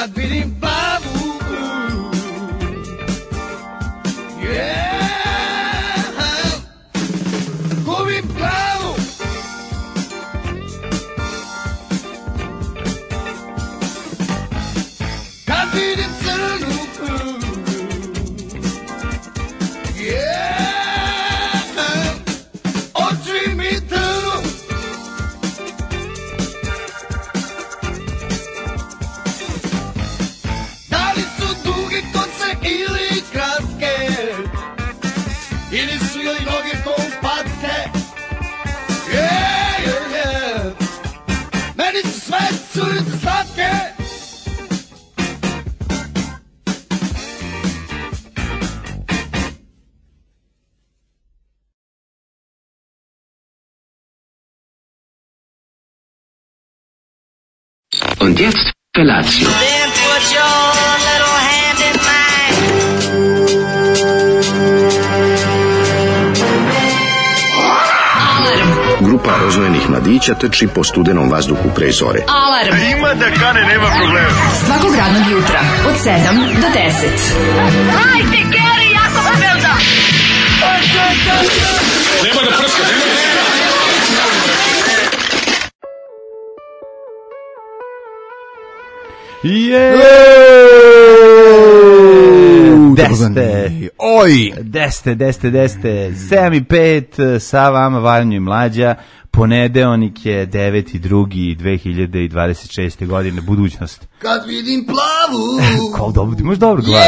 kad vidim plavu, gubim glavu. Kad vidim crnu, oči mi trnu. Da li su duge kose ili kratke, ili su joj noge kompakte? Meni su sve curice slatke. Und jetzt Felatio. Then put your little hand in mine. Grupa rozvojenih mladića trči po studenom vazduhu pre zore. Alarm. Ima da kane, nema problema. Svakog radnog jutra od 7 do 10. Hajde, Geri, jako se velda. Nema da prska, nema da prska. Deste 7 i 5 sa vama Vanja i Mlađa. Ponedeonik je 9.2.2026. godine, budućnost. Kad vidim plavu, Kao dobro, imaš dobar glas.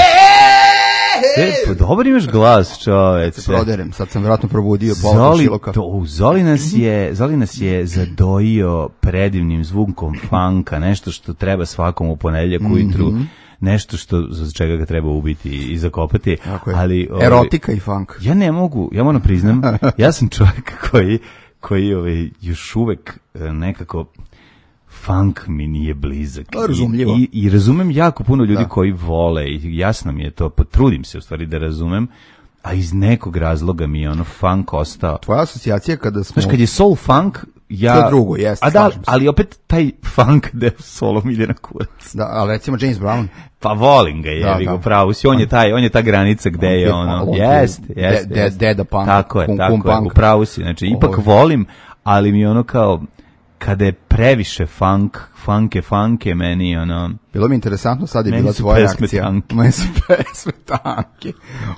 Pa dobar imaš glas, čoveče. Se proderem, sad sam vjerojatno probudio pola šiloka. Zoli nas je zadojio predivnim zvukom funka, nešto što treba svakom u ponedeljak ujutru, nešto što za čega ga treba ubiti i zakopati. Ali erotika i funk. Ja ne mogu, ja moram priznam, ja sam čovjek koji još uvek nekako funk mi nije blizak. Razumljivo. I razumem jako puno ljudi koji vole i jasno mi je to, potrudim se u stvari da razumem, a iz nekog razloga mi je ono funk ostao. Tvoja asocijacija kada smo... Znaš, kad je soul funk, ja... To drugo, jeste, ali opet taj funk da je solom ide na kurac. Da, ali recimo James Brown. Pa volim ga, jebi ga, pravo si, on je ta granica gde je ono, jeste. Deda punk. Tako je, upravo si, znači, ipak volim, ali mi ono kao, kada je previše funke, meni ono... Bilo mi interesantno, sad je bila tvoja reakcija. Meni su pesme tanke.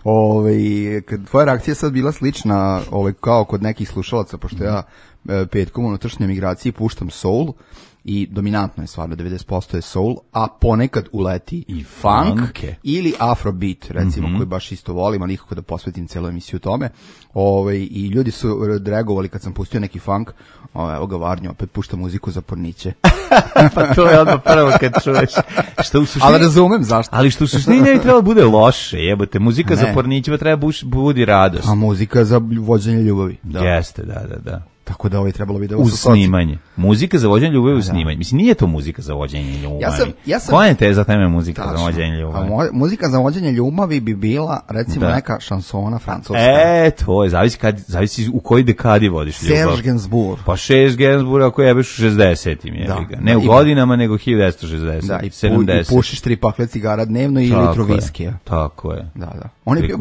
Tvoja reakcija je sad bila slična kao kod nekih slušalaca, pošto ja petkom u unutrašnjoj migraciji puštam soul, i dominantno je stvarno, 90% je soul, a ponekad uleti i funk ili afrobeat, recimo, koji baš isto volim, a nikako da posvetim celu emisiju tome. I ljudi su reagovali kad sam pustio neki funk, evo ga Varnjo, opet pušta muziku za porniće. Pa to je odmah prvo kad čuješ. Ali razumem zašto. Ali što u suštini ne bi trebalo bude loše, jebote, muzika za porniće treba budi radost. A muzika za vođenje ljubavi. Jeste, da. Tako da trebalo bi da uz snimanje. Muzika za vođenje ljubavi uz snimanje. Mislim, nije to muzika za vođenje ljubavi. Koja je teza teme muzika za vođenje ljubavi? Muzika za vođenje ljubavi bi bila, recimo, neka šansona francuska. To je, zavisi u kojoj dekadi vodiš ljubav. Serge Gainsbourg. Pa Serge Gainsbourg ako jebeš u 60-im, jebiga. Ne u godinama, nego 1960. Da, i pušiš 3 pakle cigara dnevno i litru viskija. Tako je. Da. On je bio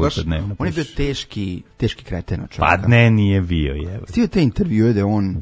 teški kreten od čovjeka. Pa ne, nije bio, jebe. Stio te intervjue da on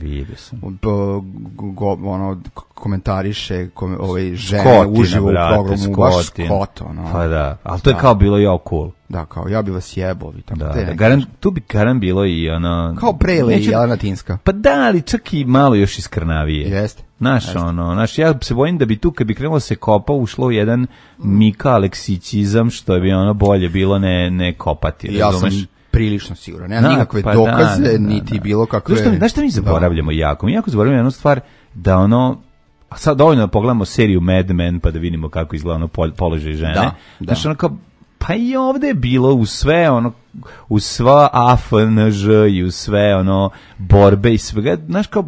komentariše žene uživo u programu, baš Scott. Pa da, ali to je kao bilo jako cool. Da, kao ja bi vas jebao. Tu bi garan bilo i ono... Kao Prele i Jelena Tinska. Pa da, ali čak i malo još iskrnavije. Jeste. Znaš, ja se bojim da bi tu, kad bi krenulo se kopa, ušlo u jedan Mika Aleksićizam, što bi ono bolje bilo ne kopati. Ja sam prilično siguran. Nema nikakve dokaze, niti bilo kakve... Znaš šta mi zaboravljamo jako? Mi jako zaboravljamo jednu stvar, da ono... A sad dovoljno da pogledamo seriju Mad Men, pa da vidimo kako izgleda ono položaj žene. Znaš, ono kao... Pa i ovdje je bilo u sve ono, u sva AFNŽ i u sve ono borbe i svega, znaš kao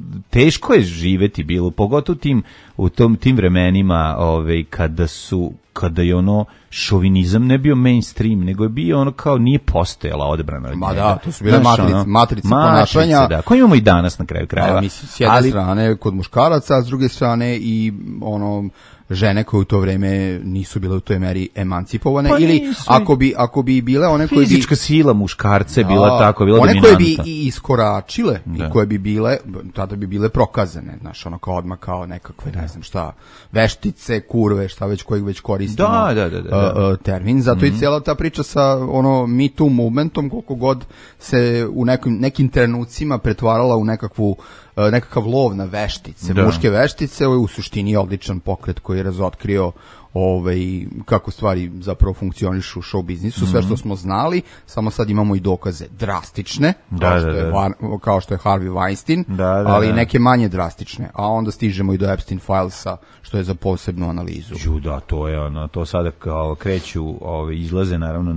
teško je živeti bilo, pogotovo tim vremenima, kada su kada je ono šovinizam ne bio mainstream, nego je bio ono kao nije postojala odbrana od njega. Ma da, to su bile matrice ponašanja. Da, koje imamo i danas na kraju krajeva. Mislim, s jedne strane kod muškaraca, a s druge strane i ono žene koje u to vreme nisu bile u toj meri emancipovane, ili ako bi bile one koje bi... Fizička sila muškarce bila tako, bila dominantna. One koje bi i iskoračile i koje bi bile, tada bi bile prokazane, znaš, ono kao odmah kao nekakve, ne znam šta, veštice, kurve, šta već kojeg već koristimo termin. Zato i cijela ta priča sa ono Me Too movementom, koliko god se u nekim trenucima pretvarala u nekakav lov na veštice, muške veštice, ovo je u suštini odličan pokret koji je razotkrio kako stvari zapravo funkcionišu u show biznisu, sve što smo znali, samo sad imamo i dokaze drastične, kao što je Harvey Weinstein, ali neke manje drastične, a onda stižemo i do Epstein Filesa, što je za posebnu analizu. Da, to je ono, to sada kao kreću, izlaze naravno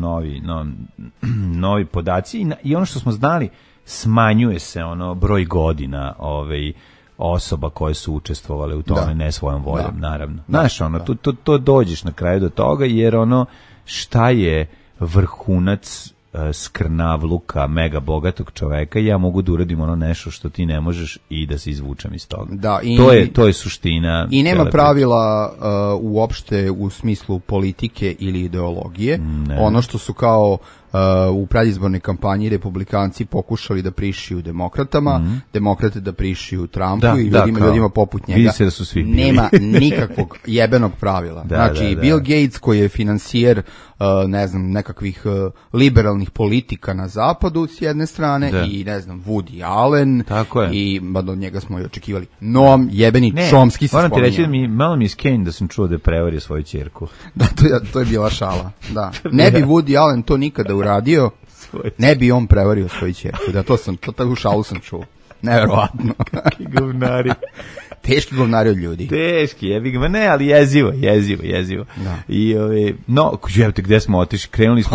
novi podaci i ono što smo znali, smanjuje se ono broj godina osoba koje su učestvovale u tome, ne svojom voljom, naravno. Znaš, to dođeš na kraju do toga, jer ono, šta je vrhunac skrnavluka mega bogatog čoveka, ja mogu da uradim ono nešto što ti ne možeš i da se izvučem iz toga. Da, to je suština. I nema pravila uopšte u smislu politike ili ideologije. Ono što su kao u predizbornoj kampanji republikanci pokušali da prišiju demokratama, demokrate da prišiju Trumpu i ljudima poput njega. Vidi se da su svi bili. Nema nikakvog jebenog pravila. Bill Gates koji je financijer ne znam, nekakvih liberalnih politika na zapadu s jedne strane i ne znam, Woody Allen i od njega smo i očekivali. Noam jebeni Chomsky se spominjao. Moram ti reći malo mi je skenj da sam čuo da je prevario svoju ćerku. Da, to je bila šala. Da. Ne bi Woody Allen to nikada uradio, ne bi on prevario svoju ćerku. Da, takvu šalu sam čuo. Neverovatno. Kakvi govnari. Teški govnari od ljudi. Teški, jebi ga, ne, ali jezivo. Da. I jebite, gde smo otišli?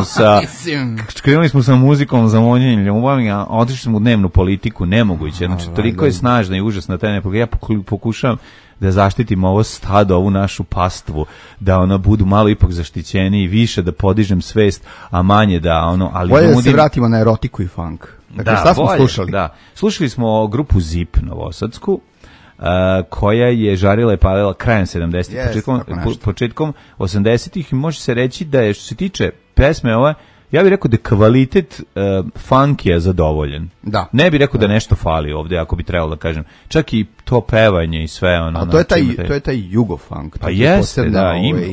Krenuli smo sa muzikom za vonjenje ljubavi, a otišli smo u dnevnu politiku, nemoguće. Znači, toliko je snažna i užasna ta nepogleda. Ja pokušavam da zaštitim ovo stado, ovu našu pastvu, da ona budu malo ipak zaštićeni, više da podižem svest, a manje da ono... Ali bolje da se vratimo na erotiku i funk. Dakle, šta smo slušali? Da, slušali smo grupu Zip novosadsku, koja je žarila i palila krajem 70-ih, početkom 80-ih, i može se reći da je, što se tiče pesme ove, ja bih rekao da je kvalitet funkija zadovoljen. Da. Ne bih rekao da nešto fali ovdje, ako bi trebalo da kažem. Čak i to pevanje i sve ono. A to je taj jugofunk. Pa jeste, da,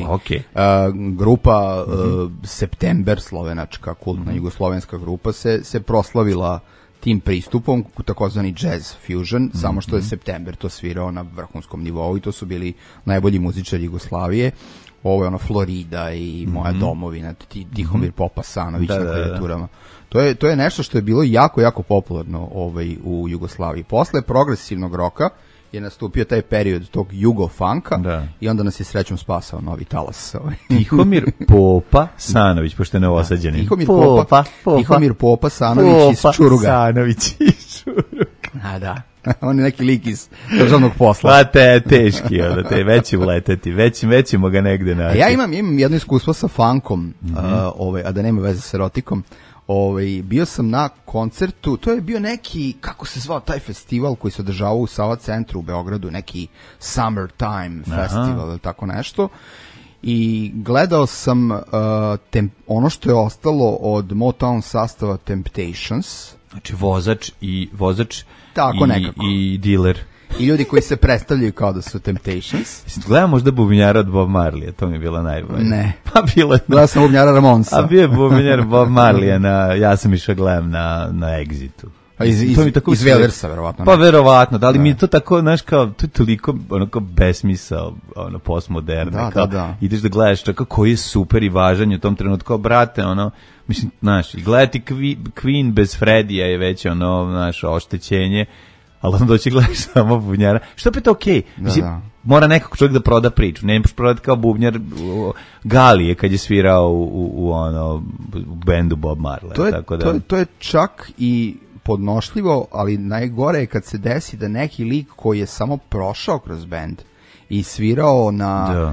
grupa September, slovenačka, kultna jugoslovenska grupa, se proslavila tim pristupom, takozvani jazz fusion, samo što je September to svirao na vrhunskom nivou i to su bili najbolji muzičari Jugoslavije. Ovo je ono Florida i Moja domovina, Tihomir Popasanović na klavijaturama. To je nešto što je bilo jako, jako popularno u Jugoslaviji. Posle progresivnog roka je nastupio taj period tog jugofunka i onda nas je srećom spasao novi talas. Tihomir Popasanović, pošto je novosađanin. Tihomir Popasanović iz Čuruga. A da. On je neki lik iz državnog posla. Pa teški, već će uleteti, već ćemo ga negde naći. Ja imam jedno iskustvo sa funkom, a da nema veze sa erotikom. Bio sam na koncertu, to je bio neki, kako se zvao taj festival koji se održavao u Sava centru u Beogradu, neki Summertime festival ili tako nešto. I gledao sam ono što je ostalo od Motown sastava Temptations. Znači vozač tako i dealer. I ljudi koji se predstavljaju kao da su Temptations. Gledam možda bubnjara od Bob Marleya, to mi je bilo najbolje. Ne. Pa bilo. Gledao sam bubnjara Ramonsa. A bio je bubnjar Bob Marleya, ja sam išao gledam na Exitu. Iz Wellersa, verovatno. Pa verovatno, da li mi to tako, znaš, kao, to je toliko onako besmisao, postmoderne. Da. Ideš da gledaš tako koji je super i važan u tom trenutku, kao, brate, mislim, znaš, i gledati Queen bez Freddija je već, znaš, oštećenje, ali onda doći gledaš samo bubnjara, što opet okej. Mislim, mora nekako čovjek da proda priču, ne možeš prodati kao bubnjar Galije kad je svirao u bendu Bob Marley. To je čak i podnošljivo, ali najgore je kad se desi da neki lik koji je samo prošao kroz bend i svirao na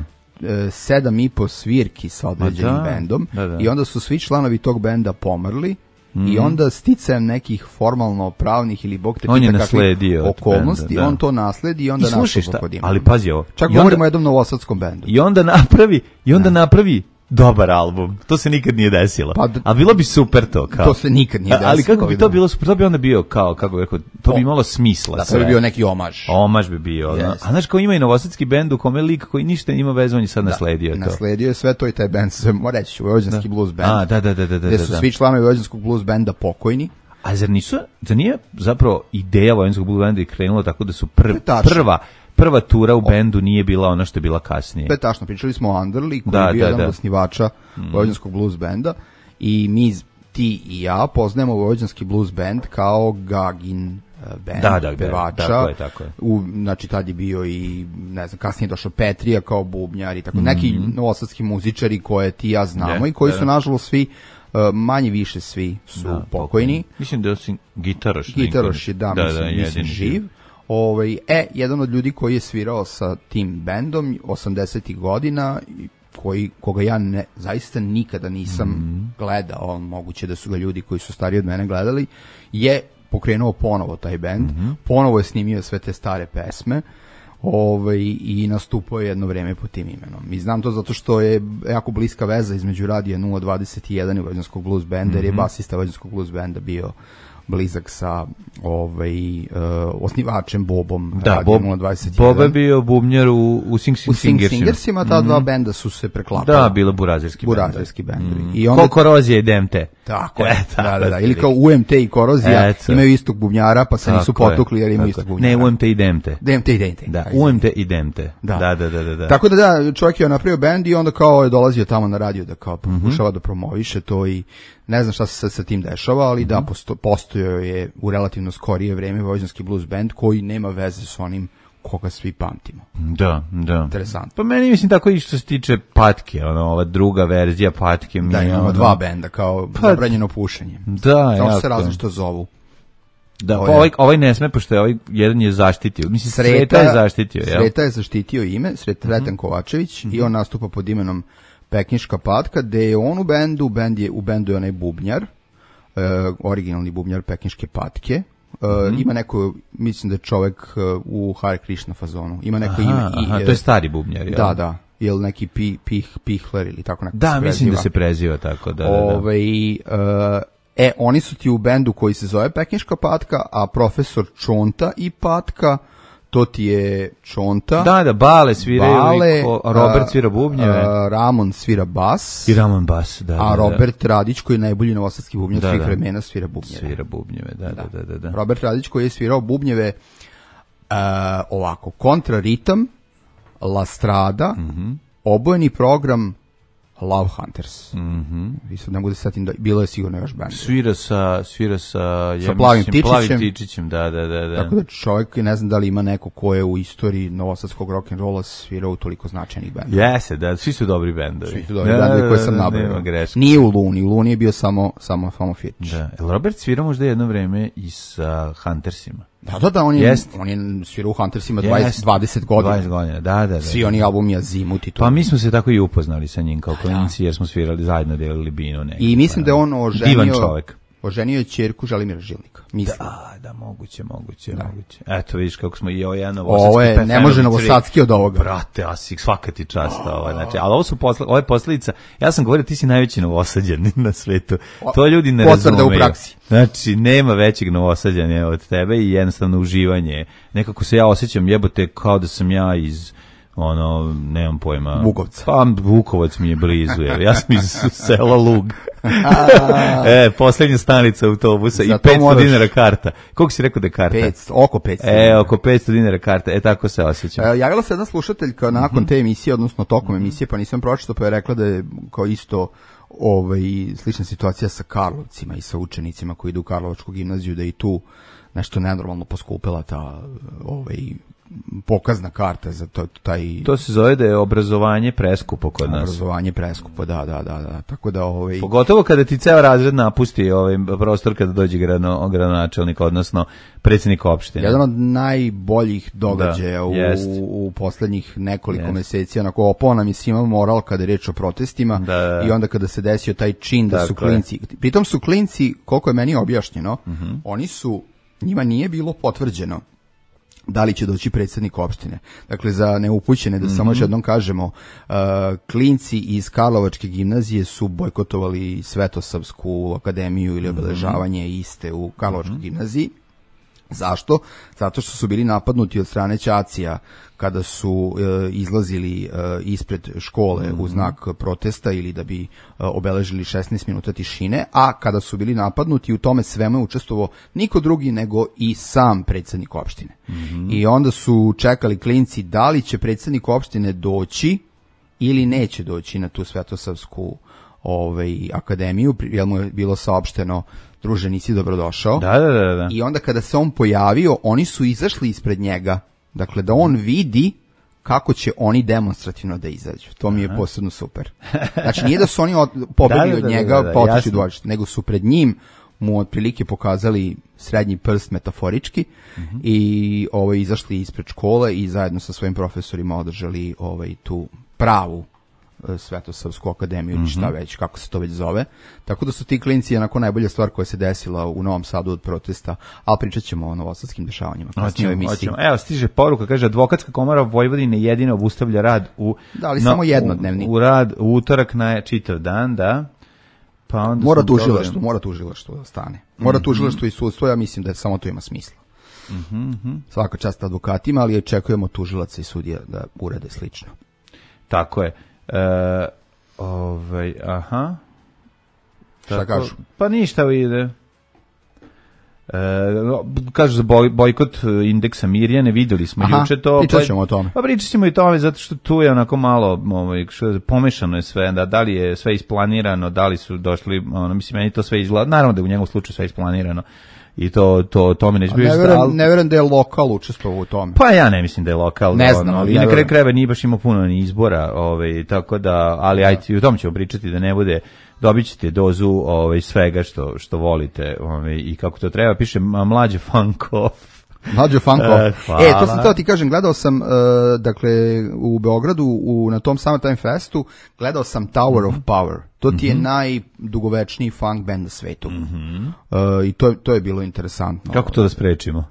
7,5 svirki sa određenim bendom i onda su svi članovi tog benda pomrli i onda sticajem nekih formalno pravnih ili bog te pita kakvih okolnosti, on to nasledi i onda nastupa kod ima. Ali pazi ovo. Čak govorimo o jednom novosadskom bendu. I onda napravi dobar album. To se nikad nije desilo. A bilo bi super to. Kao. To se nikad nije desilo. Ali kako bi to bilo super? To bi onda bio kao, kako bih rekao, to bi imalo smisla. Da, to bi bio neki omaž. Omaž bi bio. Yes. A znaš kao ima i novosadski bend u kome lik koji ništa nima veze, on je sad nasledio to. Nasledio je sve to i taj bend, reći, Vojvođanski blues band. Gde su svi članovi Vojvođanskog blues benda pokojni. A zar nije zapravo ideja Vojvođanskog blues benda i krenula tako da su prva tura u bendu nije bila ono što je bila kasnije. To je tačno, pričali smo o Underli, koji je bio jedan od osnivača Vojvođanskog blues benda i mi, ti i ja, poznajemo Vojvođanski blues band kao Gagin band, pevača. Tako je. Znači, tad je bio i, ne znam, kasnije došao Petrija kao bubnjar i tako, neki novosadski muzičari koje ti ja znamo i koji su, nažalost, svi manje više svi su pokojni. Mislim da je osim Gitaroš je, mislim, živ. Jedan od ljudi koji je svirao sa tim bendom 80-ih godina, koga ja zaista nikada nisam gledao, moguće da su ga ljudi koji su stariji od mene gledali, je pokrenuo ponovo taj bend, ponovo je snimio sve te stare pesme i nastupao je jedno vreme pod tim imenom. I znam to zato što je jako bliska veza između Radija 021 i Vojvođanskog blues benda, jer je basista Vojvođanskog blues benda bio blizak sa osnivačem Bobom. Da, Bob je bio bubnjar u Sing Singersima, ta dva benda su se preklapala. Da, bila burazerski bendovi. I onda Korozija i DMT. Tako je, da. Ili kao UMT i Korozija imaju istog bubnjara, pa se nisu potukli jer imaju istog bubnjara. Ne, UMT i DMT. DMT i DMT. Da, UMT i DMT. Da. Tako da, čovjek je napravio bend i onda kao je dolazio tamo na radio da kao pokušava da promoviše to i ne znam šta se sad sa tim dešava, ali da, postojao je u relativno skorije vreme Vojvođanski blues band koji nema veze s onim koga svi pamtimo. Da. Interesantno. Pa meni mislim tako i što se tiče Patke, ova druga verzija Patke. Da, imamo dva benda kao Zabranjeno pušenje. Da, samo se različito zovu. Da, ovaj ne sme, pošto je jedan je zaštitio. Mislim, Sreta je zaštitio. Sreta je zaštitio ime, Sretan Kovačević, i on nastupa pod imenom Pekinška patka, gde je on u bendu je onaj bubnjar, originalni bubnjar Pekinške patke. Ima neko, mislim da je čovek u Hare Krishna fazonu. Ima neko ime. To je stari bubnjar, jel? Da. Ili neki Pihler ili tako neko. Da, mislim da se preziva tako. Da. Oni su ti u bendu koji se zove Pekinška patka, a profesor Čonta i patka, to ti je Čonta. Da, Bale sviraju, Robert svira bubnjeve. Ramon svira bas. I Ramon bas, da. A Robert Radić, koji je najbolji novosadski bubnjar svih vremena, svira bubnjeve. Svira bubnjeve, da. Robert Radić koji je svirao bubnjeve ovako, kontraritam, La Strada, obojeni program, Love Hunters. I sad ne mogu da se setim da bilo je sigurno još band. Svira sa Plavim Tičićem, da. Tako da čovjek, ne znam da li ima neko ko je u istoriji novosadskog rock'n'rolla svirao u toliko značajnih bendova. Jeste, da, svi su dobri bendovi. Svi su dobri bendovi koje sam nabrao. Nije u Luni je bio samo Fitch. Da, Robert svira možda jedno vreme i sa Huntersima. Da, on je svirao u Huntersima 20 godina. 20 godina, da. Svi oni albumi Azimut i to. Pa mi smo se tako i upoznali sa njim kao klinci, jer smo svirali zajedno, delili binu neki. I mislim da je on oženio je ćerku Želimira Žilnika. Da, moguće. Eto, vidiš kako smo i ovo jedan novosadski. Ovo je, ne može novosadski od ovoga. Brate, svaka ti čast. Znači, ali ovo je posljedica, ja sam govorio, ti si najveći novosađan na svetu. To ljudi ne razumeju. U praksi. Znači, nema većeg novosađanja od tebe i jednostavno uživanje. Nekako se ja osjećam, jebote, kao da sam ja iz nemam pojma. Vukovca. Pa Vukovac mi je blizu, ja sam iz sela Lug. Posljednja stanica autobusa i 500 dinara karta. Koliko si rekao da je karta? Oko 500. Oko 500 dinara karta. Tako se osjećam. Javila se jedna slušateljka nakon te emisije, odnosno tokom emisije, pa nisam pročitao, pa je rekla da je kao isto slična situacija sa Karlovcima i sa učenicima koji idu u Karlovačku gimnaziju, da i tu nešto nenormalno poskupila ta pokazna karta za taj... To se zove da je obrazovanje preskupo kod nas. Obrazovanje preskupo, da. Tako da pogotovo kada ti ceo razred napusti prostor kada dođe gradonačelnik, odnosno predsjednik opštine. Jedan od najboljih događaja u poslednjih nekoliko meseci, onako opao nam je svima moral kada je reč o protestima i onda kada se desio taj čin da su klinci, pritom su klinci, koliko je meni objašnjeno, njima nije bilo potvrđeno da li će doći predsjednik opštine. Dakle, za neupućene, da samo još jednom kažemo, klinci iz Karlovačke gimnazije su bojkotovali Svetosavsku akademiju ili obeležavanje iste u Karlovačkoj gimnaziji. Zašto? Zato što su bili napadnuti od strane ćacija kada su izlazili ispred škole u znak protesta ili da bi obeležili 16 minuta tišine, a kada su bili napadnuti u tome svemu je učestvovao niko drugi nego i sam predsjednik opštine. I onda su čekali klinci da li će predsjednik opštine doći ili neće doći na tu Svetosavsku akademiju, jer mu je bilo saopšteno: druže, nisi dobrodošao. Da. I onda kada se on pojavio, oni su izašli ispred njega, dakle da on vidi kako će oni demonstrativno da izađu. To mi je posebno super. Znači nije da su oni pobegli od njega pa otišli dvojište, nego su pred njim mu otprilike pokazali srednji prst metaforički i izašli ispred škole i zajedno sa svojim profesorima održali tu pravu Svetosavsku akademiju ili šta već, kako se to već zove. Tako da su ti klinci onako najbolja stvar koja se desila u Novom Sadu od protesta, ali pričat ćemo o novosadskim dešavanjima. Evo, stiže poruka, kaže: Advokatska komora Vojvodine jedino obustavlja rad samo jednodnevni. U rad u utorak na čitav dan, da. Pa onda mora tužilaštvo da stane. Mora tužilaštvo i sudstvo, ja mislim da samo to ima smisla. Svaka čast advokatima, ali očekujemo tužilaca i sudija da urade slično. Tako je. Šta kažu? Pa ništa ide. Kažu za bojkot indeksa Mirjane, videli smo juče to. Pričat ćemo o tome. Pa pričat ćemo i tome, zato što tu je onako malo pomešano je sve, da li je sve isplanirano, da li su došli, mislim, meni to sve izgleda, naravno da je u njegovom slučaju sve isplanirano. I to mi neće biti. Ne verujem da je lokal učestvovao u tome. Pa ja ne mislim da je lokal. Ne znam, ali i na kraju krajeva nije baš imao puno ni izbora, tako da, ali ajde, u tom ćemo pričati da ne bude, dobit ćete dozu svega što volite i kako to treba. Piše Mlađe Funkov. Mlađo Funkov. To sam to ti kažem, gledao sam dakle u Beogradu na tom Summertime Festu, gledao sam Tower of Power. To ti je najdugovečniji funk band na svetu. I to je bilo interesantno. Kako to da sprečimo?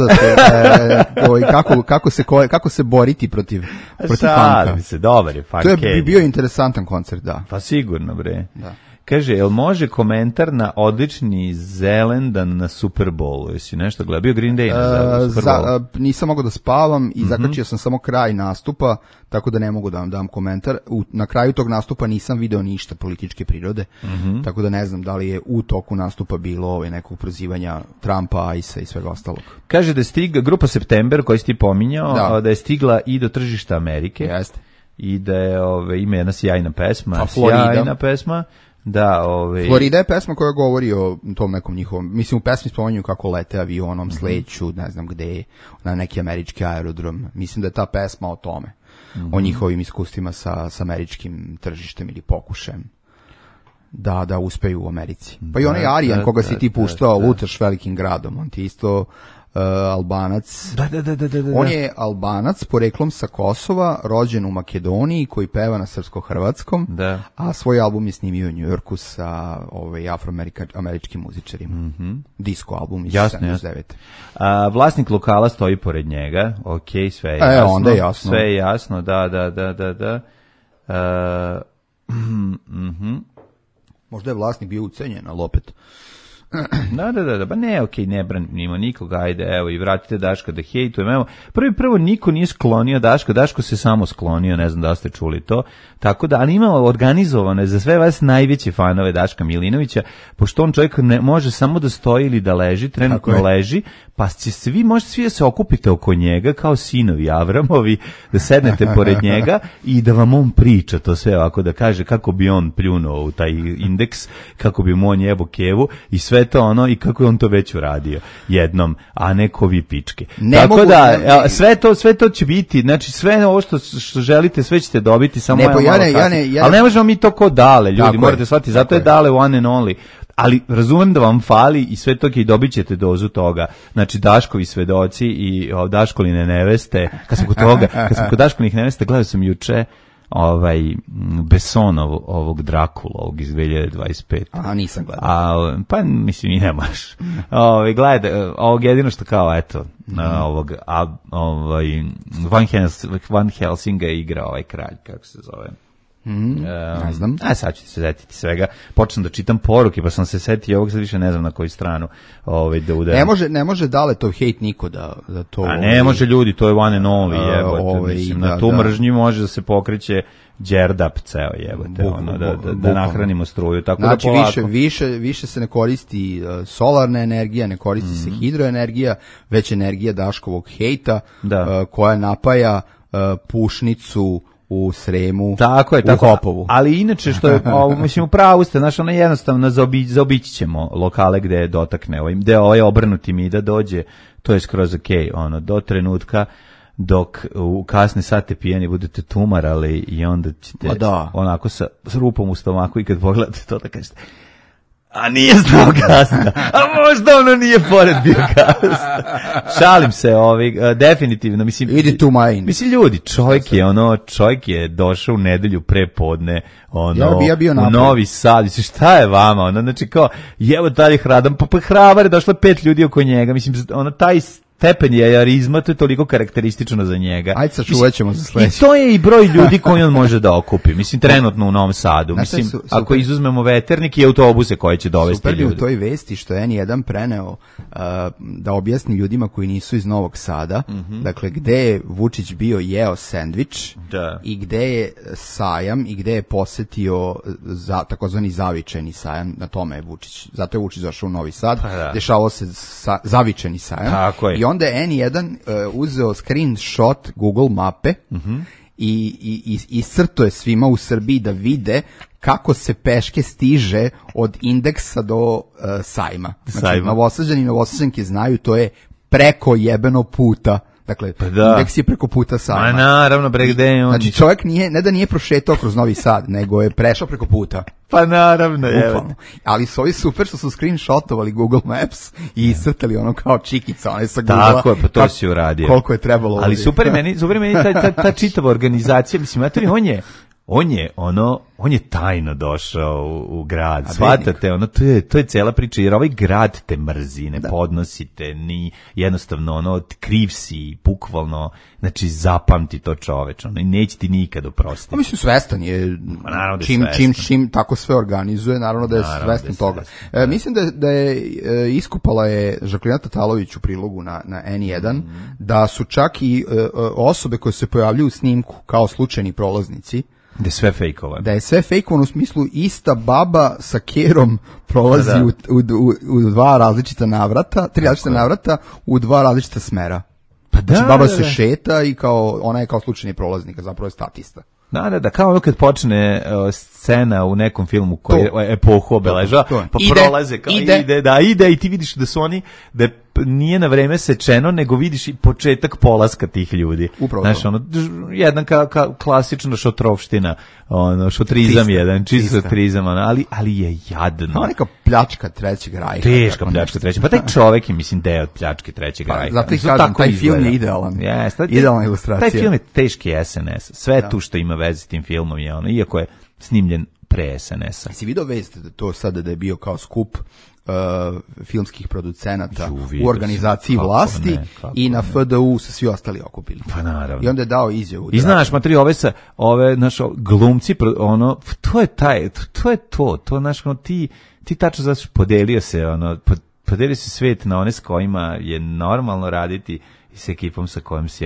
Kako se boriti protiv funka? Dobar je funk. To je bio interesantan koncert, da. Pa sigurno, bre. Da. Kaže, jel može komentar na odlični Zelendan na Super Bowlu? Jesi nešto gledao? Bio Green Day na Super Bowlu? Nisam mogao da spavam i zakačio sam samo kraj nastupa, tako da ne mogu da vam dam komentar. Na kraju tog nastupa nisam video ništa političke prirode, tako da ne znam da li je u toku nastupa bilo nekog prozivanja Trumpa, ICE i svega ostalog. Kaže da je stigla grupa September, koji si ti pominjao, da je stigla i do tržišta Amerike. Jeste. I da je ima jedna sjajna pesma. Sjajna pesma. Da, Florida je pesma koja govori o tom nekom njihovom, mislim u pesmi spominju kako lete avionom, sleću, ne znam gde, na neki američki aerodrom. Mislim da je ta pesma o tome, o njihovim iskustvima sa američkim tržištem ili pokušajem da uspeju u Americi. Pa i onaj Arijan koga si ti puštao, Lutaš velikim gradom, on ti isto Albanac. Da. On je Albanac poreklom sa Kosova, rođen u Makedoniji, koji peva na srpsko-hrvatskom, a svoj album je snimio u Njujorku sa afroameričkim muzičarima. Disco album iz 79. Vlasnik lokala stoji pored njega. Ok, sve je jasno. Onda je jasno. Sve je jasno, da. Možda je vlasnik bio ucenjen, ali opet. Da, pa ne, okej, ne branimo nikoga, ajde, evo, i vratite Daška da hejtujem, evo, prvo niko nije sklonio Daško se samo sklonio, ne znam da ste čuli to, tako da, ali imamo organizovane za sve vas najveće fanove Daška Milinovića, pošto on čovjek ne može samo da stoji ili da leži, trenutno leži, pa će se vi možete svi da se okupite oko njega, kao sinovi Avramovi, da sednete pored njega i da vam on priča to sve, ovako da kaže kako bi on pljunuo u taj indeks, kako bi mu on jebo kevu i sve sve to ono i kako je on to već uradio jednom, a ne ko vi pičke. Tako da, sve to će biti, znači sve ovo što želite, sve ćete dobiti, samo ali ne možemo mi to ko Dale, ljudi, morate shvatiti, zato je Dale one and only. Ali razumem da vam fali i sve to i dobit ćete dozu toga. Znači Daškovi svedoci i Daškoline neveste. Kad sam kod Daškolinih neveste, gledao sam juče Bessonov ovog Drakula ovog iz 2025. A nisam gledao. Pa mislim i ne možeš. Gledaj, ovog jedino što kao eto, Van Helsinga igra ovaj kralj, kako se zove. Ne znam. Sad ću se setiti svega. Počnem da čitam poruke, pa sam se setio ovog, sad više ne znam na koju stranu da udajem. Ne može Dale to hejt niko da to... A ne može ljudi, to je one and only, jebote. Mislim, na tu mržnju može da se pokreće Đerdap ceo, jebote, da nahranimo struju. Tako znači, da polako. više se ne koristi solarna energija, ne koristi se hidroenergija, već energija Daškovog hejta, koja napaja Pušnicu u Sremu, tako je, u Hopovu. Ali inače što je, mislim, upravo ste, znaš, ono jednostavno zaobići ćemo lokale gde dotakne, gde obrnuti mi da dođe, to je skroz okej, do trenutka dok u kasne sate pijeni budete tumarali i onda ćete onako sa rupom u stomaku i kad pogledate to da kažete, a nije znao gasta, a možda ono nije pored bio gasta. Šalim se, definitivno, mislim, idi tu majin. Mislim, ljudi, čovjek je došao u nedelju pre podne, ja bio u Novi Sad, mislim, šta je vama, znači kao, jevo dalje hradan, pa hrabar je došlo 5 ljudi oko njega, mislim, taj stepen jajarizma, to je toliko karakteristično za njega. Ajde, sačuvat ćemo za sledeće. I to je i broj ljudi koji on može da okupi. Mislim, trenutno u Novom Sadu. Mislim, ako izuzmemo veternik i autobuse koje će dovesti ljudi. Super bi u toj vesti što je N1 preneo da objasni ljudima koji nisu iz Novog Sada, dakle, gde je Vučić bio jeo sendvič i gde je sajam i gde je posetio takozvani zavičajni sajam, na tome je Vučić. Zato je Vučić došao u Novi Sad, dešavao se zavičajni sajam. Tako je. I onda je N1 uzeo screenshot Google mape i iscrto je svima u Srbiji da vide kako se peške stiže od indeksa do sajma. Znači, Novosađani i Novosađanke znaju, to je preko jebeno puta. Dakle, indeks je preko puta sajma. A naravno, gde je on? Znači, čovjek ne da nije prošetao kroz Novi Sad, nego je prešao preko puta. Pa naravno, evo. Ali su ovi super što su screenshotovali Google Maps i iscrtali ono kao čikica, one sa Google-a. Tako je, pa to si uradio. Koliko je trebalo. Ali super meni ta čitava organizacija, mislim, on je tajno došao u grad. Shvatate, to je cela priča, jer ovaj grad te mrzi, ne podnosite, ni jednostavno, kriv si, bukvalno, znači zapamti to čoveč, i neće ti nikad oprostiti. Mislim, svestan je, čim tako sve organizuje, naravno da je svestan toga. Mislim da je iskupala je Žaklina Tatalović u prilogu na N1, da su čak i osobe koje se pojavljuju u snimku kao slučajni prolaznici, da je sve fejkovano. Da je sve fejkovano u smislu ista baba sa kerom prolazi u dva različita navrata, 3 različita navrata u 2 različita smera. Pa znači, baba se šeta i ona je kao slučajni prolaznik, zapravo je statista. Da, kao ono kad počne scena u nekom filmu koji je epohu obeležava, pa prolaze kao ide i ti vidiš da su oni, da nije na vreme sečeno, nego vidiš i početak polaska tih ljudi. Upravo. Znaš, jedan klasična šotrovština, šotrizam jedan, čisto šotrizam, ali je jadno. Neka pljačka Trećeg rajha. Teška pljačka Trećeg, pa taj čovek je, mislim, deo od pljačke Trećeg rajha. Zato ih kažem, taj film je idealan. Idealna ilustracija. Taj film je teški SNS. Sve tu što ima veze s tim filmom je iako je snimljen pre SNS-a. Si vidio vest da to sada da je bio kao skup filmskih producenata u organizaciji vlasti i na FDU su svi ostali okupili. Pa naravno. I onda je dao izjavu. I znaš, matri, ove naši glumci, to je to, znaš, ti tačno znaš, podelio se svet na one s kojima je normalno raditi i s ekipom sa kojim si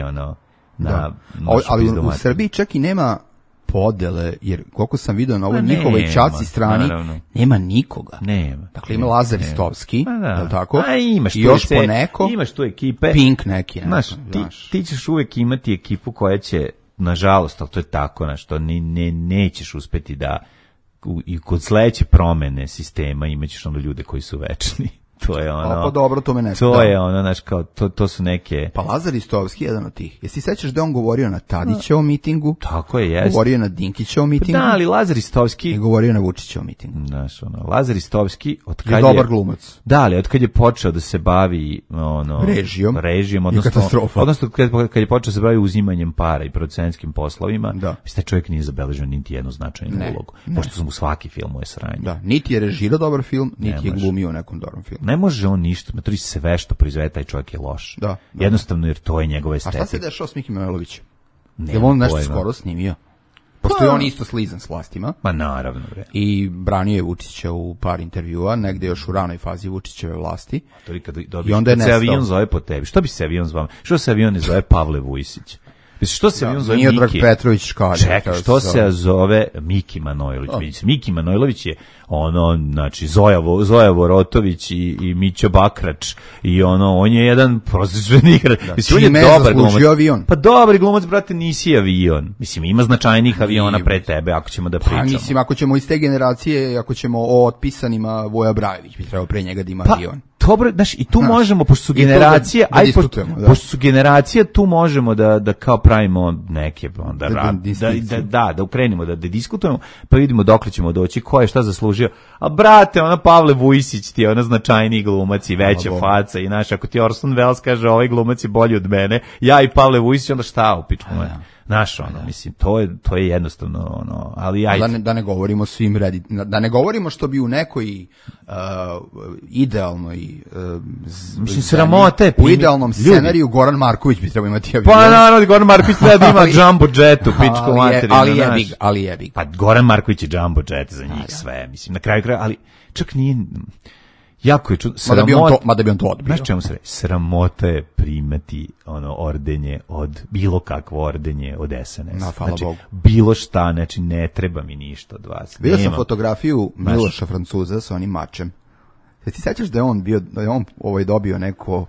ali u Srbiji čak i nema podele, jer koliko sam vidio na ovoj njihovoj čaci strani, nema nikoga. Nema. Dakle, ima Lazar Istovski, je li tako? Imaš i još po neko. Imaš tu ekipe. Pink neki. Znaš, ti ćeš uvek imati ekipu koja će, nažalost, ali to je tako, znaš, to nećeš uspeti da i kod sledeće promene sistema imaćeš ono ljude koji su večni. To je ono. Pa dobro, to me ne. To je ono, znaš, kao to su neke. Pa Lazar Istovski je jedan od tih. Jesi sećaš da on govorio na Tadićevom mitingu? Tako je, jeste. Govorio na Dinkićevom mitingu. Da, ali Lazar Istovski i govorio na Vučićevom mitingu. Znaš, ono, Lazar Istovski od kad je dobar glumac. Da, ali od kad je počeo da se bavi ono režijom, odnosno kad je počeo da se bavi uzimanjem para i producentskim poslovima, mislim da čovjek nije zabeležio niti jednu značajnu ulogu, pošto su mu svaki film je sranje. Da, niti je režirao dobar film, niti je glumio u nekom dobrom filmu. Ne može on ništa, maturi sve što proizvede taj čovjek je loš. Da. Jednostavno jer to je njegova estetika. A šta se dešava s Mikim Manojlovićem? Je on nešto skoro snimio? Pošto je on isto slizan s vlastima. Pa naravno, bre. I branio je Vučića u par intervjua, negde još u ranoj fazi Vučićeve vlasti. I onda je se avion zove po tebi. Što bi se avion zvao? Što se avion ne zove Pavle Vujsić? Što se avion zove Miki? Miodrag Petrović Škalja. Čekaj, što se zove Miki Manojlović? Miki Manojlović je ono, znači, Zoja Vorotović i Mićo Bakrač i ono, on je jedan prosječan igrač. Mislim, on je dobar glumac. Avion. Pa dobar glumac, brate, nisi avion. Mislim, ima značajnih aviona pre tebe, ako ćemo da pričamo. Pa mislim, ako ćemo iz te generacije, ako ćemo o otpisanima, Voja Brajević bi trebao pre njega da ima avion. Dobro, znaš, i tu možemo, pošto su generacije, pošto su generacije, tu možemo da kao pravimo neke, da ukrenimo, da diskutujemo, pa vidimo dokle ćemo doći, ko je šta zaslužio. A brate, ona Pavle Vujsić ti je ona značajniji glumac i veća faca i naš, ako ti Orson Welles kaže ovaj glumac je bolji od mene, ja i Pavle Vujsić, onda šta u pičku me? Naš ono, mislim, to je jednostavno ono, ali ajde. Da ne govorimo svim da ne govorimo što bi u nekoj idealnoj mislim, sramote. U idealnom scenariju Goran Marković bi trebao imati avion. Pa naravno, Goran Marković treba da ima jumbo jetu, pičku materinu. Ali jebi. Pa Goran Marković je jumbo jet za njih sve, mislim, na kraju kraja, ali čak nije. Jako je čudno. Mada bi on to odbio. Znaš čemu se reći? Sramota je primati ordenje bilo kakvo ordenje od SNS. Hvala Bogu. Bilo šta, znači ne treba mi ništa od vas. Vidio sam fotografiju Miloša Francuza sa onim mačem. Ti sećaš da je on dobio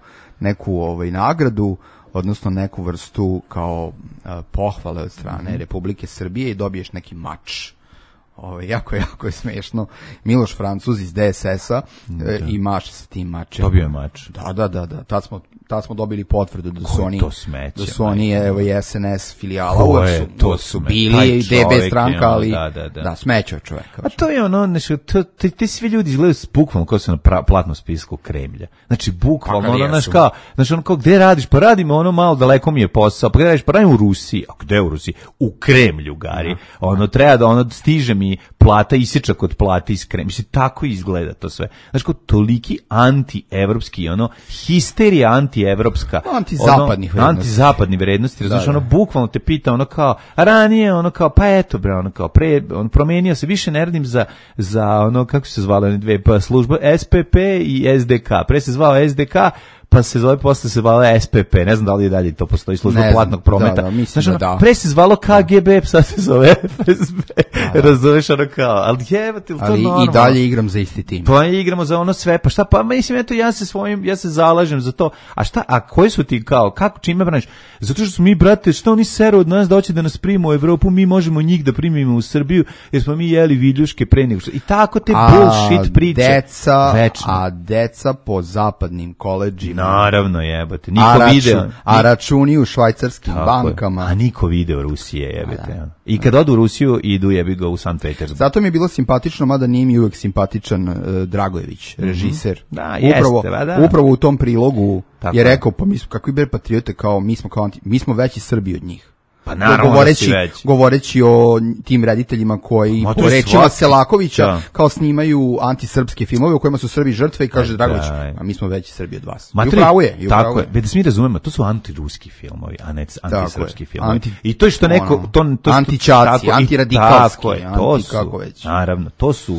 neku nagradu, odnosno neku vrstu kao pohvale od strane Republike Srbije i dobiješ neki mač. Jako je smešno. Miloš Francuz iz DSS-a i maše sa tim mačem. Dobio je mač. Da. Tad smo dobili potvrdu da su oni SNS filijala. To su bili DB stranka, ali da, smećao čoveka. A to je ono, ti svi ljudi izgledaju bukvalno kao su na platnom spisku Kremlja. Znači, bukvalno, ono kao, gde radiš? Pa radimo ono malo, daleko mi je posao. Pa gde radiš? Pa radim u Rusiji. A gde u Rusiji? U Kremlju, Gari. Ono, treba da stiže mi plata, isječak od plate iz Kremlja. Mislim, tako izgleda to sve. Znači, kao toliki anti-evropski, histerija anti-evropska. Antizapadni vrednosti. Znači, bukvalno te pita, kao, a ranije, pa eto, bre, promenio se, više ne radim za kako se zvale dve službe, SPP i SDK. Pre se zvao SDK, pa se zove, posle se zvala SPP, ne znam da li je dalje to postoji, služba platnog prometa. Pre se zvalo KGB, sad se zove FSB, razumeš kao, ali jebate, to normalno. Ali i dalje igram za isti tim. Pa igramo za ono sve, pa šta, pa mislim, eto, ja se zalažem za to, a koji su ti kao, čime braniš? Zato što smo mi, brate, šta oni seru od nas da hoće da nas prime u Evropu, mi možemo njih da primimo u Srbiju, jer smo mi jeli viljuške pre nego što, i tako te bullshit priče. A deca po zapadnim koledžima. Naravno, jebate. A računi u švajcarskim bankama. A niko video Rusije, jebate. I kad odu u Rusiju, idu jebi ga u Sankt Petersburg. Zato mi je bilo simpatično, mada nije mi uvek simpatičan Dragojević, režiser. Da, upravo u tom prilogu je rekao, pa mi smo kakvi bre patriote, kao mi smo veći Srbi od njih. Pa naravno govoreći o tim rediteljima koji po rečima Selakovića kao snimaju antisrpske filmove u kojima su Srbi žrtve i kaže Dragović, a mi smo veći Srbi od vas. I upravo je. Tako je. Da se mi razumemo, to su antiruski filmovi, a ne antisrpski filmovi. I to je što neko antičaci, antiradikalski, kako već. Naravno,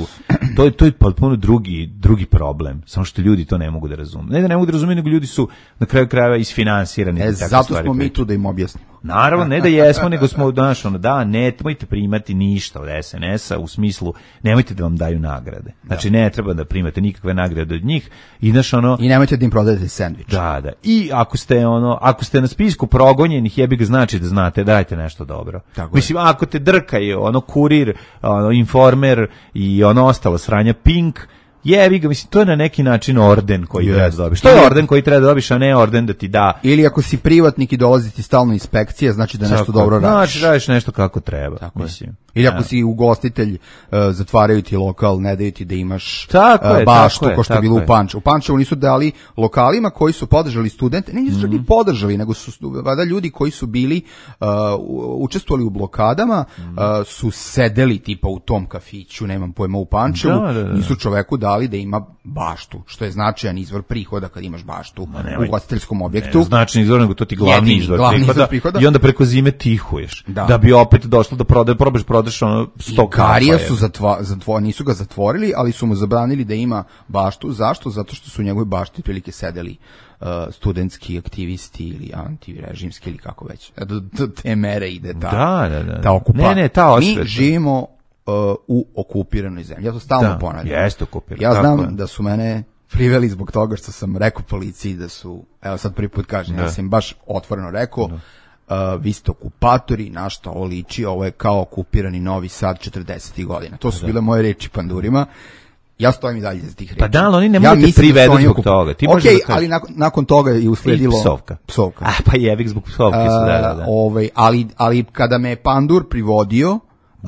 to je potpuno drugi problem. Samo što ljudi to ne mogu da razumeju. Ne da ne mogu da razumeju, nego ljudi su na kraju krajeva isfinansirani. Zato smo mi tu da im objasnimo. Naravno, ne da jesmo, nego smo, znaš, ono, da, nemojte primati ništa od SNS-a, u smislu, nemojte da vam daju nagrade. Znači, ne treba da primate nikakve nagrade od njih, i, znaš, ono... I nemojte da im prodajete sendvič. Da. I ako ste na spisku progonjenih, jebi ga, znači da znate, dajte nešto dobro. Tako mislim, ako te drkaju, ono, Kurir, ono, Informer i ono ostalo sranja, Pink, jebi ga, mislim, to je na neki način orden koji treba da dobiš. To je orden koji treba da dobiš, a ne orden da ti da. Ili ako si privatnik i dolazi ti stalno inspekcija, znači da nešto dobro radiš. Znači, radiš nešto kako treba. Tako mislim. Ili ako si ugostitelj, zatvaraju ti lokal, ne daju ti da imaš baštu, ko što je bilo u Pančevu. U Pančevu nisu dali lokalima koji su podržali studente, ne nisu čak ni podržali, nego su vada ljudi koji su bili, učestvovali u blokadama, su sedeli tipa u tom kafiću, nemam pojma, u Pančevu, nisu čoveku dali da ima baštu, što je značajan izvor prihoda kad imaš baštu u ugostiteljskom objektu. Ne, značajan izvor, nego to ti glavni izvor prihoda. I onda preko zime tihuješ. Da bi opet došlo do prodaš ono 100 Karija su nisu ga zatvorili, ali su mu zabranili da ima baštu. Zašto? Zato što su u njegovoj bašti prilike sedeli studentski aktivisti ili antirežimski ili kako već. Do te mere ide ta okupacija. Mi živimo u okupiranoj zemlji. Ja to stalno ponavljam. Jeste okupirano. Ja znam da su mene priveli zbog toga što sam rekao policiji da su, evo sad prvi put kažem, ja sam im baš otvoreno rekao, vi ste okupatori, na šta ovo liči, ovo je kao okupirani Novi Sad 40. godina. To su bile moje reči pandurima. Ja stojim i dalje za tih reči. Pa da, ali oni ne mogu te privedu zbog toga. Okej, ali nakon toga je usledilo psovka. Pa jevik zbog psovke su, da. Ali kada me je pandur privodio,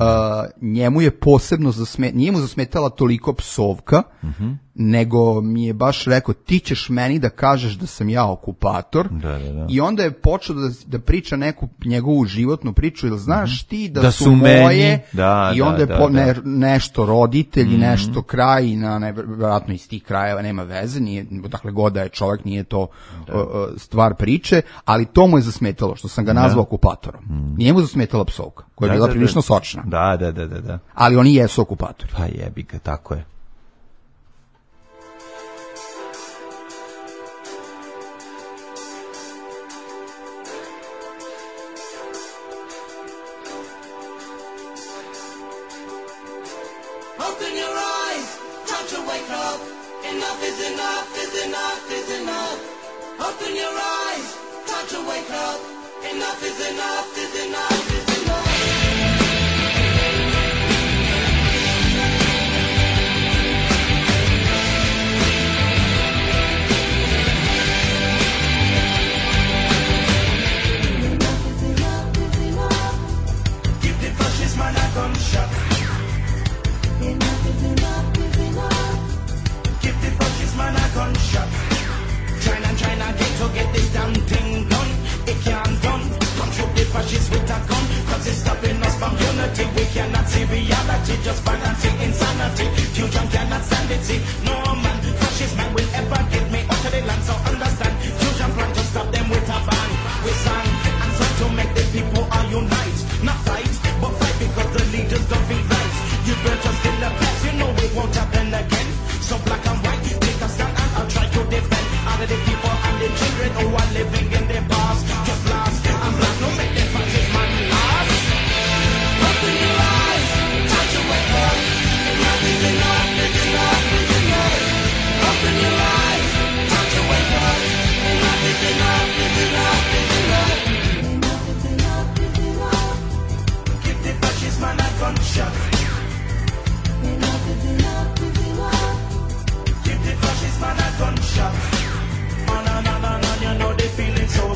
njemu je posebno nije mu zasmetala toliko psovka, nego mi je baš rekao, ti ćeš meni da kažeš da sam ja okupator. I onda je počeo da priča neku njegovu životnu priču, ili znaš ti da su moje, i onda je nešto roditelji, nešto kraj, vjerojatno iz tih krajeva, nema veze, dakle god da je čovjek, nije to stvar priče, ali to mu je zasmetalo, što sam ga nazvao okupatorom. Nije mu zasmetala psovka, koja je bila prilično sočna. Da. Ali oni jesu okupatori. Pa jebi ga, tako je. Feeling so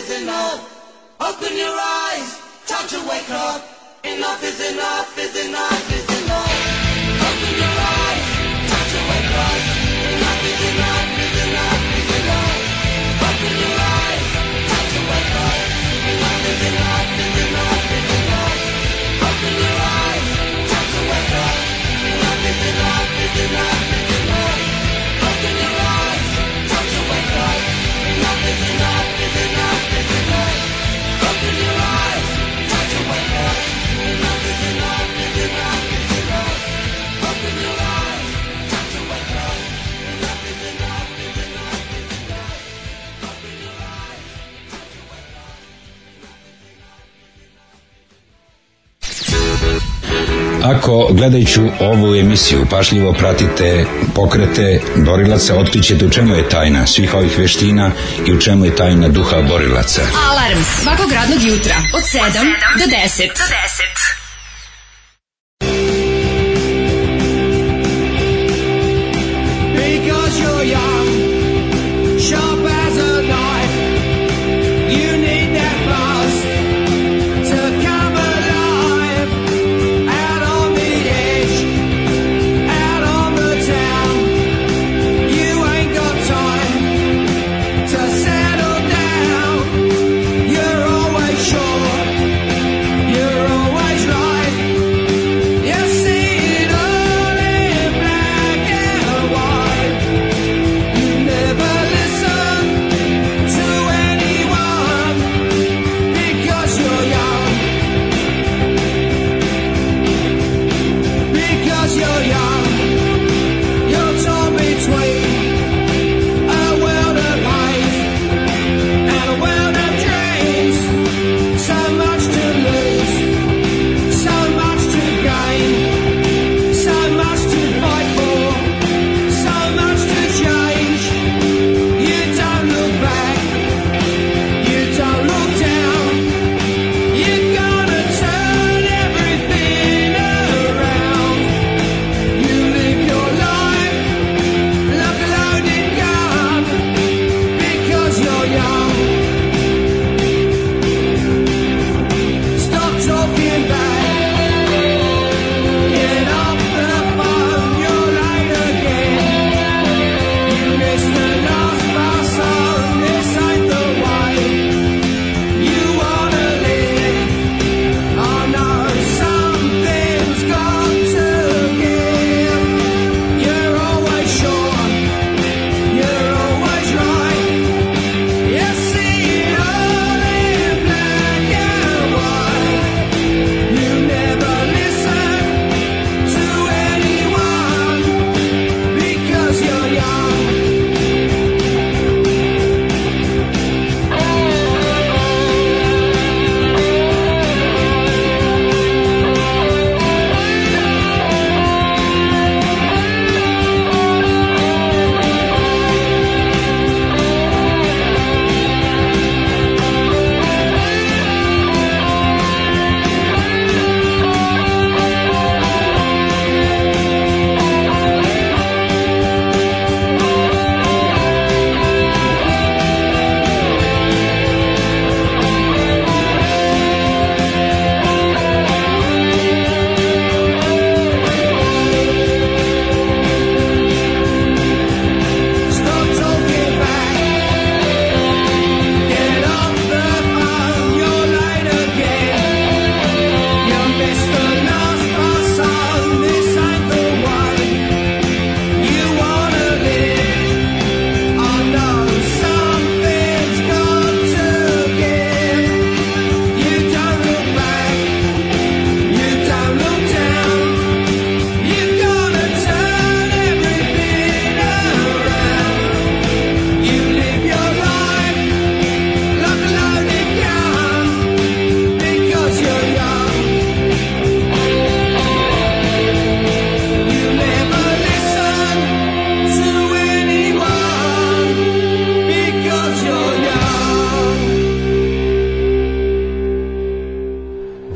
is enough. Open your eyes, time to wake up. Enough is enough, is enough, is enough. Open your eyes, time to wake up. Enough is enough, is enough, is enough. Open your eyes, time to wake up. Enough is enough, is enough, is enough. Open your eyes, time to wake up. Enough is enough, is enough, is enough. Open your eyes, time to wake up. Enough is enough, is enough, is enough. Open your eyes, time to wake up. Enough is enough, is enough, is enough. Open your eyes, time to wake up. Enough is enough, is enough, is enough. Open your eyes, time to wake up. Ako gledajući ovu emisiju pažljivo pratite pokrete borilaca, otkrićete u čemu je tajna svih ovih veština i u čemu je tajna duha borilaca. Alarm svakog radnog jutra od 7 do 10. Because you're young, sharp as a knife, you need that buzz to come alive. Out on the edge, out on the town, you ain't got time to settle down. You're always sure, you're always right.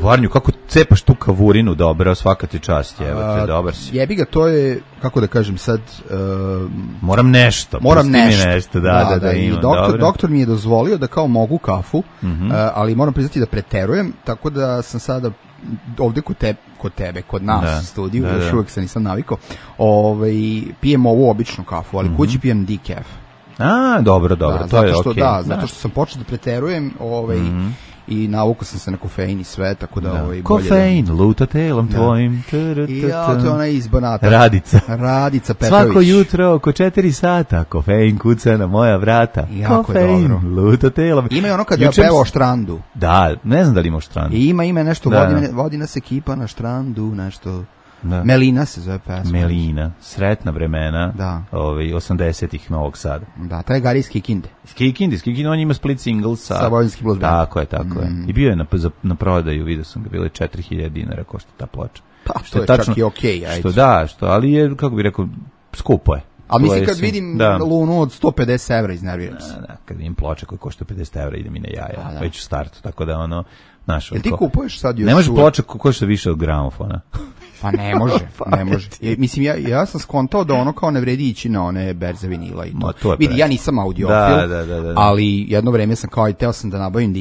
Varnju, kako cepaš tu kavurinu, dobro, svaka ti čast, evo te, dobar si. Jebi ga, to je, kako da kažem sad... moram nešto. Da, i doktor mi je dozvolio da kao mogu kafu, ali moram priznati da preterujem, tako da sam sada ovde kod tebe, kod nas u studiju, još uvek se nisam navikao, pijem ovu običnu kafu, ali kući pijem decaf. Dobro, to je okej. Zato što sam počeo da preterujem, i navukao sam se na kofein i sve, tako da kofein, luta telom tvojim. Ja, to je ona iz Banata. Radica Petrović. Svako jutro oko 4 sata kofein kuca na moja vrata. Kofein, luta telom. Ima i ono kad ja peva o štrandu. Da, ne znam da li ima o štrandu. Ima nešto, vodi nas ekipa na štrandu, nešto... Da. Melina se zove pesma. Melina, sretna vremena, 80-ih Novog Sada. Da, taj je Gari iz Kikinde. Kikinde, on ima split single sa Vojvodinski blues band. Tako je. I bio je na prodaju, vidio sam ga, bilo je 4000 dinara košta ta ploča. Pa, što je tačno, čak i okej, ajde. Ali je, kako bih rekao, skupo je. Ali mislim, kad vidim Lunu od 150 evra, iznerviram se. Kad vidim ploče koje košta 50 evra, ide mi na jaja, već u startu, tako da Jel ti kupuješ sad još... Ne može ploča košta više od gramofona. Pa ne može. Mislim, ja sam skontao da ono kao ne vredi ići na one berze vinila i to. Vidi, ja nisam audiofil, ali jedno vreme sam kao i teo sam da nabavim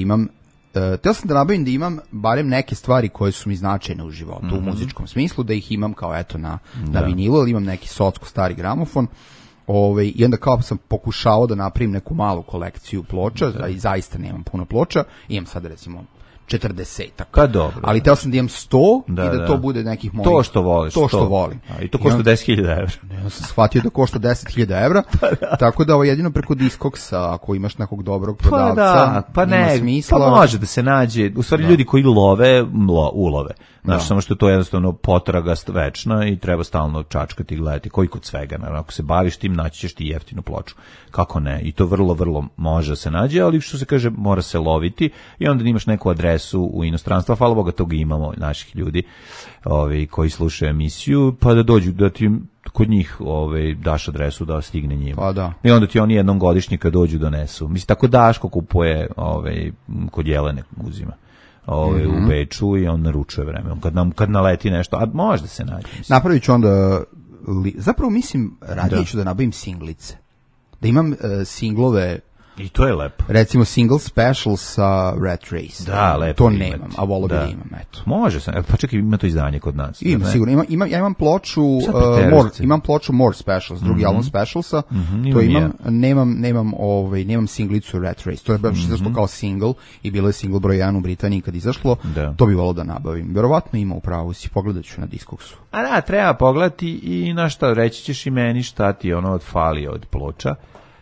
da imam barem neke stvari koje su mi značajne u životu, u muzičkom smislu, da ih imam kao eto na vinilu, ali imam neki socko stari gramofon. I onda kao sam pokušao da napravim neku malu kolekciju ploča, i zaista nemam puno ploča, imam sad recimo 40-ak. Pa dobro. Ali teo sam da imam 100 i da to bude nekih mojih... To što voliš. To što volim. I to košta 10.000 evra. Ja sam shvatio da košta 10.000 evra, tako da jedino preko Discogsa, ako imaš nekog dobrog prodavca, ima smisla. Pa može da se nađe, u stvari ljudi koji love, ulove. Znaš, samo što je to jednostavno potraga večna i treba stalno čačkati i gledati, koji kod svega. Naravno, ako se baviš tim, naći ćeš ti jeftinu ploču. Kako ne? I to vrlo, vrlo može se nađe, ali što se kaže, mora se loviti i onda imaš neku adresu u inostranstvu, hvala Boga, toga imamo naših ljudi koji slušaju emisiju, pa da dođu, da ti kod njih daš adresu da stigne njima. Pa da. I onda ti oni jednom godišnje kad dođu donesu. Mislim, tako Daško kupuje kod Jelene uzima. U Beču i on naručuje vreme. Kad naleti nešto, a možda se nađe. Napravit ću onda, zapravo mislim, radije ću da nabavim singlice. Da imam singlove. I to je lepo. Recimo single special sa Rat Race. Da, lepo. To nemam, a volio bi da imam, eto. Može se, pa čekaj, ima to izdanje kod nas. Ima, sigurno. Ja imam ploču, More Specials, drugi album Specialsa, to imam, nemam singlicu Rat Race. To je baš izašlo kao single i bilo je single broj 1 u Britaniji kad izašlo, to bi volio da nabavim. Verovatno ima upravo, pogledat ću na Discogsu. A da, treba pogledati i na šta, reći ćeš i meni šta ti odfali od ploča.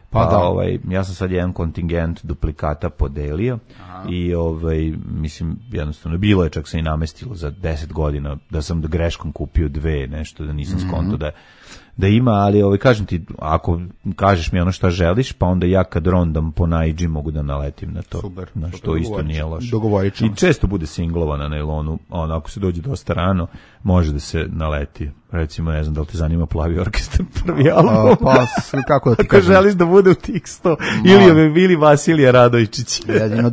Ja sam sad jedan kontingent duplikata podelio. Aha. I mislim, jednostavno bilo je, čak se i namestilo za 10 godina da sam greškom kupio dve, nešto da nisam skonto da ima, ali kažem ti, ako kažeš mi ono šta želiš, pa onda ja kad rondam po Naidži mogu da naletim na to. Super. To isto nije loše. Dogovorit ćemo. I često bude singlova na nailonu, ako se dođe dosta rano, može da se naleti. Recimo, ne znam da li te zanima Plavi orkestar, prvi album. Pa, kako da ti kažem? Ako želiš da bude u tih 100, ili Vasilija Radojčić. Jedino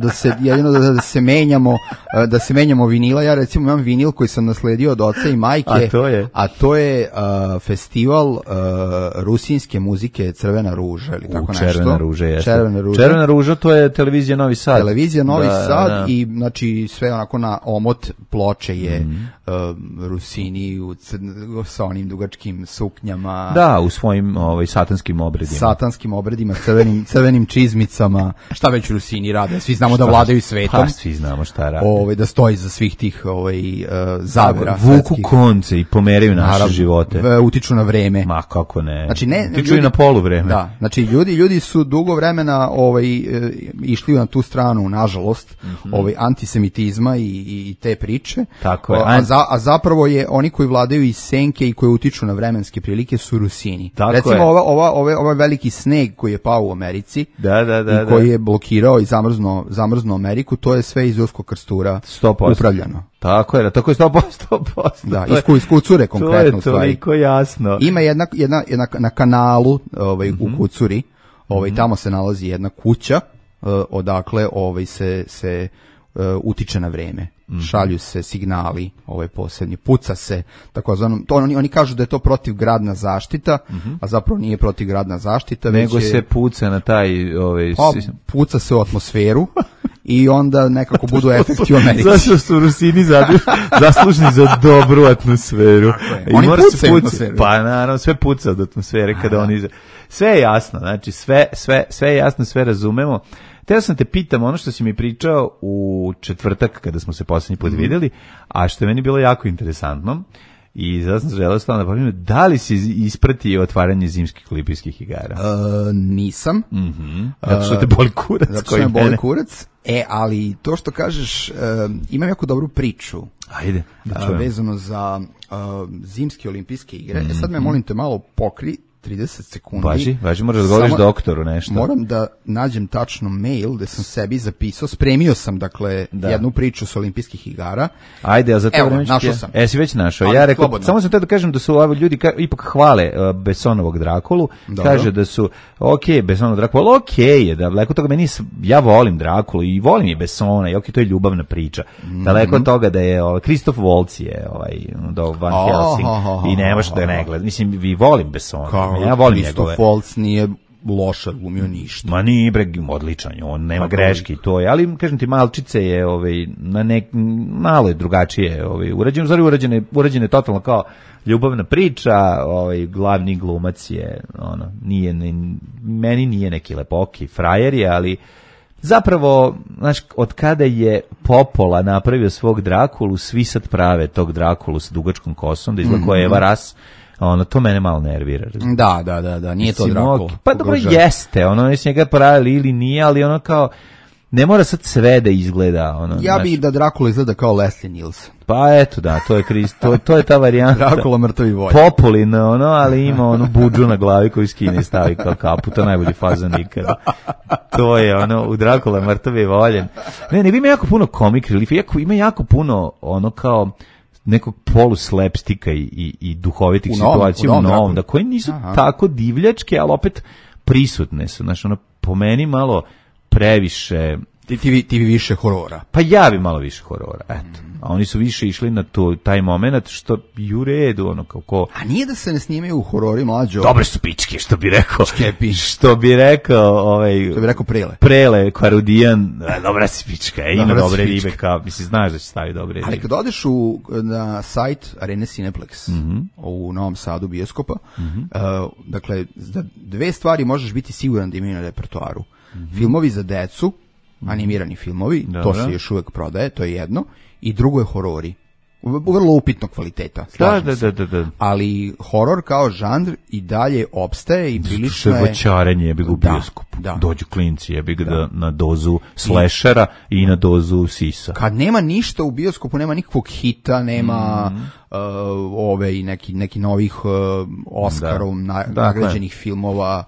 da se menjamo vinila. Ja recimo imam vinil koji sam nasledio od oca i majke. A to je festival rusinske muzike Crvena ruža ili tako nešto. Červena ruža, jeste. Červena ruža, to je televizija Novi Sad. Televizija Novi Sad i znači sve onako na omot ploče je Rusini sa onim dugačkim suknjama. Da, u svojim satanskim obredima. Satanskim obredima, crvenim čizmicama. Šta već Rusini rade? Svi znamo da vladaju svetom. Pa, svi znamo šta rade. Da stoji za svih tih zavera. Vuku konce i pomeraju naše živote. Utiču na vreme. Ma kako ne. Znači, utiču i na polu vreme. Da, znači ljudi su dugo vremena išli na tu stranu, nažalost, antisemitizma i te priče. Tako je. A zapravo je oni koji vladaju iz senke i koji utiču na vremenske prilike su Rusini. Tako recimo je. ovaj veliki sneg koji je pao u Americi i koji je blokirao i zamrznuo Ameriku, to je sve iz ruskog krstura 100%. upravljano. Tako je 100%. Da, iz Kucure konkretno. To je toliko jasno. Ima jedna na kanalu u Kucuri, tamo se nalazi jedna kuća odakle se utiče na vreme. šalju se signali, posebni, puca se, takozvano, to oni kažu da je to protivgradna zaštita, a zapravo nije protivgradna zaštita, nego se puca na taj puca se u atmosferu i onda nekako budu efekti u Americi. Zašto su Rusini zaslužni za dobru atmosferu? Oni pucaju atmosferu. Pa naravno, sve puca od atmosfere kada oni... Sve je jasno, znači sve je jasno, sve razumemo. Teo sam te pitam ono što si mi pričao u četvrtak kada smo se posljednji put vidjeli, a što je meni bilo jako interesantno i zato sam želeo stalno da povijem, da li si ispratio otvaranje zimskih olimpijskih igara? Nisam. Zato što te boli kurac. Zato što me boli kurac. Ali to što kažeš, imam jako dobru priču. Ajde, da čujem. Vezano za zimske olimpijske igre. Sad me molim te malo pokri 30 sekundi. Važi, moraš da govoriš doktoru nešto. Moram da nađem tačno mail gde sam sebi zapisao, spremio sam jednu priču s olimpijskih igara. Ajde, a za to vreme našao sam. Si već našao. Ja rekao, samo sam te da kažem da su ovi ljudi ipak hvale Bessonovog Drakulu. Dobro. Kaže da su Bessonov Drakula, je, daleko toga meni, ja volim Drakulu i volim i Bessona i to je ljubavna priča. Daleko od toga da je Christoph Waltz je do Van Helsing i nemaš da ne gleda. Mislim, vi volim Bessona. Ja volim njegove. Christoph Waltz nije loša glumio ništa. Ma nije odličan, on nema greški to je, ali kažem ti Malčice je na malo je drugačije urađeno totalno kao ljubavna priča, glavni glumac je meni nije neki lepoki frajer je, ali zapravo, znaš, od kada je Popola napravio svog Drakulu, svi sad prave tog Drakulu sa dugačkom kosom, da izgleda koja je Eva Ras. To mene malo nervira. Da, nije to Drakula. Pa dobro jeste, mislim njega pravili ili nije, ali kao ne mora sad sve da izgleda. Ja bih da Drakula izgleda kao Leslie Nielsen. Pa eto da, to je ta varijanta. Drakula mrtavi volje. Populin, ali ima budžu na glavi koju skine i stavi kao kapu, to najbolji fazon nikada. To je u Drakula mrtavi voljen. Ne, ima jako puno comic relief, ima jako puno kao nekog poluslapstika i duhovitih situacija u novom, da koji nisu tako divljačke, ali opet prisutne su. Znači, po meni malo previše... Ti bi više horora. Pa ja bi malo više horora, eto. A oni su više išli na taj moment, što i u redu, kako... A nije da se ne snimaju horori, mlađo? Dobre su pičke, što bi rekao. Škepi. Što bi rekao Prele. Prele, Kvarudijan, dobra si pička, ima dobre ribe, mislim, znaš da će staviti dobre ribe. Ali kad odeš na sajt Arene Cineplex, u Novom Sadu bioskopa, dakle, za dve stvari možeš biti siguran da imaju na repertoaru. Filmovi za decu, animirani filmovi, to se još uvek prodaje, to je jedno, i drugo je horori. Vrlo upitnog kvaliteta, slažem se. Da. Ali horor kao žanr i dalje opstaje i prilično je... Ševoćarenje je bi ga u bioskopu. Dođu klinci je bi ga na dozu slashera i na dozu sisa. Kad nema ništa u bioskopu, nema nikakvog hita, nema neki novih Oscarov nagrađenih filmova,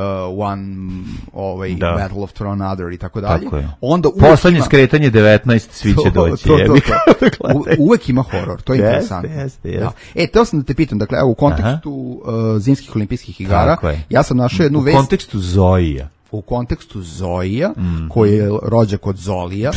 Battle of Tronador i tako dalje. Onda poslednje skretanje 19 svi će doći. Uvek ima horor, to je interesantno. Teo sam da te pitam, dakle, u kontekstu zimskih olimpijskih igara, ja sam našao jednu vest. U kontekstu Zoija, koji je rođak od Zolija.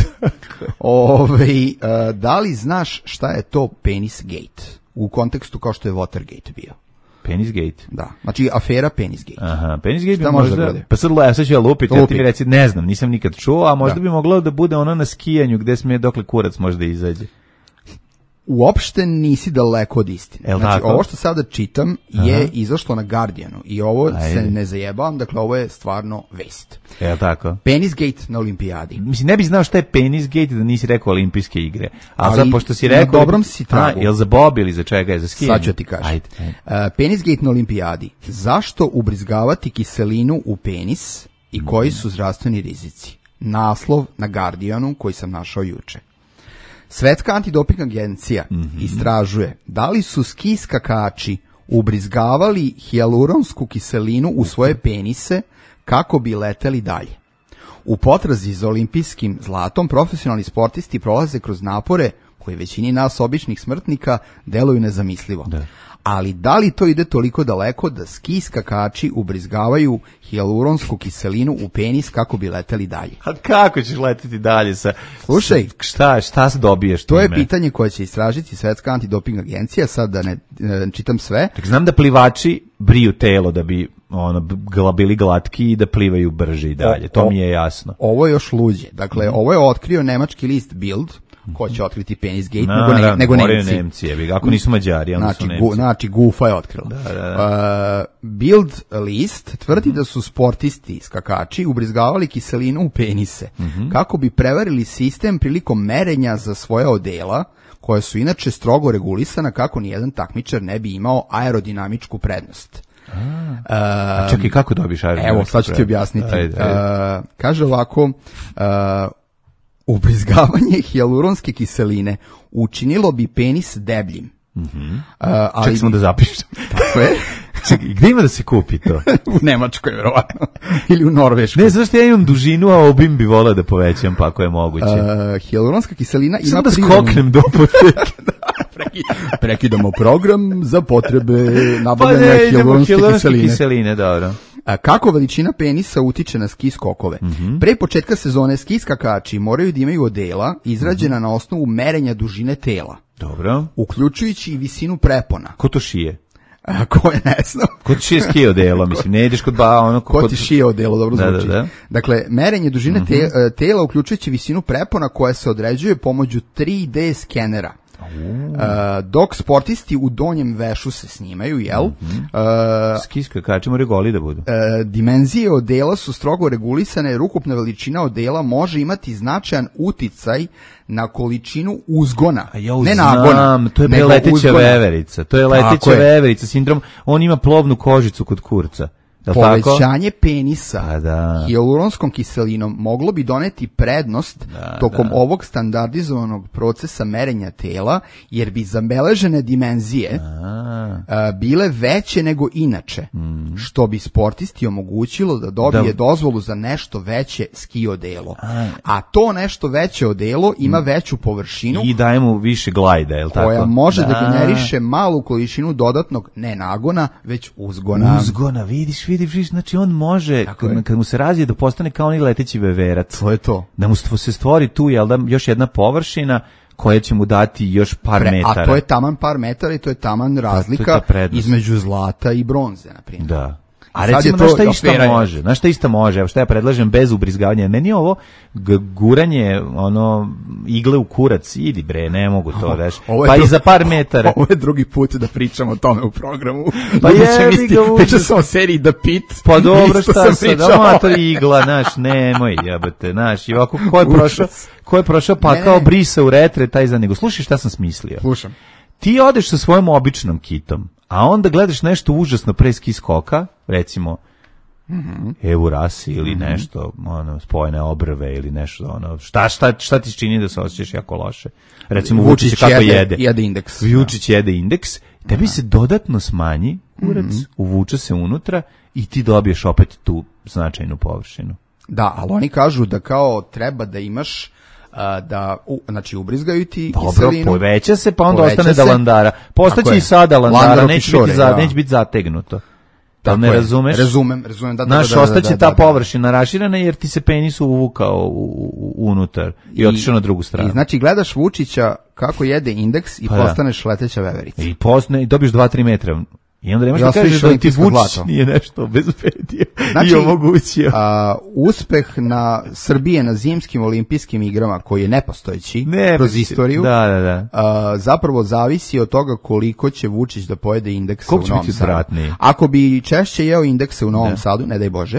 Da li znaš šta je to Penis Gate? U kontekstu kao što je Watergate bio. Penisgate? Da, znači afera Penisgate. Aha, Penisgate bi možda... Pa sad ću ja lupiti, ja ti mi reci, ne znam, nisam nikad čuo, a možda bi moglo da bude ono na skijanju gde smije dokle kurac možda izađe. Uopšte nisi daleko od istine. Znači, ovo što sada čitam je izašlo na Guardianu i ovo se ne zajebavam, dakle ovo je stvarno vest. Jel tako? Penisgate na olimpijadi. Mislim, ne bih znao šta je Penisgate da nisi rekao olimpijske igre. Ali sad, pošto si rekao... Na dobrom si tragu. Jel za Bob ili za čega je, za skijanje? Sad ću ti kažem. Penisgate na olimpijadi. Zašto ubrizgavati kiselinu u penis i koji su zdravstveni rizici? Naslov na Guardianu koji sam našao juče. Svetska antidoping agencija istražuje da li su ski skakači ubrizgavali hijaluronsku kiselinu u svoje penise kako bi leteli dalje. U potrazi za olimpijskim zlatom profesionalni sportisti prolaze kroz napore koje većini nas običnih smrtnika deluju nezamislivo. ali da li to ide toliko daleko da ski skakači ubrizgavaju hijaluronsku kiselinu u penis kako bi leteli dalje? A kako ćeš leteti dalje sa... Slušaj, šta se dobiješ? To je pitanje koje će istražiti Svetska antidoping agencija, sad da ne čitam sve. Tak znam da plivači briju telo da bi bili glatki i da plivaju brže i dalje, to mi je jasno. Ovo je još luđe, dakle, ovo je otkrio nemački list Bild, ko će otkriti Penis Gate, nego Nemci. Ako nisu Mađari, onda su Nemci. Znači, Gufa je otkrila. Bild list tvrdi da su sportisti, skakači, ubrizgavali kiselinu u penise, kako bi prevarili sistem prilikom merenja za svoja odela, koja su inače strogo regulisana kako nijedan takmičar ne bi imao aerodinamičku prednost. A čekaj, kako dobiš aerodinamičku prednost? Evo, sad ću ti objasniti. Kaže ovako, ubrizgavanje hijaluronske kiseline učinilo bi penis debljim. Ček samo da zapišem. Tako je. Čekaj, gde ima da se kupi to? U Nemačkoj, verovatno. Ili u Norveškoj. Ne, zašto ja imam dužinu, a obim bi volao da povećam, pa ako je moguće. Hijaluronska kiselina ima... Samo da skoknem do apoteke. Prekidamo program za potrebe nabavljanja hijaluronske kiseline. Dobro. Kako veličina penisa utiče na ski skokove? Pre početka sezone ski skakači moraju da imaju odela izrađena na osnovu merenja dužine tela. Dobro. Uključujući i visinu prepona. Ko to šije? Ko je, ne znam. Ko ti šije ski odelo, mislim, ne ideš kod Ko ti šije odelo, dobro zvuči. Da. Dakle, merenje dužine tela uključujući visinu prepona koja se određuje pomoću 3D skenera. Dok sportisti u donjem vešu se snimaju, jel? Ski skakači moraju goli da budu. Dimenzije odela su strogo regulisane jer ukupna veličina odela može imati značajan uticaj na količinu uzgona. Ne nagona. To je leteća veverica. To je leteća veverica sindrom. On ima plovnu kožicu kod kurca. Povećanje penisa hijaluronskom kiselinom moglo bi doneti prednost tokom ovog standardizovanog procesa merenja tela, jer bi zabeležene dimenzije bile veće nego inače, što bi sportisti omogućilo da dobije dozvolu za nešto veće ski odelo. A to nešto veće odelo ima veću površinu i daje mu više glajda, je li tako? Koja može da generiše malu količinu dodatnog ne nagona, već uzgona. Uzgona, vidiš, znači on može, kad mu se razvije, da postane kao onaj leteći veverac. To je to. Da mu se stvori tu, jel da, još jedna površina koja će mu dati još par metara. A to je taman par metara i to je taman razlika između zlata i bronze, na primjer. Da. A recimo, znaš šta isto može? Evo šta ja predlažem bez ubrizgavanja. Meni je ovo guranje, igle u kurac, idi bre, ne mogu to reći. Pa i za par metara. Ovo je drugi put da pričamo o tome u programu. Pa pričao sam o seriji The Pit. Pa dobro, šta sad, amator igla, znaš, nemoj, jebate, znaš, i ovako, ko je prošao pa kao brisa u retre, taj za nego. Slušaj šta sam smislio. Slušam. Ti odeš sa svojom običnom kitom, a onda gledaš nešto užasno pre ski skoka, recimo Eurasi ili nešto, spojene obrve ili nešto, šta ti čini da se osjećaš jako loše? Recimo Vučić kako jede indeks. Vučić jede indeks, tebi se dodatno smanji kurac, uvuče se unutra i ti dobiješ opet tu značajnu površinu. Da, ali oni kažu da kao treba da imaš znači ubrizgaju ti kiselinu. Dobro, poveća se, pa onda ostane da landara. Postaće i sada landara, neće biti zategnuto. Da ne razumeš? Razumem. Znaš, ostaće ta površina raširena jer ti se penis uvukao unutar i otišao na drugu stranu. I znači gledaš Vučića kako jede indeks i postaneš leteća veverica. I dobiješ 2-3 metra. I onda nemaš da kažeš da ti Vučić nije nešto obezbedio i omogućio. Uspeh na Srbije na zimskim olimpijskim igrama, koji je nepostojeći kroz istoriju, zapravo zavisi od toga koliko će Vučić da pojede indeksa u Novom Sadu. Ako bi češće jeo indekse u Novom Sadu, ne daj Bože,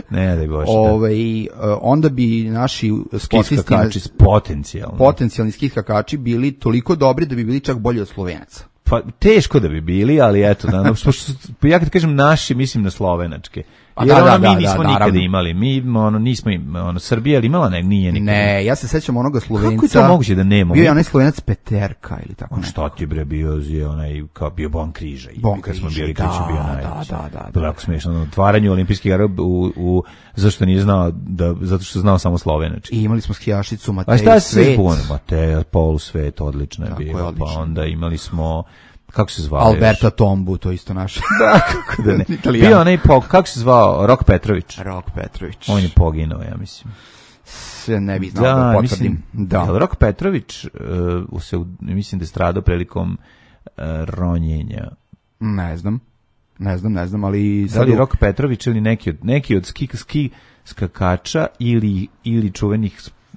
onda bi naši sportisti, potencijalni ski skakači bili toliko dobri da bi bili čak bolji od Slovenaca. Pa teško da bi bili, ali eto, ja kad kažem naši, mislim na slovenačke. Jer mi nismo nikada imali, mi nismo, Srbija ali imala nije nikada. Ne, ja se sećam onoga Slovenca. Kako je to moguće da nema? Bio je onaj Slovenac Peterka ili tako nešto. Šta ti bre bio, onaj kao bio Bon Križa. Kad smo bili Križ bio najveći. Da. Bilo jako smiješno, na otvaranju olimpijskih igara zašto nije znao, zato što znao samo slovenački. I imali smo skijašicu Matej Svet. A šta se zbunio? Matej Pol Svet, odlično je bilo. Pa onda imali smo kako se zvao? Alberta Tombu, to isto naš. Da, kako da ne. Bio onaj kako se zvao? Rok Petrović. On je poginuo, ja mislim. Se ne bi znao da potvrdim. Da. Rok Petrović mislim da je stradao prilikom ronjenja. Ne znam, ali... Da li Rok Petrović ili neki od ski skakača ili čuvenih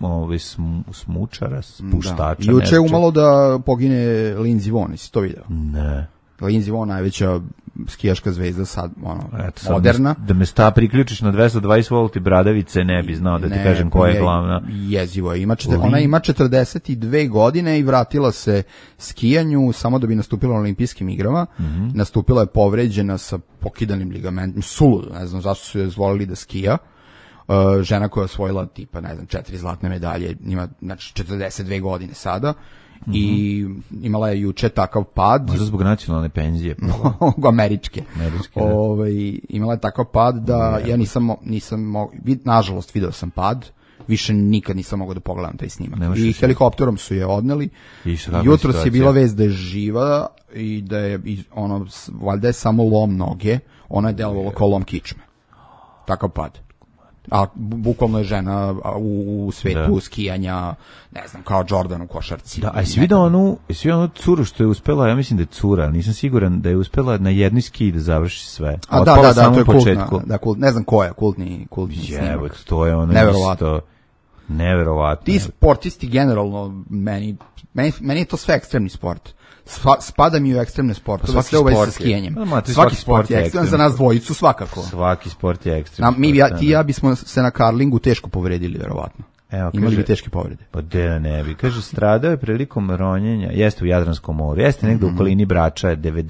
smučara, spuštača. Da. Juče je umalo da pogine Lindsey Vonn, jesi to vidio? Ne. Lindsey Vonn, najveća skijaška zvezda sad, moderna. Da me priključiš na 220 V bradavice, ne bi znao da ti kažem koja je glavna. Jezivo je. Ona ima 42 godine i vratila se skijanju samo da bi nastupila na olimpijskim igrama. Nastupila je povređena sa pokidanim ligamentom, suludo, ne znam zašto su je zvolili da skija. Žena koja je osvojila tipa, 4 zlatne medalje, ima 42 godine sada. I imala je juče takav pad. Možda zbog nacionalne penzije. Američke. Imala je takav pad da ja nisam mogao, nažalost video sam pad, više nikad nisam mogao da pogledam taj snimak. I helikopterom su je odneli. Jutros je bila vest da je živa i da je valjda je samo lom noge, ona je delovala kao lom kičme. Takav pad. A bukvalno je žena u svetu skijanja, ne znam, kao Jordan u košarci. Da, a jesi vidio onu curu što je uspela, ja mislim da je cura, nisam siguran da je uspela na jednoj skiji da završi sve. A da, to je kultna, ne znam ko je, kultni snimak. To je ono isto neverovatno. Ti sportisti generalno, meni je to sve ekstremni sport. Spada mi u ekstremne sportove, sve u vezi sa skijanjem. Svaki sport je ekstreman, za nas dvojicu svakako. Svaki sport je ekstreman. Ti i ja bismo se na karlingu teško povredili, verovatno. Imali bi teške povrede. Pa ne bi. Kaže, stradao je prilikom ronjenja, jeste u Jadranskom moru, jeste negde u okolini Brača,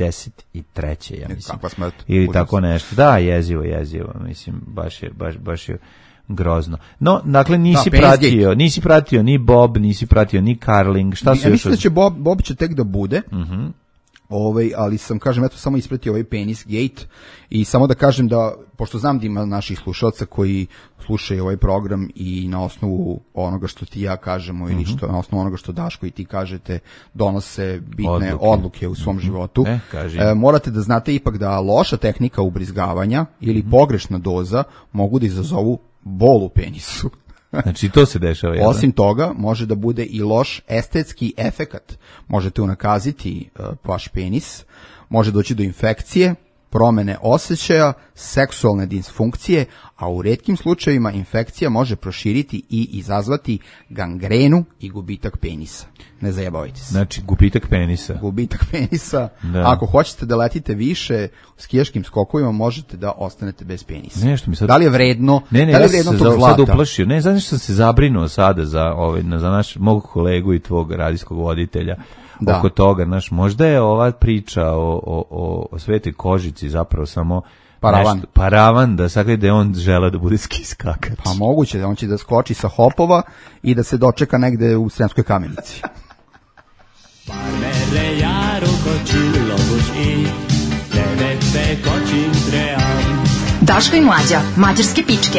93. ja mislim. Kakva smrt. Ili tako nešto. Da, jezivo. Mislim, baš je grozno. No, dakle, nisi pratio ni Bob, nisi pratio ni Carling, šta su još... Ja mislim da će Bob će tek da bude, ali sam, eto, samo ispratio ovaj penis gate i samo da kažem da, pošto znam da ima naših slušalaca koji slušaju ovaj program i na osnovu onoga što ti ja kažemo ili na osnovu onoga što Daško i ti kažete donose bitne odluke u svom životu. Morate da znate ipak da loša tehnika ubrizgavanja ili pogrešna doza mogu da izazovu bol u penisu. Znači, to se dešava. Osim toga, može da bude i loš estetski efekat. Možete unakaziti vaš penis, može doći do infekcije, promene osjećaja, seksualne disfunkcije, a u retkim slučajevima infekcija može proširiti i izazvati gangrenu i gubitak penisa. Ne zajebavajte se. Znači, gubitak penisa. Da. Ako hoćete da letite više u skijaškim skokovima, možete da ostanete bez penisa. Da li je vredno? Da li je vredno tog zlata? Sad uplašio. Ne, znaš što sam se zabrinuo sada za mog kolegu i tvog radijskog voditelja. Oko toga, možda je ova priča o Svetoj Kožici zapravo samo paravan da sagleda on žele da bude ski skakač. Pa moguće, on će da skoči sa hopova i da se dočeka negde u Sremskoj Kamenici. Daško i Mlađa, mađarske pičke.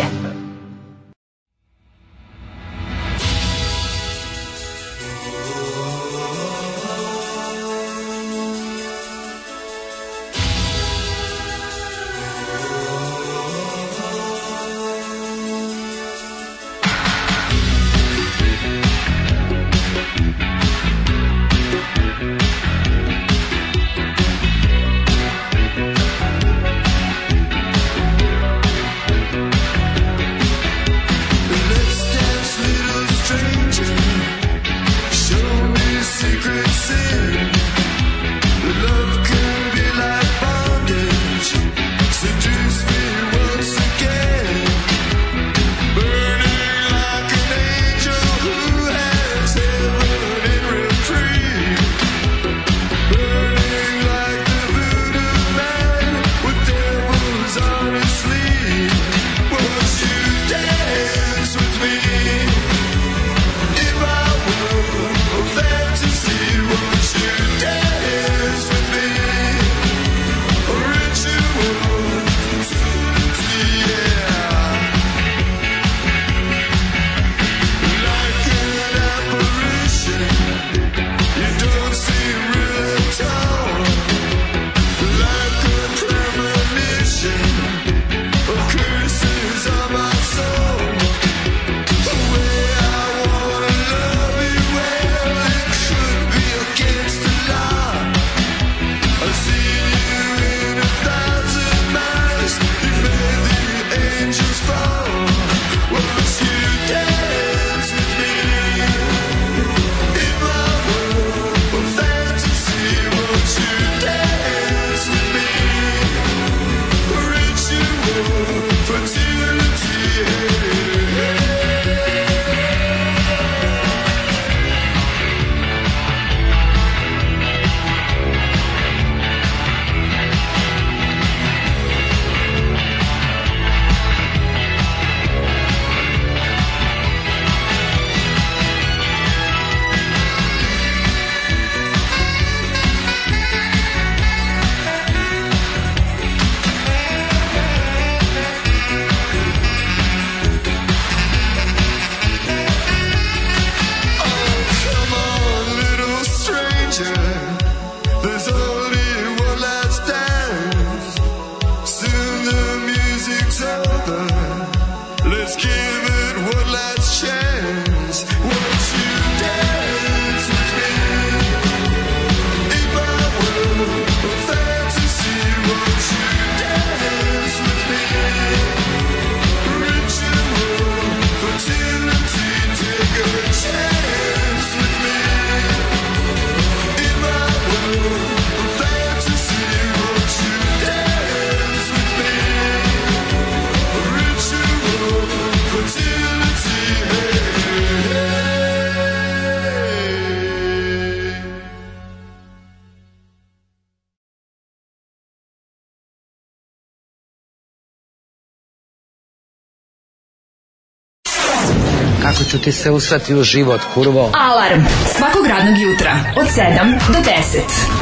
Kako ću ti se usrati u život, kurvo? Alarm svakog radnog jutra od 7 do 10.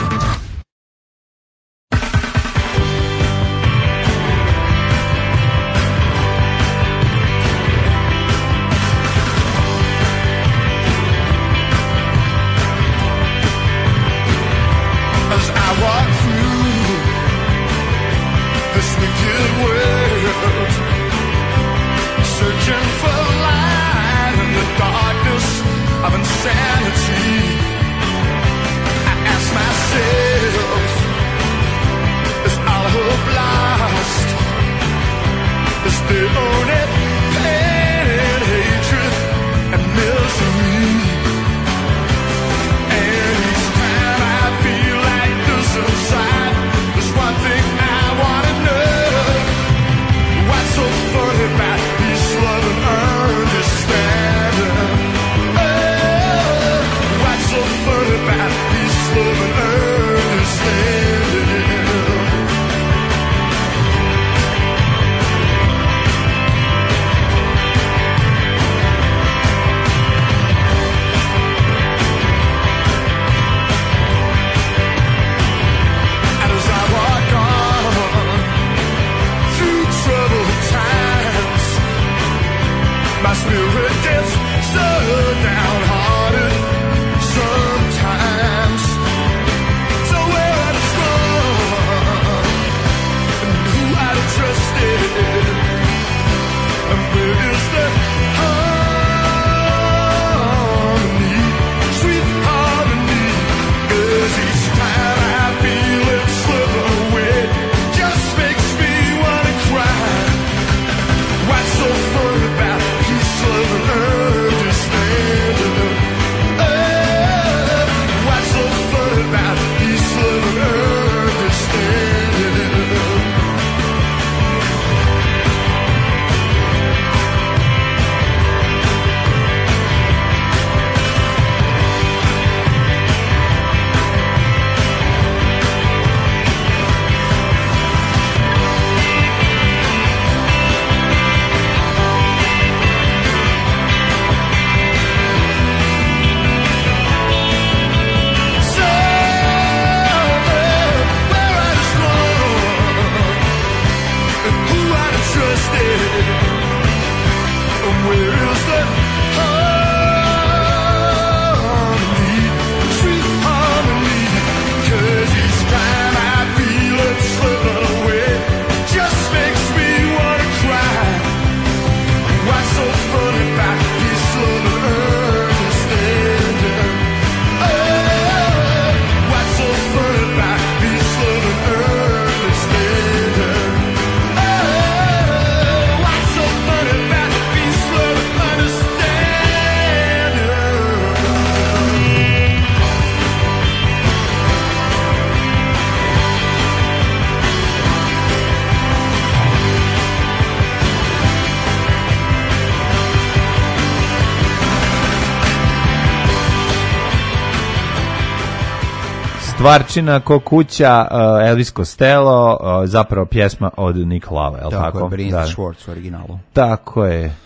Stvarčina ko kuća, Elvis Costello, zapravo pjesma od Nick Love, je li tako? Tako je, Brins Schwartz u originalu. Tako je.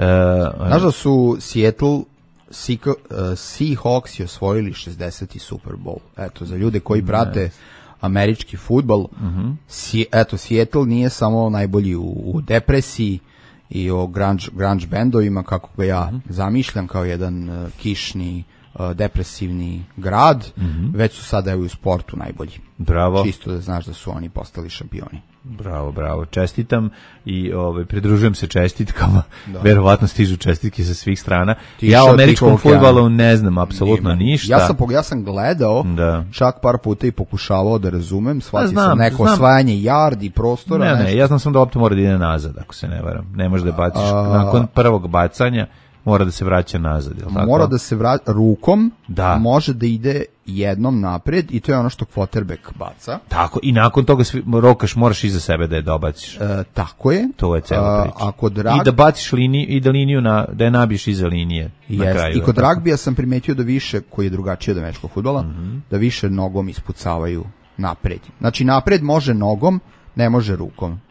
Znaš da su Seattle Seahawks osvojili 60. Super Bowl. Eto, za ljude koji prate američki fudbal, eto, Seattle nije samo najbolji u depresiji i o grunge bendovima, kako ga ja zamišljam, kao jedan kišni, depresivni grad, već su sada evo i u sportu najbolji. Bravo. Čisto da znaš da su oni postali šampioni. Bravo, čestitam i pridružujem se čestitkama. Verovatno stižu čestitke sa svih strana. Ja o američkom fudbalu ne znam apsolutno ništa. Ja sam gledao, čak par puta i pokušavao da razumem, shvatio sam neko osvajanje yardi prostora. Ne, ja znam sam da lopta mora da ide nazad, ako se ne varam. Ne može da baciš nakon prvog bacanja. Mora da se vraća nazad, je li tako? Mora da se vraća rukom, može da ide jednom napred i to je ono što quarterback baca. Tako, i nakon toga rokaš moraš iza sebe da je dobaciš. Tako je. To je cela priča. I da baciš liniju, i da liniju da je nabiješ iza linije na kraju. I kod ragbija sam primetio da više, koji je drugačiji od američkog fudbala, da više nogom ispucavaju napred. Znači napred može nogom, ne može rukom.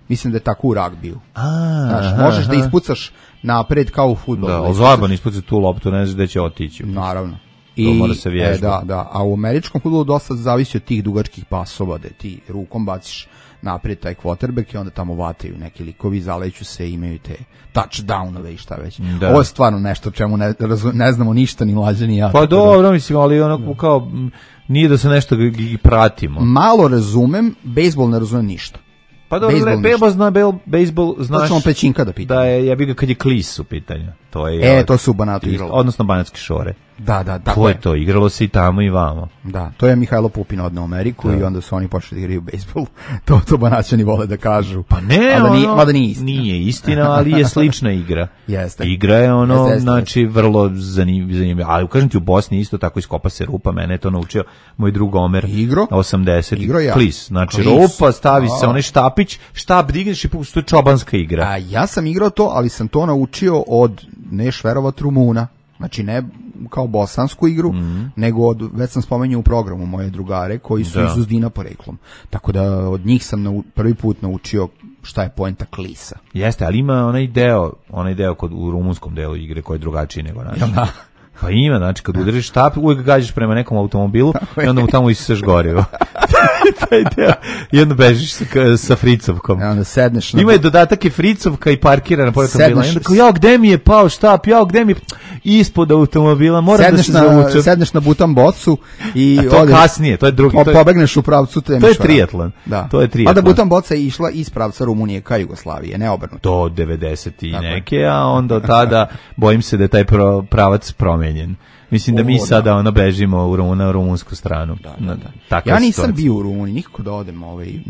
Mislim da je tako u ragbiju. Znaš, možeš da ispucaš napred kao u fudbalu. Da, ozvaban ispuca tu loptu, ne znaš gde će otići. Naravno. To mora se vježbati. Da, a u američkom fudbalu dosta zavisi od tih dugačkih pasova, da ti rukom baciš napred taj quarterback i onda tamo vataju neki likovi, zaleću se, imaju te touchdownove i šta već. Da. Ovo je stvarno nešto o čemu ne znamo ništa, ni mlađe, ni ja. Pa dobro, mislim, ali onako kao, nije da se nešto pratimo. Malo razumem, bejsbol ne razumem ništa. Pa dobro, bejsbol znaš. To ćemo Pećinka da pitamo. Da je, ja bih ga kad je Klis u pitanju. To je, to su u Banatu igralo. Odnosno Banatske šore. Da. To je to, igralo se i tamo i vamo. Da, to je Mihajlo Pupin odneo u Ameriku i onda su oni počeli da igraju bejsbol. To Banaćani vole da kažu. Pa ne, mada nije istina. Nije istina, ali je slična igra. Jeste. Igra je znači, vrlo zanimljiva. Ali kažem ti, u Bosni isto tako iskopa se rupa, mene je to naučio moj drug Omer. Igro? 80. Klis. Znači, rupa, stavi se onaj štap digneš i to je čobanska igra. A ja sam igrao to, ali sam to naučio od neš verovat Rumuna. Znači ne kao bosansku igru, nego već sam spomenuo u programu moje drugare koji su iz Uzdina poreklom. Tako da od njih sam prvi put naučio šta je poenta klisa. Jeste, ali ima onaj deo kod u rumunskom delu igre koji je drugačiji nego naš. Ja. Pa ima, znači kad udariš štap, uvijek gađaš prema nekom automobilu i onda mu tamo isiseš gorivo. Taj deo. I onda bežiš sa fricovkom. Onda sedneš ima je dodatak je fricovka i parkirana pored automobila. I onda kao, gde mi je pao štap, gde mi je ispod automobila, moram da se zavučem. Sedneš na butan bocu i to kasnije, to je drugi. Pobegneš u pravcu Temišvara. To je triatlon. Da. To je triatlon. A da butan boca je išla iz pravca Rumunije ka Jugoslavije, ne obrnuto. Do 90 i neke, a onda tada bojim se da je taj pravac promenjen. Mislim da mi sada bežimo na rumunsku stranu. Da. Ja nisam bio u Rumuniji, nikako da odem.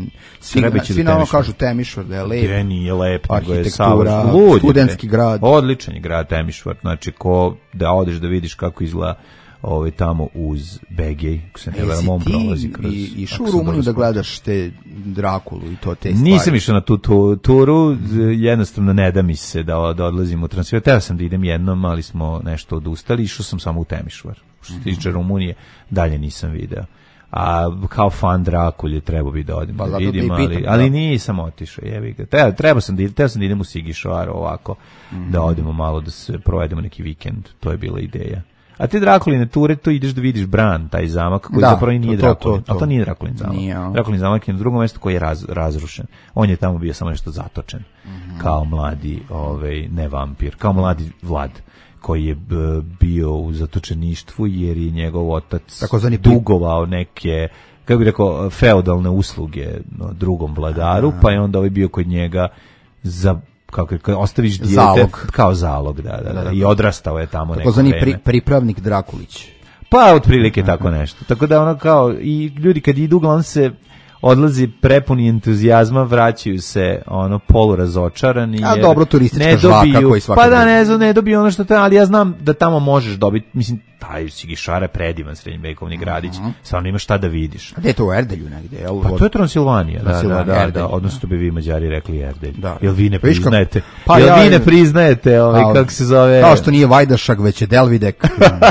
Svi na ono kažu Temišvar, da je lep. Gdje nije lep, arhitektura, studentski grad. Odličan je grad Temišvar, znači ko da odeš da vidiš kako izgleda tamo uz Begej, ako se ne varam, on prolazi kroz... Išao u Rumuniju da gledaš te Drakulu i to te stvari? Nisam išao na tu turu, jednostavno ne da mi se da odlazim u transfer. Teo sam da idem jednom, ali smo nešto odustali, išao sam samo u Temišvar. Što se tiče Rumunije, dalje nisam video. A kao fan Drakulje trebao bi da odem da vidim, ali nisam otišao. Teo sam da idem u Sigišoar ovako, da odemo malo, da se provedemo neki vikend. To je bila ideja. A te Drakuline ture, to ideš da vidiš Bran, taj zamak, koji zapravo i nije Drakulin. A to nije Drakulin zamak. Drakulin zamak je na drugom mjestu koji je razrušen. On je tamo bio samo nešto zatočen. Kao mladi, ne vampir, kao mladi Vlad, koji je bio u zatočeništvu jer je njegov otac dugovao neke, kako bi rekao, feudalne usluge drugom vladaru, pa je onda bio kod njega za ostaviš dijete kao zalog, da. I odrastao je tamo neko vreme. Pripravnik Drakulić. Pa otprilike tako nešto. Tako da ono kao, i ljudi kad idu, uglavnom se odlazi prepuni entuzijazma, vraćaju se polurazočarani. A dobro, turistička žvaka koji svaki. Pa da, ne dobiju ono što treba, ali ja znam da tamo možeš dobiti, mislim, taj Sigišara je predivan srednjevekovni gradić, stvarno imaš šta da vidiš. A gde je to u Erdelju negdje? Pa to je Transilvanija, da, odnosno bi vi Mađari rekli Erdelj. Jel vi ne priznajete? Vi ne priznajete, kako se zove? Kao što nije Vajdašak, već je Delvidek.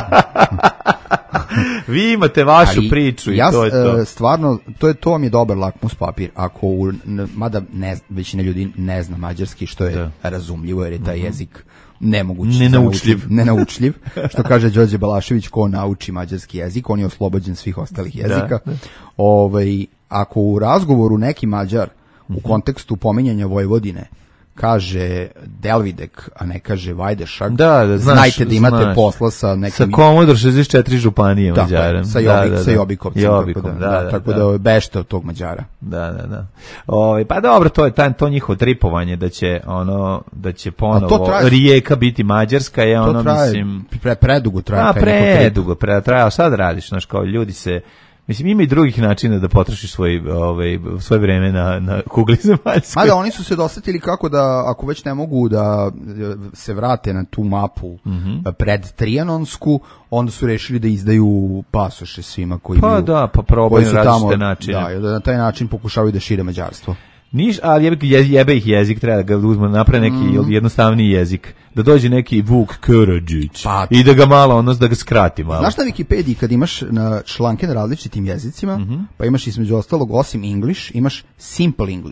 Vi imate vašu priču i to je to. Stvarno, to vam je dobar lakmus papir. Ako, mada većina ljudi ne zna mađarski, što je razumljivo, jer je taj jezik nenaučljiv. Što kaže Đorđe Balašević, ko nauči mađarski jezik, on je oslobođen svih ostalih jezika. Ako u razgovoru neki Mađar u kontekstu pominjanja Vojvodine kaže Delvidek, a ne kaže Vajdešak, znajte da imate posla sa nekim... Sa Komodor 64 županije Mađara. Sa Jobikovcem. Tako da bešte od tog Mađara. Da. Pa dobro, to njihovo tripovanje da će ponovo Rijeka biti mađarska je ono, mislim... Predugo traje. Predugo traje, sad radiš, znaš, kao ljudi se... Mislim, ima i drugih načina da potrošiš svoje vreme na kugli zemaljskoj. Mada oni su se dosetili kako da, ako već ne mogu da se vrate na tu mapu pred Trijanonsku, onda su rešili da izdaju pasoše svima koji probaju na različite načine. Da na taj način pokušavaju da šire mađarstvo. Ali jebe ih jezik, treba da ga uzme, napravi neki jednostavniji jezik, da dođe neki Vuk Karadžić i da ga malo, da ga skrati malo. Znaš na Wikipediji kad imaš članke na različitim jezicima, pa imaš između ostalog, osim English, imaš Simple English.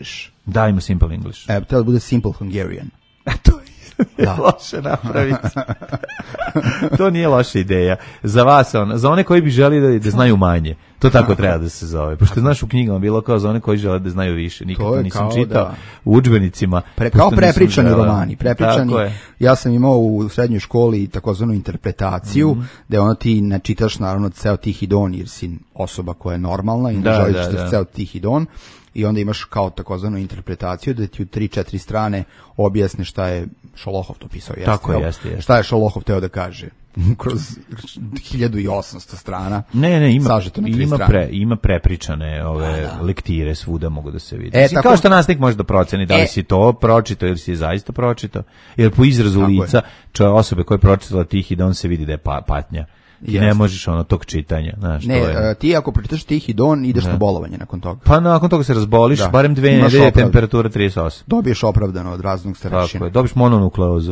Da, ima Simple English. Treba da bude Simple Hungarian. To je loše napraviti. To nije loša ideja. Za vas, za one koji bi želi da znaju manje. To tako treba da se zove. Pošto znaš u knjigama bilo kao za one koji žele da znaju više. Nikad to nisam čitao u udžbenicima. Kao prepričani romani. Prepričani. Ja sam imao u srednjoj školi takozvanu interpretaciju, da ono ti ne čitaš naravno ceo Tihi Don, jer si osoba koja je normalna i ne želiš da ceo Tihi Don. I onda imaš kao takozvanu interpretaciju da ti u 3-4 strane objasne šta je Šolohov to pisao. Tako jeste. Šta je Šolohov teo da kaže kroz 1800 strana. Ne, ima prepričane lektire svuda mogu da se vidi. Kao što nastavnik može da proceni da li si to pročitao ili si je zaista pročitao. Jer po izrazu lica osobe koja je pročitala Tihi Don se vidi da je patnja. I ne možeš tog čitanja. Znaš, ti ako pročitaš Tihi Don ideš na bolovanje nakon toga. Pa nakon toga se razboliš, barem 2 nedelje, temperatura 38. Dobiješ opravdano od raznog starešina. Tako je, dobiješ mononukleozu.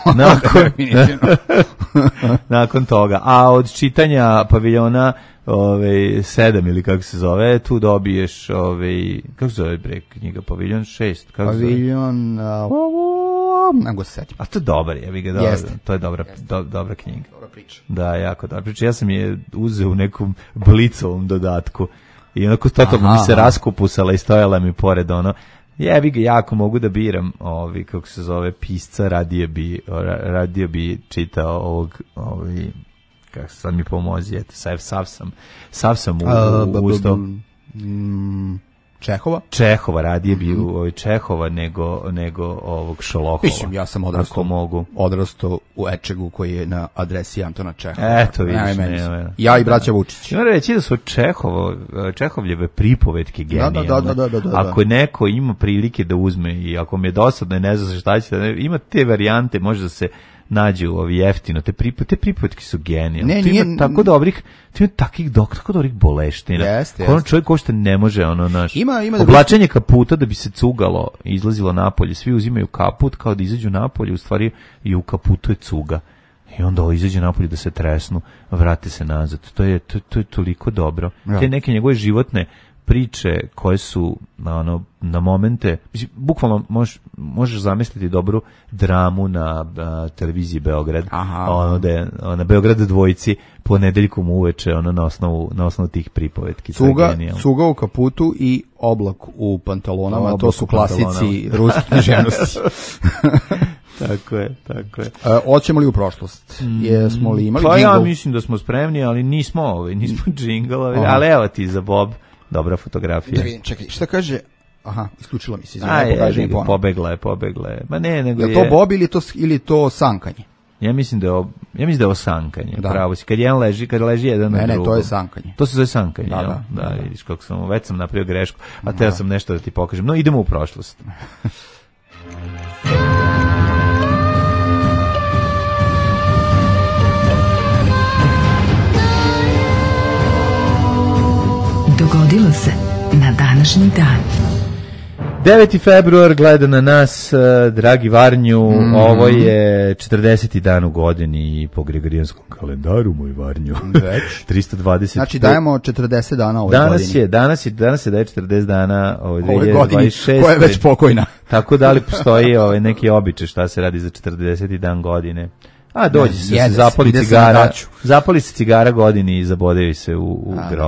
Nakon toga. A od čitanja paviljona 7 ili kako se zove, tu dobiješ kako se zove knjiga, paviljon 6. Paviljon nego se setim. A to je dobar, to je dobra knjiga. Dobra priča. Da, jako dobra priča. Ja sam je uzeo u nekom blicovom dodatku i onako totalno mi se raskupusala i stojala mi pored jebi ga, jako mogu da biram kako se zove, pisca, radije bi čitao ovog kako sad mi pomozi, sav sam ustao. Čehova, radije bi Čehova nego ovog Šolohova. Mislim, ja sam odrastao u Ečegu koji je na adresi Antona Čehova. Eto, vidiš. Ja i braća Vučić. Moram reći da su Čehovljeve pripovetke genijalne. Da. Ako neko ima prilike da uzme i ako mi je dosadno i ne zna šta će, ima te varijante, može da se nađu jeftino, te pripovetke su genijalne. Ima tako dobrih, tako dobrih boleština. Ono čovjek ko što ne može, oblačenje kaputa da bi se cugalo i izlazilo napolje, svi uzimaju kaput kao da izađu napolje, u stvari i u kaputu je cuga. I onda izađe napolje da se tresnu, vrate se nazad. To je toliko dobro. Te neke njegove životne priče koje su na momente, mislim, bukvalno možeš zamisliti dobru dramu na televiziji Beograd, na Beograd dvojici ponedeljkom uveče na osnovu tih pripovetki. Cuga u kaputu i oblak u pantalonama, to su klasici ruske književnosti. Tako je. Hoćemo li u prošlost? Jesmo li imali džingl? Ja mislim da smo spremni, ali nismo džinglovi, ali evo ti za Bob. Dobra fotografija. Čekaj, šta kaže? Aha, isključilo mi se. Pobegla je. Ma ne, nego je to Bob ili to sankanje? Ja mislim da je ovo sankanje. Pravo si. Kad leži jedan na drugom. Ne, to je sankanje. To se zove sankanje. Da, vidiš kako već sam napravio grešku, a teo sam nešto da ti pokažem. No, idemo u prošlost. Dogodilo se na današnji dan. 9. februar gleda na nas, dragi Varnju, ovo je 40. dan u godini po gregorijanskom kalendaru, moj Varnju. Već? 320. Znači dajemo 40 dana ovoj godini. Danas je daje 40 dana ove godini, koja je već pokojna. Tako da li postoji neki običaj šta se radi za 40. dan godine? A dođi se zapali se cigara godini i zabodaju se u grob.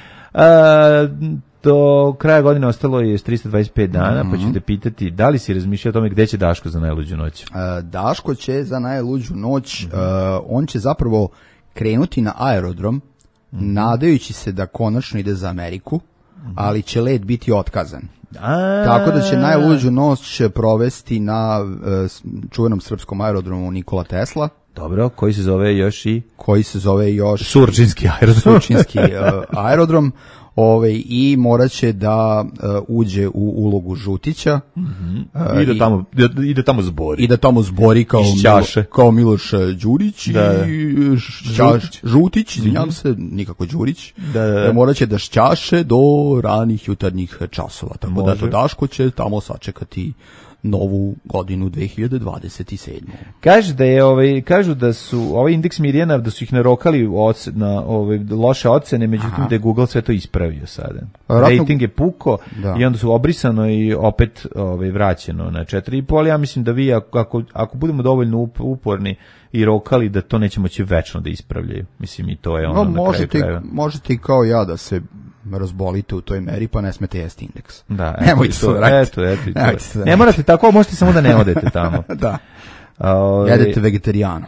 Do kraja godine ostalo je 325 dana, pa ću te pitati da li si razmišljao o tome gde će Daško za najluđu noć? Daško će za najluđu noć, on će zapravo krenuti na aerodrom, nadajući se da konačno ide za Ameriku, ali će let biti otkazan. Tako da će najluđu noć provesti na čuvenom srpskom aerodromu Nikola Tesla. Dobro, koji se zove još Surčinski aerodrom. I morat će da uđe u ulogu Žutića. I da tamo zbori. I da tamo zbori kao Miloš Đurić i Žutić, izvinjam se, nikako Đurić. Morat će da šćaše do ranih jutarnjih časova. Tako da Daško će tamo sačekati novu godinu 2027. Kažu da su ovaj indeks Mirjana, da su ih narokali na loše ocene, međutim da je Google sve to ispravio sada. Rating je puko i onda su obrisano i opet vraćeno na 4,5, ali ja mislim da vi ako budemo dovoljno uporni i rokali, da to neće moći večno da ispravljaju. Mislim, i to je ono na kraju krajeva. Možete i kao ja da se razbolite u toj meri, pa ne smete jesti indeks. Da, nemojte to raditi. Ne morate tako, možete samo da ne odete tamo. Da. Jedete vegetarijano.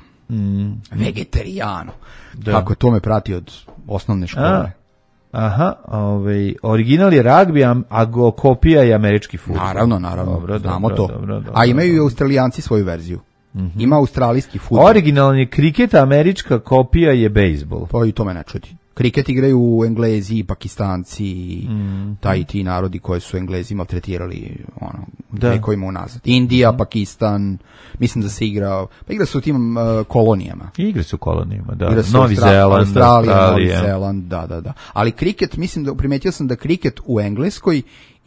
Vegetarijano. Kako to me prati od osnovne škole. Aha, original je ragbi, a kopija je američki fudbal. Naravno, dobro, znamo to. Dobro. A imaju i Australijanci svoju verziju. Ima australijski fudbal. Originalni je kriket, a američka kopija je bejsbol. Pa i to me ne čudi. Kriket igraju Englezi, Pakistanci, taj i ti narodi koji su Englezi maltretirali vekovima unazad. Indija, Pakistan, mislim da se igra su u tim kolonijama. Igra su u kolonijama, da. Novi Zeland, Australija, Novi Zeland, da. Ali kriket, mislim da primetio sam da kriket u Engleskoj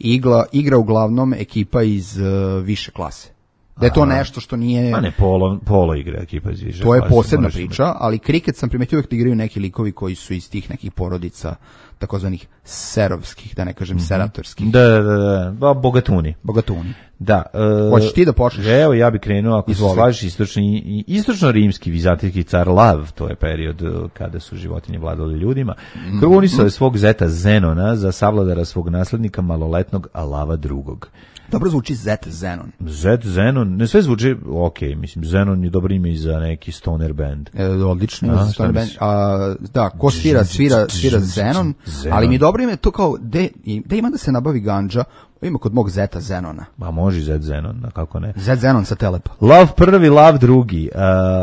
igra uglavnom ekipa iz više klase. Da je to nešto što nije... A ne, polo igra ekipa iz više. To je posebna priča, ali kriket sam primetio uvijek da igraju neki likovi koji su iz tih nekih porodica, takozvanih serovskih, da ne kažem seratorskih. Da, bogatuni. Da. Hoćeš ti da počneš? Evo, ja bih krenuo, ako se slažiš, istočno-rimski vizantijski car Lav, to je period kada su životinje vladali ljudima, krunisao je svog zeta Zenona za savladara svog naslednika maloletnog Lava II. Dobro zvuči Zet Zenon. Zet Zenon, ne sve zvuči mislim, Zenon je dobro ime i za neki stoner band. Odlično za stoner band. Da, ko svira Zenon, ali mi je dobro ime to kao, gde ima da se nabavi gandža, ima kod mog Zeta Zenona. Ma može Zet Zenon, kako ne. Zet Zenon sa Telepa. Lav prvi, Lav drugi.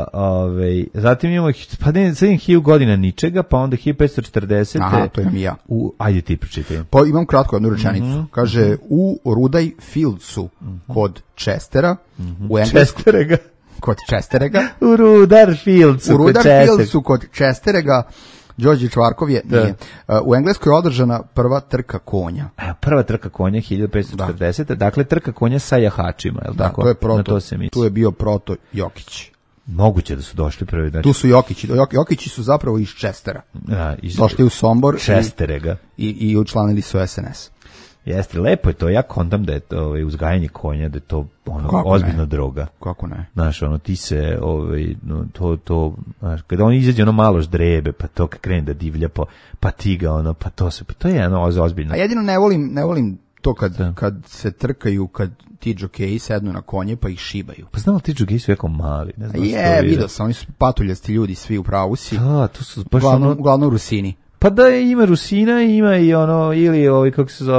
Zatim imamo, pa ne, 1000 godina ničega, pa onda 1540. Aha, to imam i ja. Ajde ti pročitaj. Pa imam kratko jednu rečenicu. Kaže, u Rudaj Fieldsu kod Chestera, u Chesterega. Kod Chesterega. U Rudar Fieldsu kod Chesterega. Đorđe Čvarkov je nije. U Engleskoj je održana prva trka konja. Prva trka konja 1540. Dakle, trka konja sa jahačima, je li tako? To je proto, tu je bio proto Jokić. Moguće da su došli prvi. Tu su Jokići. Jokići su zapravo iz Chestera. Došli u Sombor i učlanili su SNS. Jeste, lepo je to, ja kontam da je to uzgajanje konja, da je to ozbiljna droga. Kako ne? Znaš, ti se, znaš, kada on izađe malo ždrebe, pa to krene da divlja, pa ti ga, to je ozbiljno. A jedino ne volim to kad se trkaju, kad ti džokeji sednu na konje pa ih šibaju. Pa znam li ti džokeji su jako mali? Vidio sam, oni su patuljasti ljudi, svi u pravu si. Da, to su baš uglavnom Rusini. Pa da ima Rusina, ima i ili kako se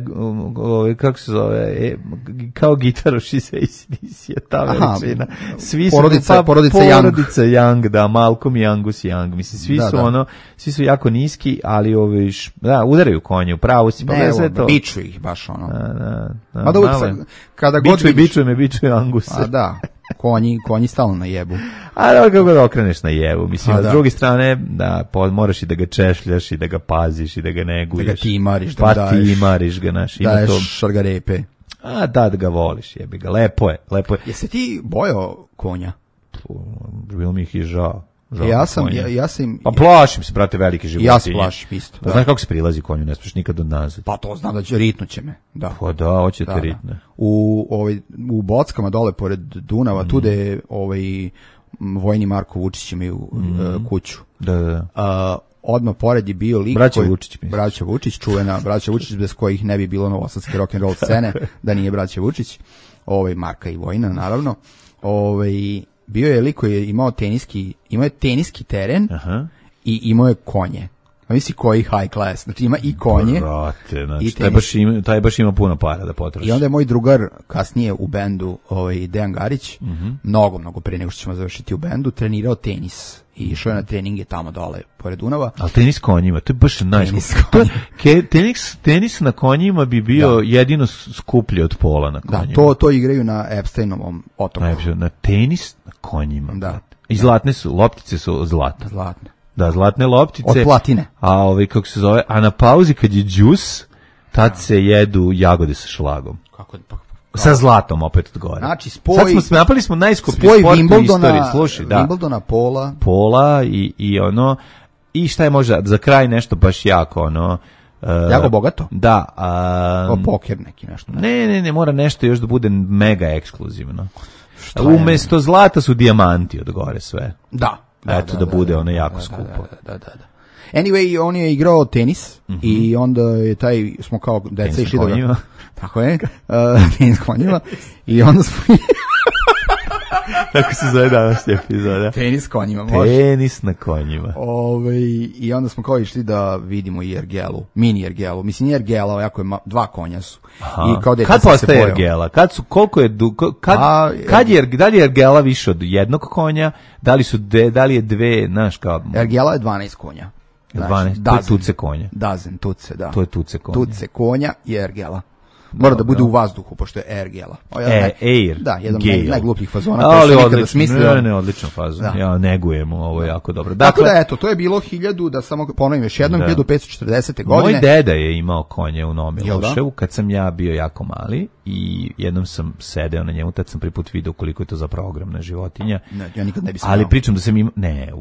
zove, kao gitaroš iz ACDC, ta veličina. Svi su porodica Young, da, Malcolm i Angus Young, mislim, svi su jako niski, ali udaraju konje, upravo si, pa to. Biču ih baš bičuje Angus. A da. Konji stalno na jebu. A da, kako da okreneš na jebu. Mislim, s druge strane, da moraš i da ga češljaš i da ga paziš i da ga neguješ. Da ga timariš, timariš ga, daješ šargarepe. A da ga voliš, jebi ga. Lepo je. Jesi ti bojao konja? Bilo mi ih i žao. Ja sam... Pa plašim se, brate, velike životinje. Ja se plašim isto. Pa znaš kako se prilazi konju, ne smiješ nikad od nazad. Pa to znam da će, ritnuće me. Da. Pa da, hoće te ritne. U Bockama dole pored Dunava, tu da je vojni Marko Vučić imaju kuću. Da. Odmah pored je bio lik braća Vučić, čuvena braća Vučić, bez kojih ne bi bilo novosadske rock'n'roll scene, da nije braća Vučić, Marka i Vojina, naravno. Bio je lik koji je imao teniski teren i imao je konje. A misli koji high class, znači ima i konje. Brate, znači, taj baš ima puno para da potroši. I onda je moj drugar kasnije u bendu, Dejan Garić, mnogo pre nego što ćemo završiti u bendu, trenirao tenis. I išao je na treninge tamo dole, pored Dunava. Ali tenis konjima, to je baš tenis na konjima bi bio jedino skuplji od pola na konjima. Da, to igraju na Epsteinovom otoku. Na tenis na konjima. Da. I zlatne su, loptice su zlata. Zlatne. Da, zlatne loptice. Od platine. Kako se zove, a na pauzi kad je džus, tad se jedu jagode sa šlagom. Sa zlatom opet od gore. Znači, spoj... Sad smo napali smo najskuplji sport u istoriji, slušaj, da. Wimbledona, pola. Pola i ono... I šta je možda za kraj nešto baš jako, ono... jako bogato? Da. Poker neki nešto. Ne, mora nešto još da bude mega ekskluzivno. Umesto zlata su dijamanti od gore sve. Da. Eto da bude ono jako skupo. Da. Anyway, on je igrao tenis i onda je smo kao deca išli da ga... Tako je, tenis konjima. I onda smo... Tako se zove danas epizoda. Tenis konjima, može. Tenis na konjima. I onda smo kao išli da vidimo i ergelu, mini ergelu. Mislim, nije ergela, jako je dva konja su. I kao kad postaje ergela? Koliko je da li je ergela više od jednog konja? Da li je dve, znaš kao... Ergela je 12 konja. 12, to je tuce konja. Tuce, da. To je tuce konja. Tuce konja i ergela. Mora da bude u vazduhu, pošto je ergela. Air. Da, jedan najglupljih fazona. Ali odlična faza. Da. Ja negujem, ovo je jako dobro. Dakle, eto, to je bilo 1000, da samo ponovim još jednom, 1540. godine. Moj deda je imao konje u Nome Loševu, kad sam ja bio jako mali i jednom sam sedeo na njemu, tad sam prvi put vidio koliko je to zapravo ogromna životinja. Ne, ja nikad ne bi sam ali pričam da sam imao,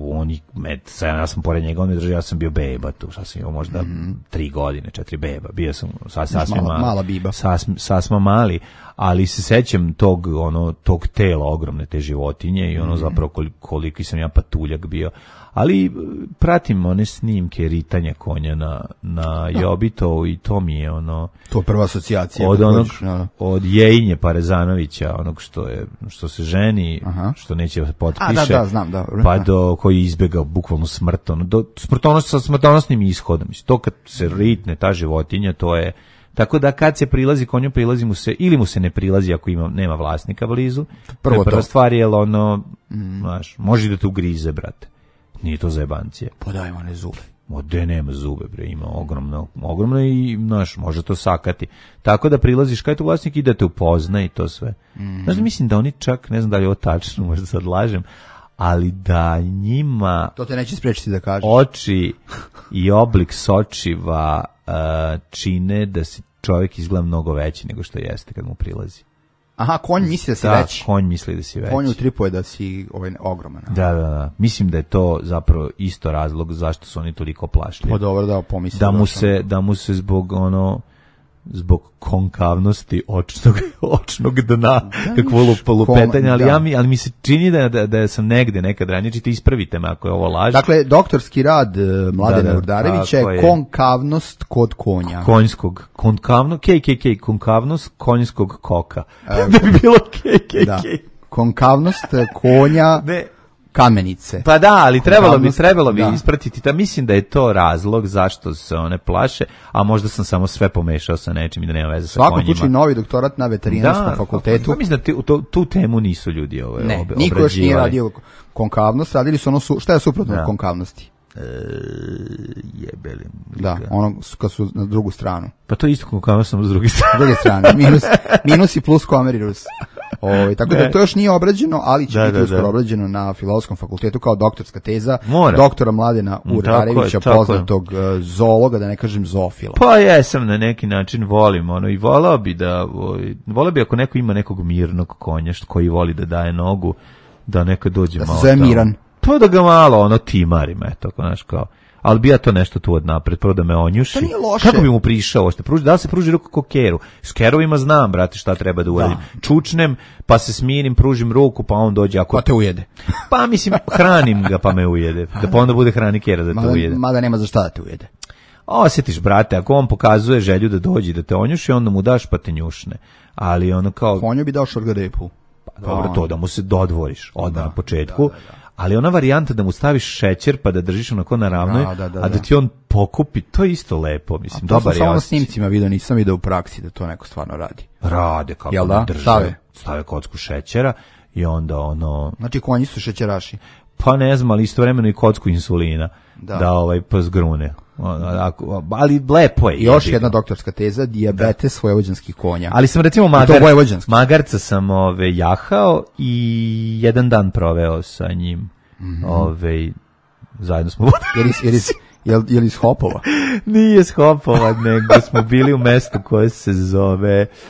ja sam pored njega, on me držao, ja sam bio beba tu, šta sam imao možda 3 godine, 4 beba, bio sam sasvim mala biba. Sasma mali, ali se sećam tog tela ogromne te životinje i zapravo koliki sam ja patuljak bio. Ali pratim one snimke ritanja konja na Jobitovu i to mi je to prva asocijacija od Jejnje Parezanovića, onog što se ženi, što neće potpiše. Da, znam, da. Pa do koji izbjegao bukvalno smrt, sa smrtonosnim ishodom. To kad se ritne ta životinja, to je. Tako da kad se prilazi konju, prilazi mu se, ili mu se ne prilazi ako nema vlasnika blizu. Prva stvar je, znaš, može da te ugrize, brate. Nije to zajebancije. Podajmo one zube. Ode nema zube, bre, ima ogromno i, znaš, može to sakati. Tako da prilaziš kaj tu vlasnik i da te upozna i to sve. Znaš, mislim da oni čak, ne znam da li je ovo tačno, možda sad lažem, ali da njima... To te neće spriječiti da kažeš. Oči i oblik sočiva čine da si čovjek izgleda mnogo veći nego što jeste kad mu prilazi. Aha, konj misli da si veći. Konj misli da si veći. Konj utripuje da si ogroman. Da. Mislim da je to zapravo isto razlog zašto su oni toliko plašljivi. Pa dobro, da, pomisli. Da mu se zbog konkavnosti očnog dna, kakvo lupetanje, ali mi se čini da sam negde nekad ranije, čite ispravite me ako je ovo laž. Dakle, doktorski rad Mladena Urdarevića je konkavnost kod konja. Konkavnost konjskog koka. Da bi bilo konkavnost konja... kamenice. Pa da, ali trebalo bi ispratiti. Da, mislim da je to razlog zašto se one plaše, a možda sam samo sve pomešao sa nečim i da nema veze sa konjima. Svako slučaj novi doktorat na veterinarskom fakultetu. Da, mislim da tu temu nisu ljudi obrađivali. Niko još nije radio konkavnost, radili su šta je suprotno od konkavnosti? Jebelim. Da, kad su na drugu stranu. Pa to je isto konkavnost, samo s druge strane. Minus i plus komerirus. Tako da to još nije obrađeno, ali će biti uskoro obrađeno na Filozofskom fakultetu kao doktorska teza doktora Mladena Urdarevića, poznatog zoologa, da ne kažem zoofila. Pa jesam, na neki način volim i volao bi ako neko ima nekog mirnog konja koji voli da daje nogu, da nekad dođe malo. Da se zove Miran. Pa da ga malo timarim, eto, znaš kao. Ali bi ja to nešto tu od napred, prvo da me onjuši. To nije loše. Kako bi mu prišao? Da li se pruži ruku ko keru? S kerovima znam, brate, šta treba da uradim. Čučnem, pa se smirim, pružim ruku, pa on dođe. Pa te ujede. Pa mislim, hranim ga pa me ujede. Da pa onda bude hrani kera da te ujede. Mada nema za šta da te ujede. Osjetiš, brate, ako on pokazuje želju da dođe da te onjuši, onda mu daš pa te njušne. Ali kao... Konju bi dao šargarepu. Pa dobro, to da mu se dodvoriš odmah na početku. Ali ona varijanta da mu staviš šećer pa da držiš onako na ravnoj, a da ti on pokupi, to je isto lepo, mislim, dobar je. Samo na snimcima vidio, nisam vidio u praksi da to neko stvarno radi. Rade, kako da drže, stave kocku šećera i onda Znači konji su šećeraši? Pa ne znam, ali istovremeno i kocku insulina, da pa zgrune. Ali lepo je. Još jedna doktorska teza, dijabetes vojvođanskih konja. Ali sam recimo magarca sam jahao i jedan dan proveo sa njim. Zajedno smo je li iz Hopova? Nije iz Hopova, nego smo bili u mestu koje se zove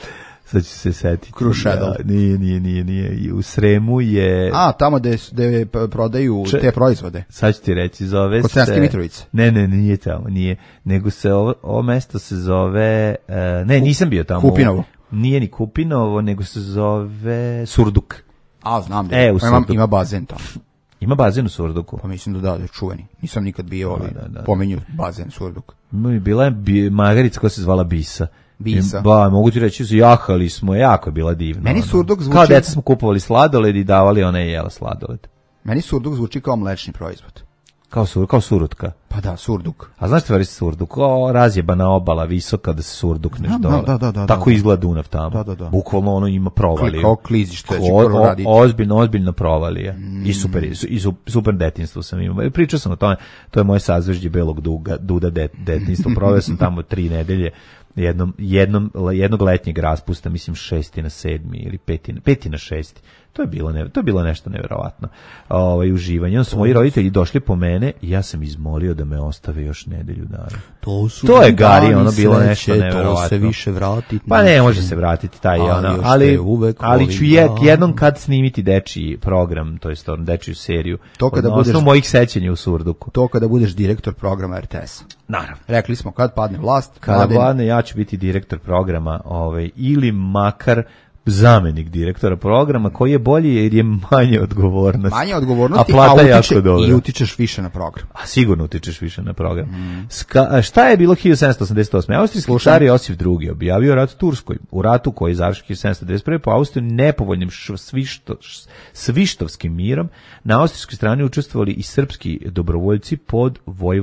Sad ću se setiti. Krušedol. Nije. I u Sremu je... tamo gde prodaju te proizvode. Sad ću ti reći, zove se... Kod Sremske Mitrovice. Ne, nije tamo, nije. Nego se ovo mesto se zove... nisam bio tamo. Kupinovo. Nije ni Kupinovo, nego se zove Surduk. Znam da ima bazen tamo. Ima bazen u Surduku? Pa mislim da je čuveni. Nisam nikad bio, ali pomenju bazen Surduk. Bila je magarica koja se zvala Bisa. Bisa. Mogu ti reći, jahali smo, jako je bila divna. Meni Surduk zvuči... Kao deca smo kupovali sladoled i davali one jela sladoled. Meni Surduk zvuči kao mlečni proizvod. Kao surutka. Pa da, Surduk. A znaš stvari Surduk? Razjebana obala visoka da se surdukneš dole. Da. Tako izgleda Dunav tamo. Da. Bukvalno ono ima provaliju. Kao klizište. Ozbiljna provalija. I super detinjstvo sam imao. Pričao sam o tome, to je moje sazvežđe belog duda detinjstvo. Proveo sam tamo 3 nedelje. Jednog letnjeg raspusta, mislim 6. na 7. ili 5. na 6. To je bilo nešto neverovatno. Uživanje. Onda su moji roditelji došli po mene i ja sam izmolio da me ostave još nedelju dana. To je Gari, ono bilo nešto neverovatno. To se više vratiti. Pa ne može se vratiti taj ali ću jednom kad snimiti dečiji program, to jest dečiju seriju. To kada budeš mojih sećanja u Surduku. To kada budeš direktor programa RTS. Naravno. Rekli smo kad padne vlast, kada padne ja ću biti direktor programa, ili makar zamenik direktora programa, koji je bolji jer je manje odgovornosti. A plata je jako dobra. I utičeš više na program. A sigurno utičeš više na program. Šta je bilo 1788. Austrijski car Josif II. Objavio rat Turskoj. U ratu koji je završio 1791. po Austriju nepovoljnim svištovskim mirom na austrijskoj strani učestvovali i srpski dobrovoljci pod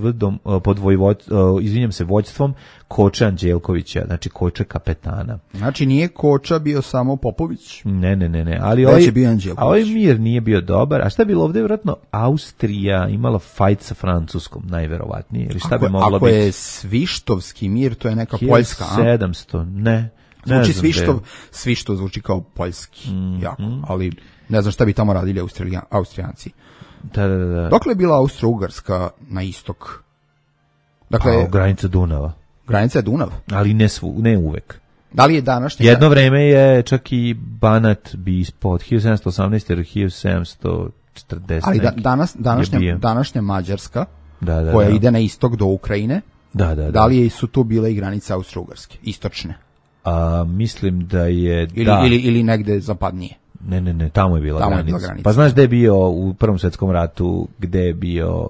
vođstvom Koče Anđelkovića, znači Koče kapetana. Znači nije Koča bio samo Popović? Ne. Ali ovaj mir nije bio dobar. A šta je bilo ovdje? Vjerojatno Austrija imala fajt sa Francuskom, najverovatnije. Ili šta bi moglo biti? Ako je svištovski mir, to je neka Poljska, a? 1700, ne. Zvuči Svištov zvuči kao poljski, jako, ali ne znam šta bi tamo radili Austrijanci. Da. Dokle je bila Austro-Ugarska na istok? Dakle, granica Dunava. Granica je Dunav? Ali ne uvek. Da li je današnje? Jedno vreme je čak i Banat bi ispod 1718 ili 1740. Ali današnja Mađarska, koja ide na istok do Ukrajine, da li su tu bile i granice Austro-Ugarske, istočne? Mislim da je... Ili negde zapadnije? Ne, tamo je bila granica. Pa znaš gde je bio u Prvom svjetskom ratu, gde je bio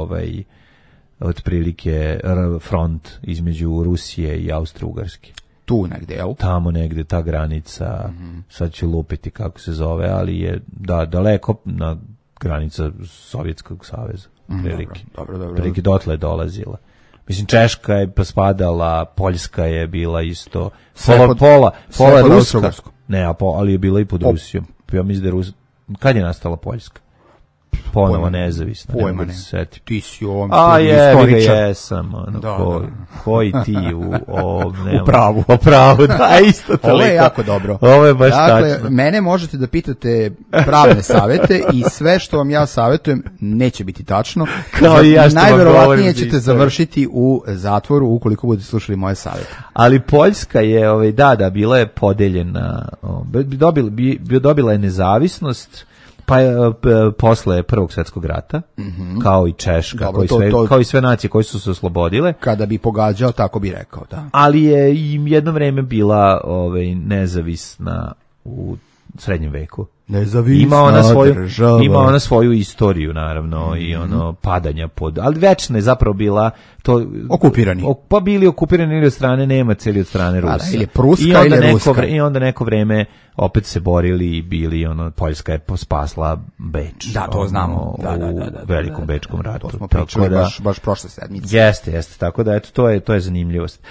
otprilike front između Rusije i Austro-Ugarske? Tu negde, jel? Tamo negde, ta granica, sad ću lupiti kako se zove, ali je daleko na granica Sovjetskog saveza. Dobro. Prilike dotle je dolazila. Mislim, Češka je spadala, Poljska je bila isto, pola Ruska. Ne, ali je bila i pod Rusijom. Ja mislim da je kad je nastala Poljska? Ponovo nezavisno. Pojma ne. Ti si ovom istoričar. Jesam. Koji ti u pravu. U pravu, da, isto toliko. Ovo je jako dobro. Ovo je baš tačno. Dakle, mene možete da pitate pravne savete i sve što vam ja savetujem neće biti tačno. Kao i ja što vam govorim. Najverovatnije ćete završiti u zatvoru ukoliko budete slušali moje savete. Ali Poljska je, bila je podeljena, dobila je nezavisnost, pa posle Prvog svjetskog rata, kao i Češka, kao i sve nacije koje su se oslobodile. Kada bi pogađao, tako bi rekao, da. Ali je i jedno vreme bila nezavisna u srednjem veku. Nezavisna država. Ima ona svoju istoriju, naravno, i padanja ali večna je zapravo bila to... Okupirani. Pa bili okupirani ili od strane Nemaca ili od strane Rusa. Ili Pruska ili Ruska. I onda neko vreme opet se borili i bili, Poljska je spasla Beč. Da, to znamo. U velikom Bečkom ratu. To smo pričali baš prošle sedmice. Jeste, tako da to je zanimljivost.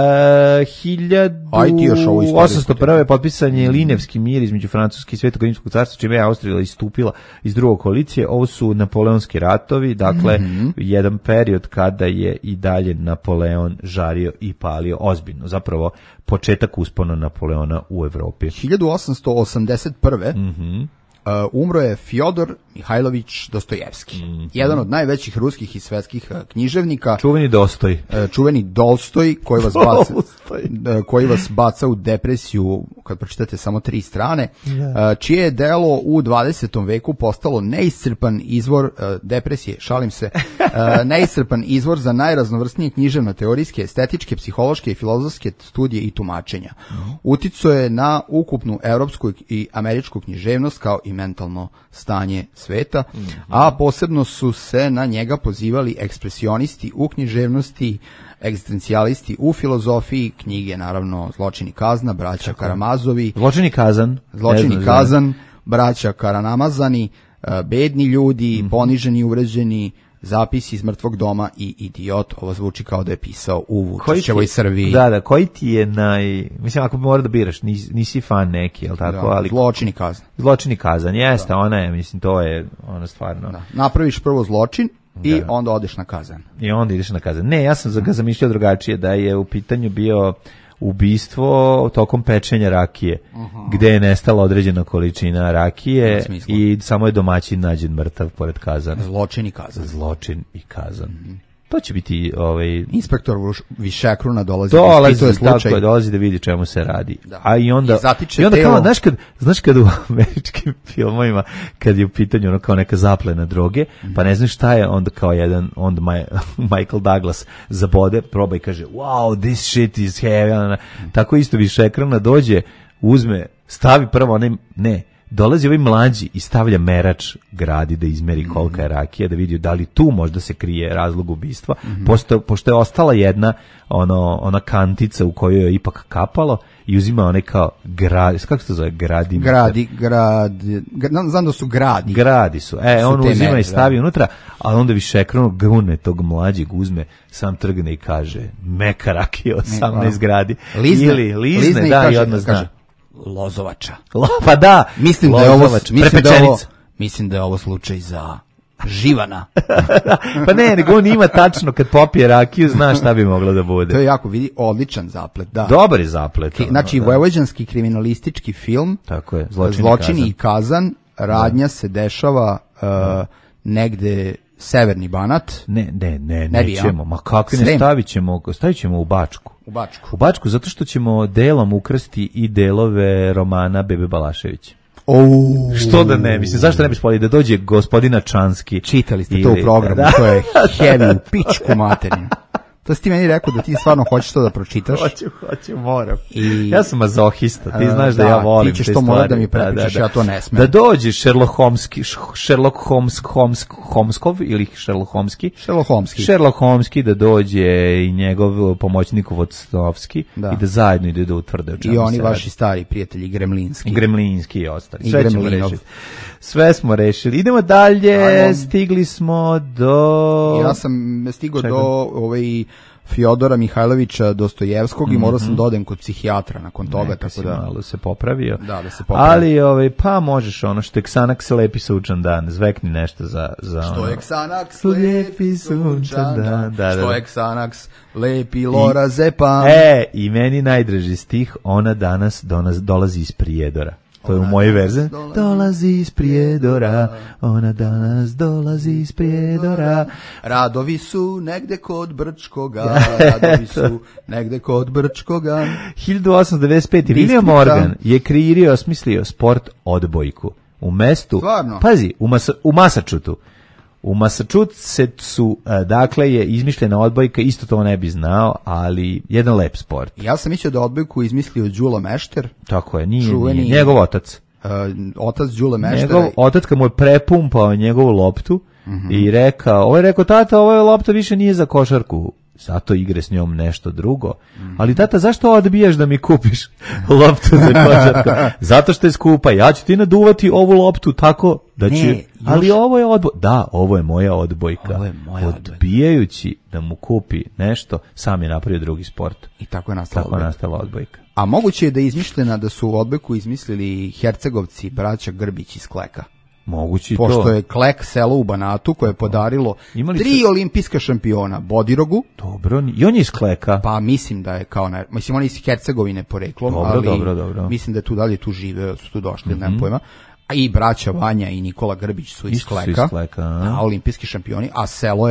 1801. potpisan je Linevski mir između Francuske i Svetog rimskog carstva, čime je Austrija istupila iz drugog koalicije. Ovo su napoleonski ratovi, dakle, jedan period kada je i dalje Napoleon žario i palio ozbiljno. Zapravo, početak uspona Napoleona u Evropi. 1881. Umro je Fjodor Mihajlović Dostojevski. Jedan od najvećih ruskih i svetskih književnika. Čuveni Dostoj. Čuveni Dolstoj, koji vas baca u depresiju kad pročitate samo 3 strane, čije je delo u 20. veku postalo neiscrpan izvor depresije, šalim se, neiscrpan izvor za najraznovrsnije književno-teorijske, estetičke, psihološke i filozofske studije i tumačenja. Uticao je na ukupnu evropsku i američku književnost kao i mentalno stanje sveta, a posebno su se na njega pozivali ekspresionisti u književnosti, egzistencijalisti u filozofiji, knjige naravno Zločin i kazna, braća Karamazovi, Zločin i kazan, braća Karamazani, bedni ljudi, poniženi, uvređeni, zapisi iz mrtvog doma i idiot. Ovo zvuči kao da je pisao u Vučićevoj Srbiji. Da, koji ti je mislim, ako bi morao da biraš, nisi fan neki, jel tako? Da, ali Zločin i kazan. Zločin i kazan, jeste, ona je, mislim, to je ona stvarno. Da. Napraviš prvo zločin i onda odeš na kazan. I onda ideš na kazan. Ne, ja sam ga zamišljao drugačije, da je u pitanju bio ubistvo tokom pečenja rakije, gde je nestala određena količina rakije i samo je domaćin nađen mrtav pored kazana. Zločin i kazan. Zločin i kazan. To će biti inspektor Višekruna dolazi da vidi čemu se radi. Da. A i onda kao, znaš kad u američkim filmovima kad je u pitanju ono kao neka zaplena droge, pa ne znaš šta je, onda kao Michael Douglas zabode, proba i kaže wow, this shit is heavy. Tako isto Višekruna dođe, uzme, stavi prvo dolazi ovaj mlađi i stavlja merač gradi da izmeri kolika je rakija, da vidi da li tu možda se krije razlog ubistva, pošto je ostala jedna ona kantica u kojoj je ipak kapalo i uzima onaj kao kako se to zove, znam da su gradi. Gradi su, on uzima i stavi unutra, a onda Višekrunu grune tog mlađeg, uzme, sam trgne i kaže meka rakija od 18 gradi. Lizne, da, i odmah zna. Lozovača. Pa da, mislim da je ovo slučaj za Živana. Pa ne, nego on ima tačno kad popije rakiju, zna šta bi moglo da bude. To je jako, vidi, odličan zaplet, da. Dobar je zaplet. Znači, vojvođanski kriminalistički film, tako je, Zločin i kazan, radnja se dešava negde Severni Banat. Nećemo, ma kakvi ne stavit ćemo u Bačku. U Bačku, zato što ćemo delom ukrasti i delove romana Bebe Balašević. Što da ne, mislim, zašto ne bi spali da dođe gospodina Čanski? Čitali ste to u programu, to je heavy u pičku materinu. To si ti meni rekao da ti stvarno hoćeš to da pročitaš. Hoću, moram. Ja sam mazohista, ti znaš da ja volim te stvari. Ti ćeš to morati da mi prepričaš, ja to ne smem. Da dođe Sherlock Holmeski, da dođe i njegov pomoćnik Vocnovski i da zajedno ide da utvrde o čemu se radi. I oni vaši stari prijatelji Gremlinski i ostali. Sve ćemo rešiti. Sve smo rešili. Idemo dalje, stigli smo do... Ja sam stigao do Fjodora Mihajlovića Dostojevskog i morao sam da odem kod psihijatra nakon toga, tako da malo se popravio. Da se popravio. Ali pa možeš što je Ksanak se lepi sunčan dan, zvekni nešto za što je Ksanak lepi sunčan dan. Što je Ksanak lepi Lora Zepan. I meni najdraži stih, ona danas dolazi iz Prijedora. To je u mojoj verziji. Dolazi iz Prijedora, ona danas dolazi iz Prijedora. Radovi su negde kod Brčkoga, 1895. William Morgan je kreirao, smislio sport odbojku. U mestu, stvarno? Pazi, u Massachusettsu. U Massachusettsu, dakle, je izmišljena odbojka, isto to ne bi znao, ali jedan lep sport. Ja sam mislio da odbojku izmislio Đulo Mešter. Tako je, nije. Njegov otac. Otac Đule Meštera. Njegov otac kad mu je prepumpao njegovu loptu i rekao, tata, ova lopta više nije za košarku. Zato igre s njom nešto drugo. Ali tata, zašto odbijaš da mi kupiš loptu za košarku? Zato što je skupa. Ja ću ti naduvati ovu loptu tako da će... Ali ovo je odbojka. Da, ovo je moja odbojka. Odbijajući da mu kupi nešto, sam je napravio drugi sport. I tako je nastala odbojka. A moguće je da je izmišljena da su odbojku izmislili Hercegovci, braća Grbić iz Kleka. Moguće pošto je Klek selo u Banatu koje je podarilo 3 olimpijska šampiona Bodirogu. Dobro, i on je iz Kleka. Pa mislim da je kao mislim on je iz Hercegovine poreklom, dobro. Mislim da je tu dalje tu žive, su tu došli, nemam pojma. A i braća Vanja i Nikola Grbić su iz Kleka. A olimpijski šampioni, a selo je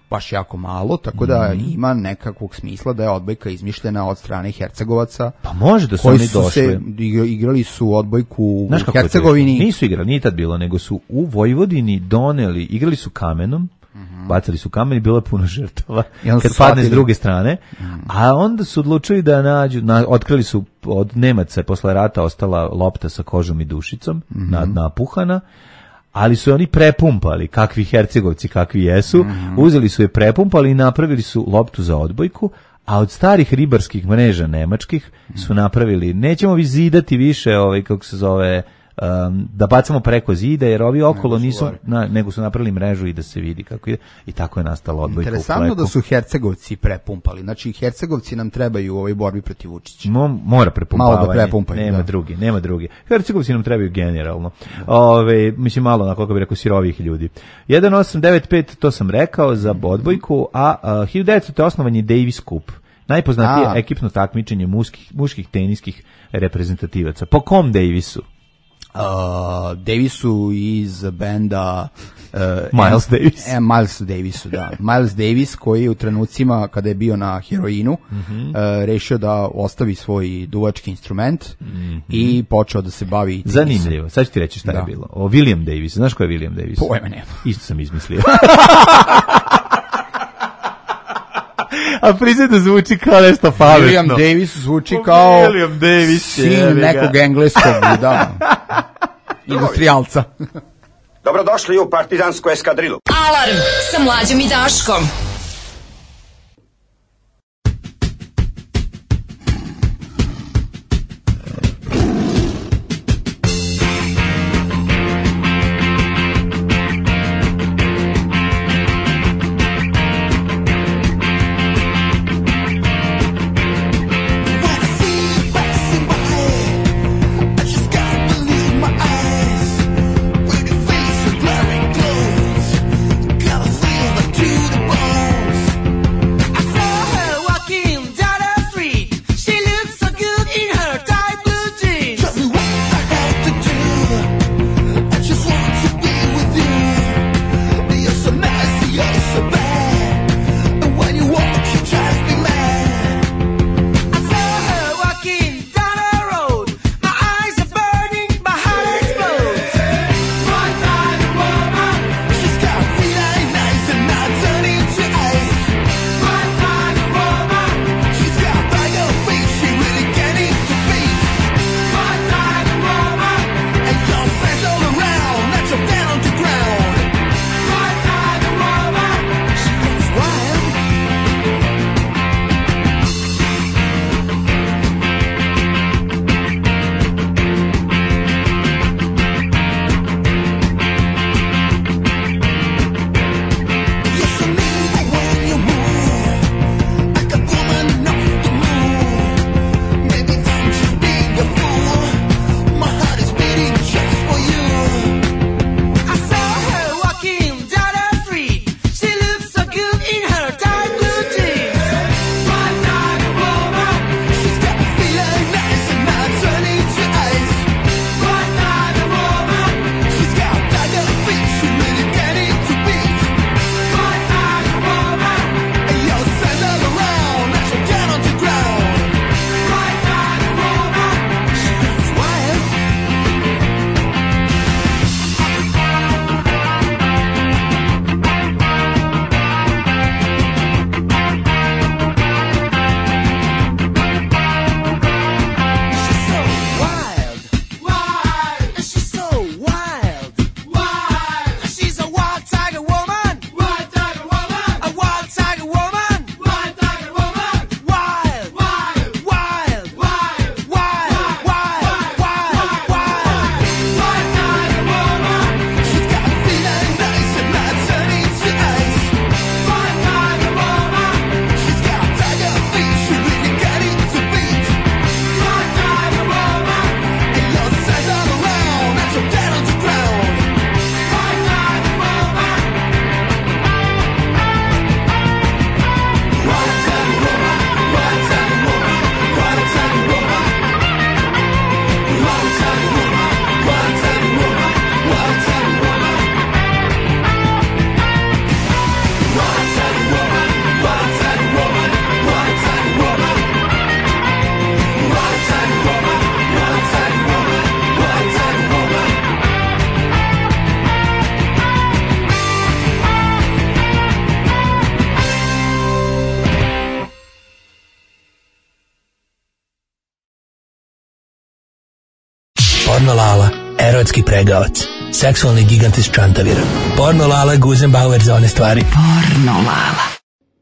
baš jako malo, tako da ima nekakvog smisla da je odbojka izmišljena od strane Hercegovaca. Pa može da su oni došli. Igrali su odbojku u Hercegovini. Nisu igrali, nije tad bilo, nego su u Vojvodini doneli, igrali su kamenom, bacali su kamen i bilo je puno žrtava kad padne s druge strane, a onda su odlučili da nađu, otkrili su od Nemaca posle rata ostala lopta sa kožom i dušicom, napuhana, ali su oni prepumpali, kakvi Hercegovci, kakvi jesu, uzeli su je prepumpali i napravili su loptu za odbojku, a od starih ribarskih mreža nemačkih su napravili, nećemo vi zidati više, kako se zove, da bacamo preko zida, jer ovi okolo nisu, nego su napravili mrežu i da se vidi kako ide, i tako je nastala odbojka u pleku. Interesantno da su Hercegovci prepumpali, znači Hercegovci nam trebaju u ovoj borbi protiv Vučića. Mora prepumpavanje, malo da prepumpaju, nema drugi. Hercegovci nam trebaju generalno. Mislim malo, na koliko bi rekao, sirovih ljudi. 1895, to sam rekao za odbojku, a 1900 je osnovan je Davis Cup, najpoznatije ekipno takmičenje muških teniskih reprezentativaca. Po kom Davisu? Davisu iz benda Miles Davis. Miles Davisu, da. Miles Davis koji je u trenucima kada je bio na heroinu rešio da ostavi svoj duvački instrument i počeo da se bavi tenisom. Zanimljivo, sad ću ti reći šta je bilo. William Davis, znaš ko je William Davis? Pojma nema. Isto sam izmislio. A priznaj da zvuči kao nešto pametno. William Davis zvuči kao William Davis, sin nekog engleskog, da, industrijalca. Dobrodošli u partizansku eskadrilu. Alarm sa Mlađom i Daškom. To the bone. Porno Lala, erotski pregavac, seksualni gigant iz Čantavira. Porno Lala, Guzenbauer za one stvari. Porno Lala.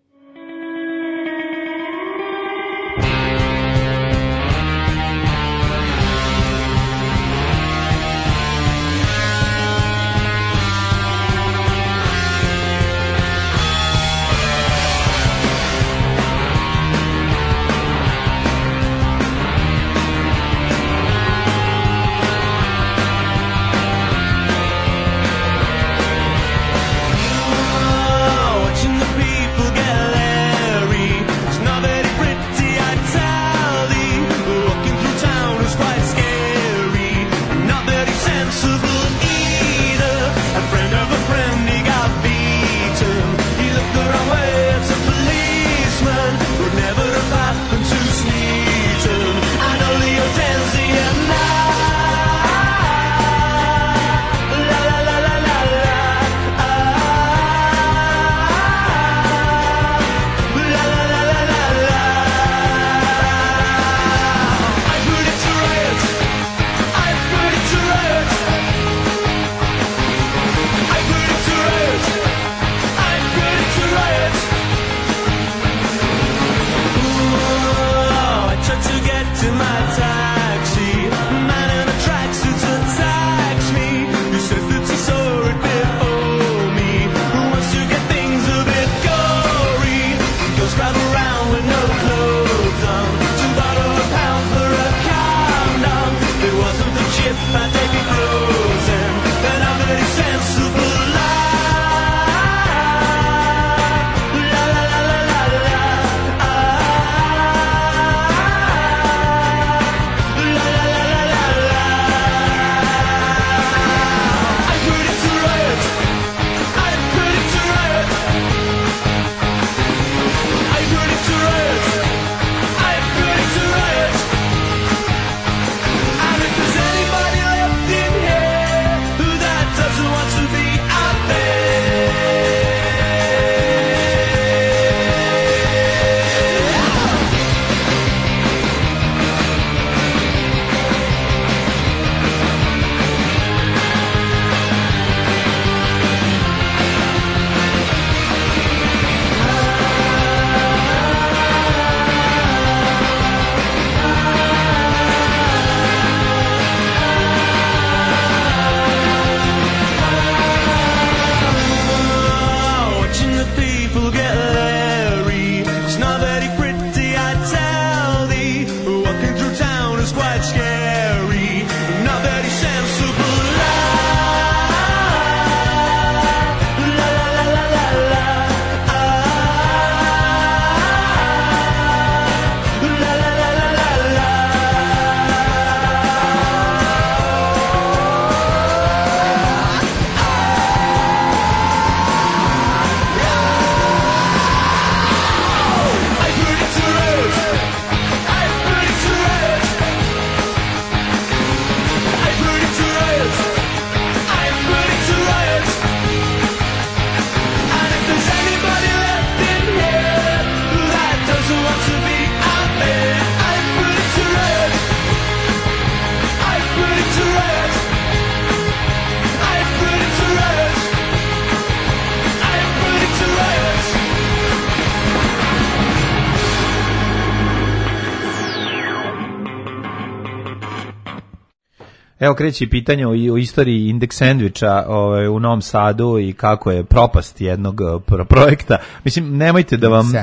Evo kreće pitanje o istoriji indeks sendviča u Novom Sadu i kako je propast jednog projekta. Mislim, nemojte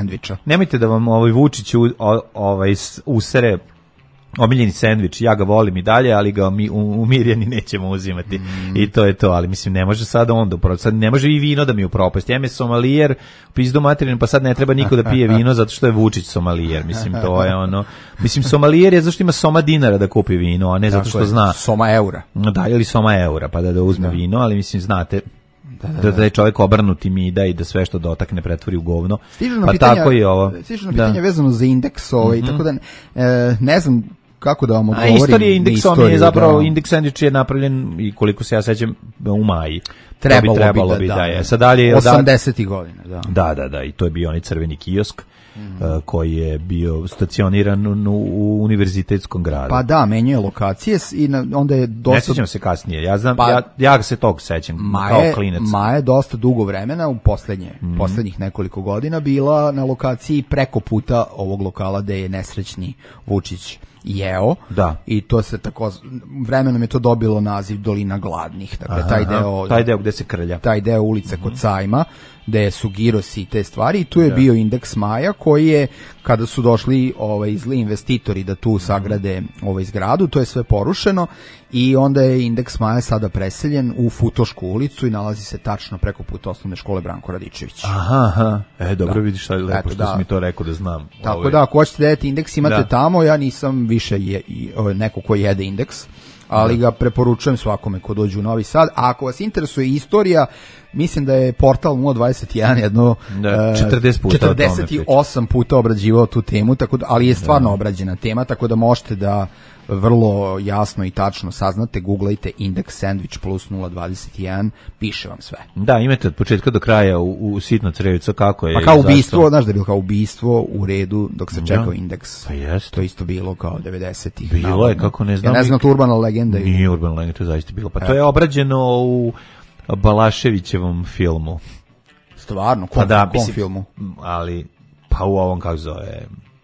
da vam Vučić usere omiljeni sendvič, ja ga volim i dalje, ali ga mi u Mirjani nećemo uzimati. I to je to, ali mislim ne može sad on da sad ne može i vino da mi upropasti. Jem je somalijer, pizdu materinu, pa sad ne treba niko da pije vino zato što je Vučić somalijer. Mislim to je ono. Mislim somalijer je zašto ima soma dinara da kupi vino, a ne zato što zna soma eura. Da, ili soma eura pa da uzme vino, ali mislim znate da je čovjek obrnuti mida i da sve što dotakne pretvori u govno. Pa tako i ovo. Stižu na pitanje vezano za indeks, tako da ne znam kako da vam odgovorim. Istorija indeksom je zapravo, indeks sandvič je napravljen i koliko se ja sećam u Maji. Trebalo bi da je. Sad dalje 80. godina, da. Da, i to je bio onaj crveni kiosk koji je bio stacioniran u univerzitetskom gradu. Pa da, menjuje lokacije i onda je dosta... Ne sjećam se kasnije, ja znam, ja se tog sećam kao klinac. Maja je dosta dugo vremena, u poslednjih nekoliko godina bila na lokaciji preko puta ovog lokala gde je nesrećni Vučić jeo. Da. I to se tako vremenom je to dobilo naziv Dolina gladnih. Dakle, taj deo gde se krlja. Taj deo ulice kod Sajma, gde su girosi i te stvari, i tu je bio indeks Maja koji je, kada su došli zli investitori da tu sagrade zgradu, to je sve porušeno i onda je indeks Maja sada preseljen u Futošku ulicu i nalazi se tačno preko puta osnovne škole Branko Radičević. Aha. Dobro, vidiš šta je lepo što si mi to rekao da znam. Tako da, ako hoćete da jedete indeks, imate tamo, ja nisam više neko ko jede indeks, ali ga preporučujem svakome ko dođe u Novi Sad. A ako vas interesuje istorija, mislim da je portal 021 jedno 48 puta obrađivao tu temu, ali je stvarno obrađena tema, tako da možete da vrlo jasno i tačno saznate, googlajte indeks sandvič plus 021, piše vam sve. Da, imate od početka do kraja u sitno crevico kako je. Pa kao ubistvo, znaš da je bilo kao ubistvo u redu dok se čekao indeks. Pa jeste. To isto bilo kao 90-ih. Bilo je, kako ne znam. Ja ne znam, to urbana legenda. Nije urbana legenda, to je zaista bilo. Pa to je obrađeno u Balaševićevom filmu. Stvarno? Kom filmu? Ali, pa u ovom kako zove...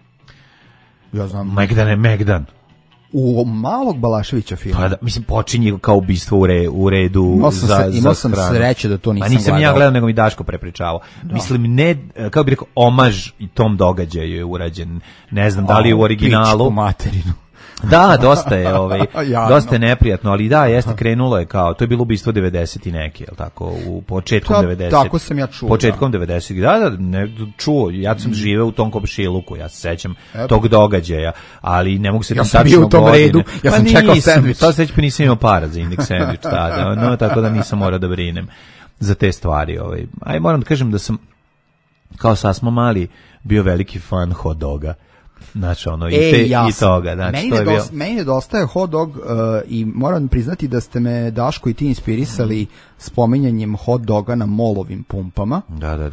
Ja znam. Megdan. U malog Balaševića filma. Pa da, mislim, počinje kao ubistvo u redu imao sam sreće da to nisam gledao. Nisam ja gledao, nego mi Daško prepričavao. Mislim, ne, kako bih rekao, omaž i tom događaju je urađen. Ne znam da li je u originalu. Pičku materinu. Da, dosta je neprijatno, ali da, jeste, krenulo je kao, to je bilo ubistvo 90 i neki, je li tako, u početkom 90. Tako sam ja čuo. Početkom 90. Da, ne čuo, ja sam živeo u tom komšiluku, ja se sećam tog događaja, ali ne mogu se tačno godine. Ja sam bio u tom redu, ja sam čekao sandvič. To se nisam imao para za indeks sandvič tada, tako da nisam morao da brinem za te stvari. Aj, moram da kažem da sam, kao sasma mali, bio veliki fan hot doga. Znači i toga, znači to je bio. Meni nedostaje hot dog i moram priznati da ste me, Daško, i ti inspirisali spominjanjem hot doga na molovim pumpama. Da.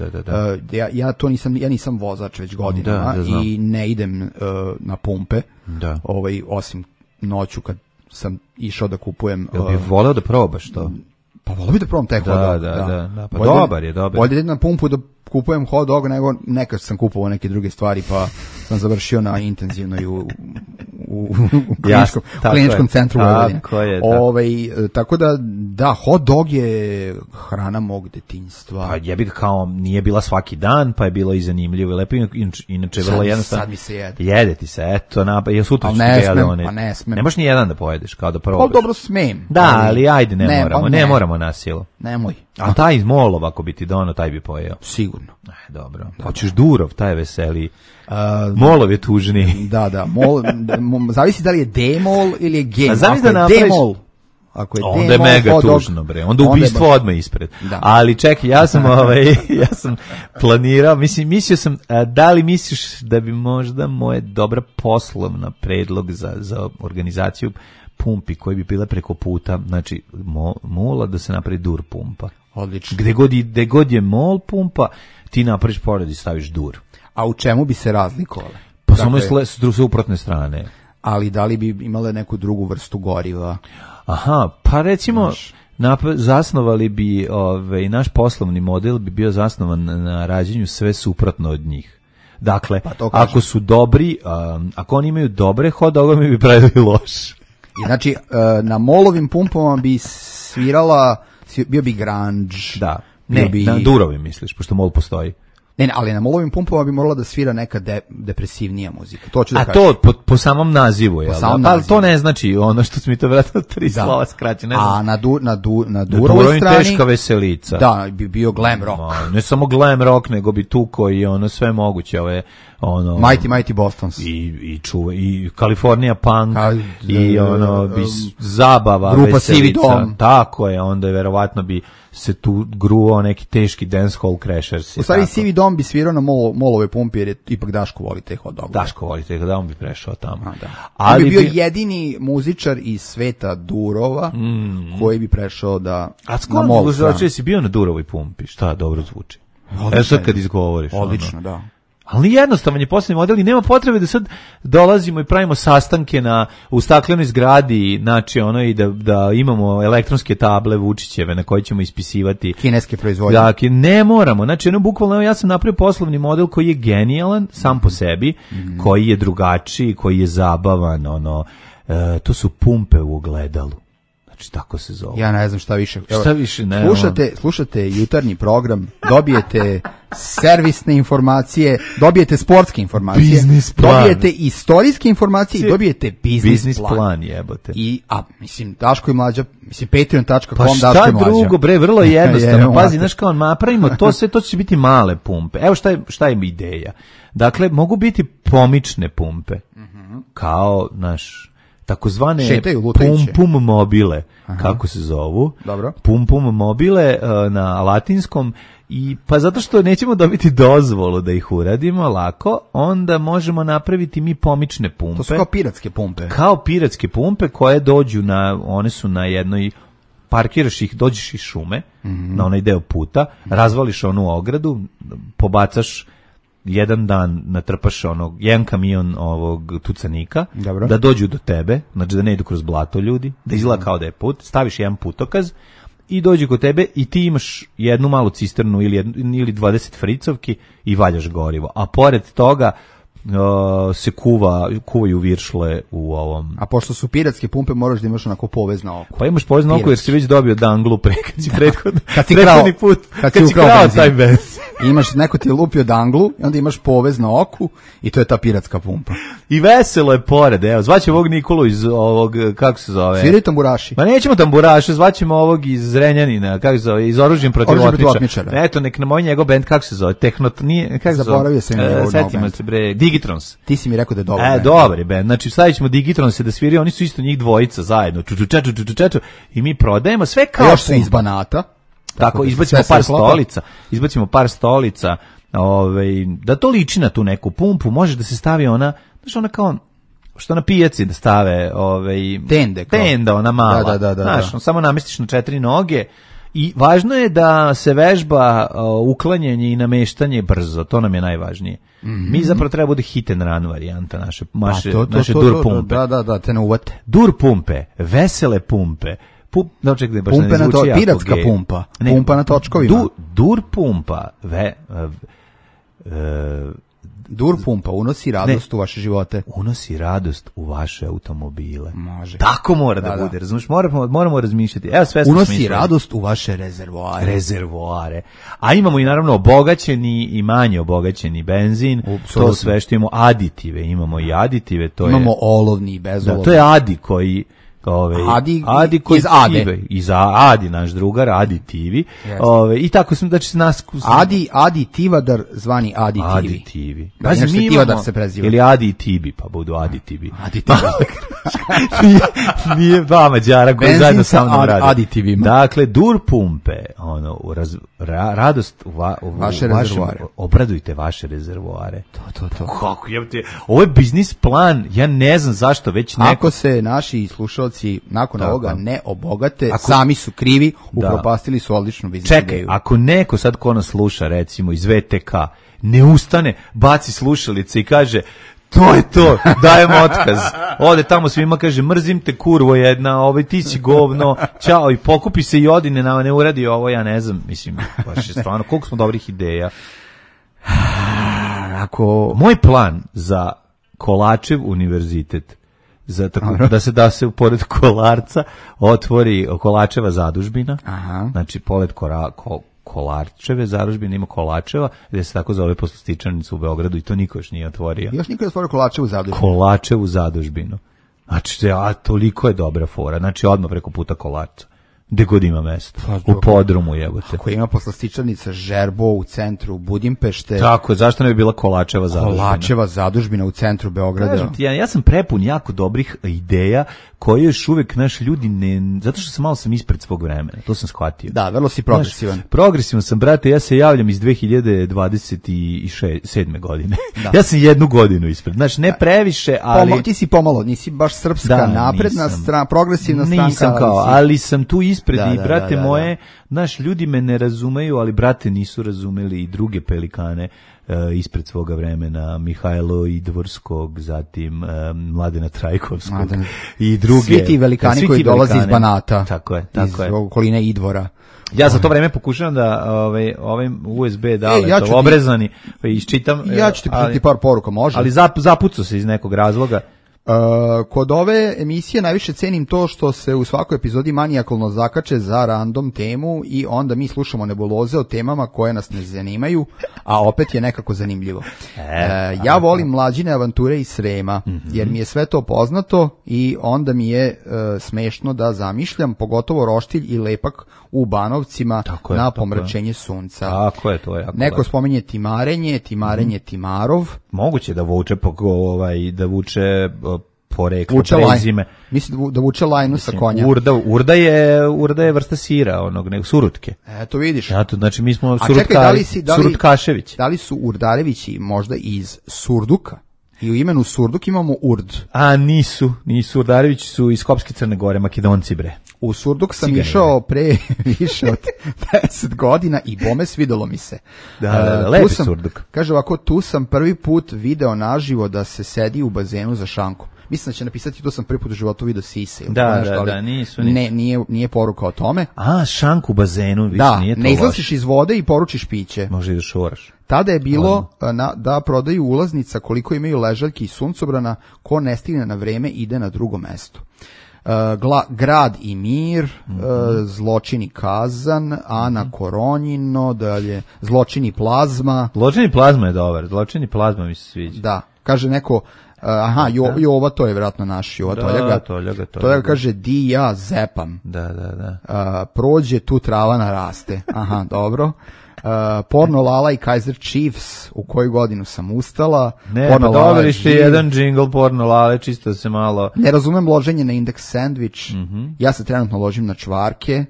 Ja nisam vozač već godinama i ne idem na pumpe. Da. Osim noću kad sam išao da kupujem. Jel bih voleo da probaš to? Pa voleo bih da probam taj hot dog. Da. Pa dobar je. Bolje idem na pumpu da kupujem hot dog, nego nekad sam kupovao neke druge stvari, pa sam završio na intenzivnoj u kliničkom centru Vojvodine. Tako da, hot dog je hrana mog detinjstva. Pa jebi ga, kao nije bila svaki dan, pa je bilo i zanimljivo i lepo, inače vrlo jednostavno. Sad mi se jede. Jede ti se, eto, sutra ću ti jede one. Ne smem. Ne možeš ni jedan da pojedeš, kao da probaš. Pa dobro, smem. Da, ali ajde, ne moramo na silu. Nemoj. A taj iz Molova, ako bi ti dono, taj bi pojeo. Sigurno. Dobro. Hoćeš Durov, taj je veseliji. Molov je tužniji. Da. Zavisi da li je D-mol ili je G. Zavisi da napraviš... D-mol. Onda je mega tužno, bre. Onda ubistvo odmah ispred. Da. Ali čekaj, ja sam planirao, mislio sam, da li misliš da bi možda moje dobra poslovna predlog za organizaciju pumpi koji bi bila preko puta, znači mola da se napravi dur pumpa. Odlično. Gde god je mol pumpa, ti napraviš pored i staviš dur. A u čemu bi se razlikovale? Pa samo s suprotne strane. Ali da li bi imale neku drugu vrstu goriva? Aha, pa recimo zasnovali bi, naš poslovni model bi bio zasnovan na rađenju sve suprotno od njih. Dakle, ako su dobri, ako oni imaju dobre hot dogove, bi pravili loš. I znači, na molovim pumpama bi bio bi grunge. Da, na durovi misliš, pošto mol postoji. Ne, ali na molovim pumpama bi morala da svira neka depresivnija muzika. To ću da kažem. A to po samom nazivu, je li? Ali to ne znači ono što mi to vratno 3 slova skraći. Ne znam. A na durovoj strani... teška veselica. Da, bi bio glam rock. Ne samo glam rock, nego bi tuko i sve moguće. Mighty Bostons. I California Punk. I zabava, grupa veselica. Sivi dom. Tako je, onda je verovatno bi se tu gruo neki teški dancehall crashers. U stvari Sivi dom Zombi svirao na Molove pumpi, jer je ipak Daško voli te hot dogove. Daško voli te, da on bi prešao tamo. Da. Ali on bi bio jedini muzičar iz sveta Durova koji bi prešao da na Mol stranu. A si bio na Durovoj pumpi, šta dobro zvuči. Evo sad kad izgovoriš. Odlično, da. Ali jednostavan je poslovni model i nema potrebe da sad dolazimo i pravimo sastanke u staklenoj zgradi, znači i da imamo elektronske table Vučićeve na koje ćemo ispisivati kineske proizvodnje. Dakle, ne moramo. Znači, bukvalno ja sam napravio poslovni model koji je genijalan sam po sebi, koji je drugačiji, koji je zabavan, to su pumpe u ogledalu. Znači, tako se zove. Ja ne znam šta više. Ne. Slušate jutarnji program, dobijete servisne informacije, dobijete sportske informacije, dobijete istorijske informacije i dobijete biznis plan. Jebote. Daško i Mlađa, patreon.com, pa šta drugo, bre, vrlo jednostavno. Pazi, znaš kao, napravimo to sve, to će biti male pumpe. Evo šta je ideja. Dakle, mogu biti pomične pumpe. Kao, takozvane pum mobile, kako se zovu. Dobro. Pum mobile na latinskom, i pa zato što nećemo dobiti dozvolu da ih uradimo lako, onda možemo napraviti mi pomične pumpe. To su kao piratske pumpe. Kao piratske pumpe koje dođu one su na jednoj, parkiraš ih, dođeš iz šume, na onaj deo puta, razvališ onu ogradu, pobacaš jedan dan, natrpaš jedan kamion ovog tucanika, dobro, da dođu do tebe, znači da ne idu kroz blato ljudi, da izgleda kao da je put, staviš jedan putokaz i dođu kod tebe i ti imaš jednu malu cisternu ili 20 fricovki i valjaš gorivo. A pored toga se kuvaju viršle u ovom. A pošto su piratske pumpe, moraš da imaš onako povezno oko. Pa imaš povezno oko jer si već dobio danglu kad si prethodni put, kad si krao taj bez. Imaš, neko ti je lupio danglu i onda imaš povezno oku i to je ta piratska pumpa. I veselo je pored, evo, zvaćemo ovog Nikolu iz ovog, kako se zove? Sviraj tamburaši. Pa nećemo tamburaše, zvaćemo ovog iz Zrenjanina, kako se zove, iz Oružjem protiv otmičara. Eto, nek na moj njegov band, kako se zove, zaboravio sam njegov setimo se, bre, Digitrons. Ti si mi rekao da je dobar band. Dobar je band, znači stavit ćemo Digitronse da sviraju, oni su isto njih dvojica zajedno, ču, i mi prodajemo sve kao još su iz Banata. Tako, izbacimo par stolica, da to liči na tu neku pumpu, može da se stavi ona kao što na pijaci da stave tenda, ona mala. Da. Samo namestiš na 4 noge i važno je da se vežba uklanjanje i nameštanje brzo, to nam je najvažnije. Mi zapravo treba bude hit and run varijanta naše dur pumpe. Da, te ne uvate. Dur pumpe, vesele pumpe, pumpe na to, piratska pumpa, pumpa na točkovima. Dur pumpa, dur pumpa unosi radost u vaše živote. Unosi radost u vaše automobile. Može. Tako mora da bude, razumiješ, moramo razmišljati. Evo, sve unosi radost u vaše rezervoare. A imamo i naravno obogaćeni i manje obogaćeni benzin, to sve što imamo imamo i aditive, imamo olovni i bezolovni. Da, to je adi koji Adi koji iz Adi, naš drugar, aditivi. I tako smo, znači nas Adi Tivadar zvani aditivi. Mi Tivadar se preziva. Ili aditivi, pa budu aditivi. Nije dva Mađara koji zajedno sa mnom radi. Aditivima. Dakle, dur pumpe, radost u vaše rezervoare. Obradujte vaše rezervoare. To. Kako jebate? Ovo je biznis plan, ja ne znam zašto već neko. Ako se naši slušalci nakon ovoga ne obogate, sami su krivi, upropastili su odličnu biznis ideju. Čekaj, ako neko sad ko nas sluša, recimo iz VTK, ne ustane, baci slušalice i kaže to je to, dajem otkaz. Ode tamo svima, kaže, mrzim te kurvo jedna, ti si govno, ćao, i pokupi se i odi, ne uradi ovo, ja ne znam, mislim, baš je stvarno, koliko smo dobrih ideja. Moj plan za Kolačev univerzitet, da se pored Kolarca otvori Kolačeva zadužbina. Znači pored Kolarčeve zadužbine ima Kolačeva, gde se tako zove poslastičarnica u Beogradu i to niko još nije otvorio. Još niko je otvorio Kolačevu zadužbinu. Znači, toliko je dobra fora. Znači, odmah preko puta Kolarca. gde god ima mesto. U podrumu, jebote. Ako ima poslastičarnica Žerbo u centru Budimpešte. Tako, zašto ne bi bila Kolačeva zadužbina? Kolačeva zadužbina u centru Beograda. Kažem ti, ja sam prepun jako dobrih ideja koje još uvek naši ljudi ne... Zato što sam ispred svog vremena, to sam shvatio. Da, vrlo si progresivan. Progresivan sam, brate, ja se javljam iz 2027. godine. Ja sam 1 godinu ispred. Znači, ne previše, ali... Ti si pomalo, nisi baš srpska napredna strana, progresivna stranka. Nisam ali sam tu ispred i, brate moje, znaš, ljudi me ne razumeju, ali, brate, nisu razumeli i druge pelikane ispred svoga vremena, Mihajlo Idvorskog, zatim Mladena Trajkovskog i druge. Svi ti velikani koji dolaze iz Banata, tako je. Iz okoline Idvora. Ja za to vreme pokušavam da ovim USB daleto obrezani iščitam. Ja ću ti pitati par poruka, može? Ali zapucao se iz nekog razloga. Kod ove emisije najviše cenim to što se u svakoj epizodi manijakalno zakače za random temu i onda mi slušamo nebuloze o temama koje nas ne zanimaju, a opet je nekako zanimljivo. Ja volim mlađine avanture iz Srema, jer mi je sve to poznato i onda mi je smešno da zamišljam, pogotovo roštilj i lepak u Banovcima na pomračenje sunca. Tako je, to je jako neko spominje timarenje, Timarov. Moguće da vuče poreklo prezime. Mislim da vuče lajnu sa konja. Urda je vrsta sira, nego surutke. Eto vidiš. Znači mi smo Surutkašević. Da li su Urdarevići možda iz Surduka? I u imenu Surduk imamo Urd. A nisu Urdarevići su iz Skopske Crne Gore, Makedonci bre. U Surduk sam išao pre više od 10 godina i bome svidelo mi se. Da, lepi Surduk. Kaže ovako, tu sam prvi put video naživo da se sedi u bazenu za šankom. Mislim da će napisati, to sam prvi put u životu video sise. Da, nisu. Nije poruka o tome. A, šank u bazenu, više nije to ne izlaziš iz vode i poručiš piće. Može i da šoraš. Tada je bilo da prodaju ulaznica koliko imaju ležaljki i suncobrana, ko ne stigne na vreme ide na drugo mesto. Grad i mir, Zločini Kazan, Ana Koronjino, dalje Zločini Plazma. Zločini Plazma je dobar, Zločini Plazma mi se sviđa. Da, kaže neko, Jova, to je vjerojatno naš Jova Toljaga. Toljaga kaže, di ja zepam. Da. Prođe, tu trava naraste. Aha, dobro. Porno Lala i Kaiser Chiefs, u koju godinu sam ustala. Dobri ste jedan džingl Porno Lale, čisto se malo... Ne razumem loženje na Index Sandwich, ja se trenutno ložim na čvarke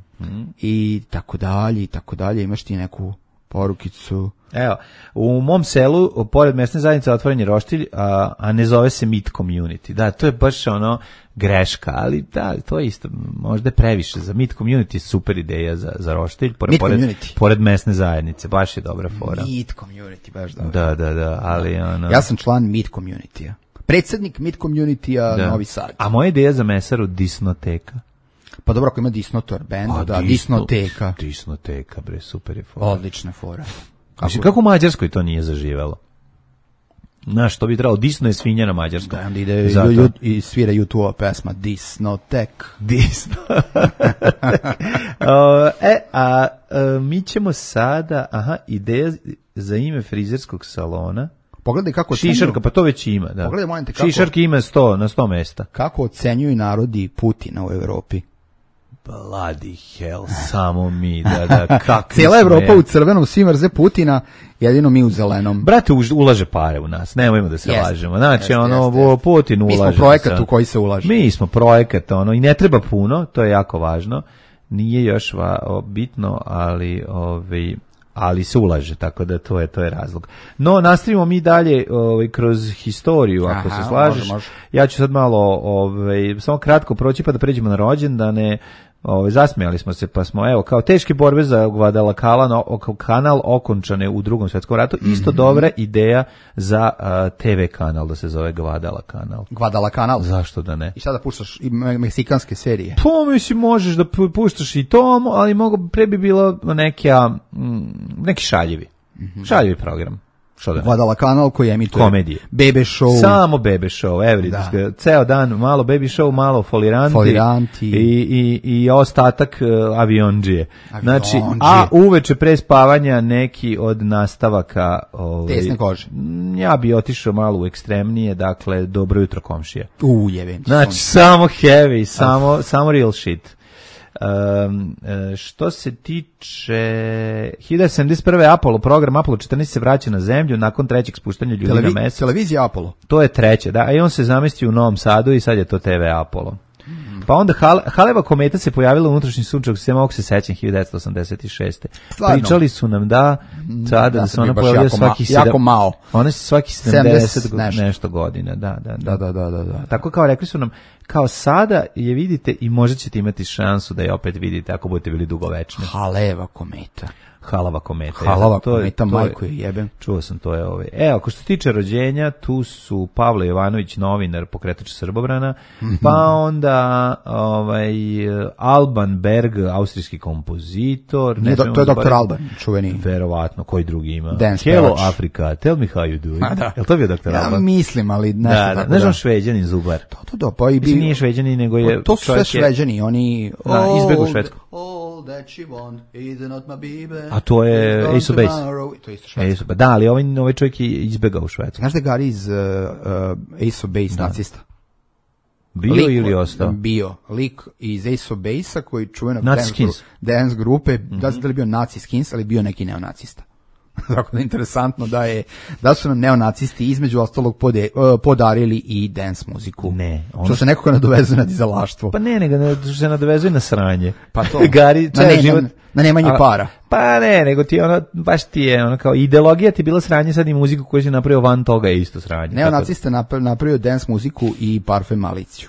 i tako dalje, imaš ti neku porukicu... Evo, u mom selu, pored mesne zajednice, otvoren je roštilj, a ne zove se Meat Community. Da, to je baš greška, ali da, to je isto, možda je previše. Za Meat Community je super ideja za roštilj, pored mesne zajednice, baš je dobra fora. Meat Community, baš dobro. Da, ali ja sam član Meat Community-a. Predsjednik Meat Community-a Novi Sad. A moja ideja za mesaru Disnoteka. Pa dobro, ako ima Disnotor band, Disnoteka. Disnoteka, bre, super je fora. Odlična fora. Kako u Mađarskoj to nije zaživelo? Znaš, to bi trebalo, Disno je svinja na mađarskom. Da, onda ide i svira YouTube pesma Disnotek. Mi ćemo sada, ideja za ime frizerskog salona. Pogledaj kako Šišarka, pa to već ima, da. Pogledaj, molim te, kako... Šišarka ima na 100 mesta. Kako ocenjuju narodi Putina u Evropi? Bloody hell, samo mi, da, kakvi cijela Evropa u crvenom, svi mrze Putina, jedino mi u zelenom. Brate, ulaže pare u nas, nemojmo da se lažemo. Znači, Putin ulaže. Mi smo projekat u koji se ulaže. Mi smo projekat, i ne treba puno, to je jako važno. Nije još bitno, ali se ulaže, tako da to je razlog. No, nastavimo mi dalje kroz historiju, ako se slažeš. Može. Ja ću sad malo samo kratko proći pa da pređemo na rođendane. Zasmijali smo se, pa smo, kao teške borbe za Guadalcanal okončane u Drugom svjetskom ratu, isto dobra ideja za TV kanal da se zove Guadalcanal. Guadalcanal? Zašto da ne? I sada puštaš i meksikanske serije? Pa mislim, možeš da puštaš i to, ali pre bi bilo neki šaljivi program. Guadalcanal koji emituje komedije, Bebe Show, samo Bebe Show, ceo dan malo Bebe Show, malo foliranti. I ostatak aviondžije. Znači, a uveče pre spavanja neki od nastavaka tesne kože. Ja bi otišao malo u ekstremnije, dakle, Dobro jutro komšija. Jevim. Znači, samo heavy, samo real shit. Što se tiče 1971. Apollo program Apollo 14 se vraća na zemlju nakon trećeg spuštanja ljudi na mesec. Televizija Apollo. To je treće, da, i on se zamestio u Novom Sadu i sad je to TV Apollo. Pa onda Haleva kometa se pojavila u unutrašnji sunčevog sistema, ovog se sećam 1986. Stvarno? Pričali su nam da sada da se ona pojavila svaki jako malo. Ona se svaki 70 nešto godina, da. Tako kao rekli su nam, kao sada je vidite i možda ćete imati šansu da je opet vidite ako budete bili dugovečni. Haleva kometa. Halava kometa. Halava kometa, majko je jebem. Čuo sam, to je ovaj. Ako što se tiče rođenja, tu su Pavle Jovanović, novinar, pokretač Srbobrana, pa onda Alban Berg, austrijski kompozitor. To je doktor Alban, čuveni. Verovatno, koji drugi ima? Hello Afrika, tell me how you do. Jel to bio doktor Alban? Ja mislim, ali nešto tako. Znaš on Šveđanin Zubar. To, pa i bi... Nije Šveđanin, nego je... To su sve Šveđani, oni... Izbegu Švedsku. All that she want is not my baby. A to je Ace of Base. To je isto Švedska. Da, ali ovaj čovjek je izbegao u Švedsku. Znaš da je Gari iz Ace of Base nacista? Bio ili ostao? Bio. Lik iz Ace of Base-a koji čuvenog dance grupe, da li bio Nazi Skins, ali bio neki neonacista. Tako da je interesantno da su nam neonacisti između ostalog podarili i dance muziku. Ne. Što se nekako nadovezuje na dizalaštvo. Pa nego što se nadovezuje na sranje. Pa to. Gari, na nemanje para. Pa nego ti baš ti je kao ideologija ti bila sranje, sad i muziku koju si napravio van toga je isto sranje. Neonacista napravio dance muziku i parfem Maliciju.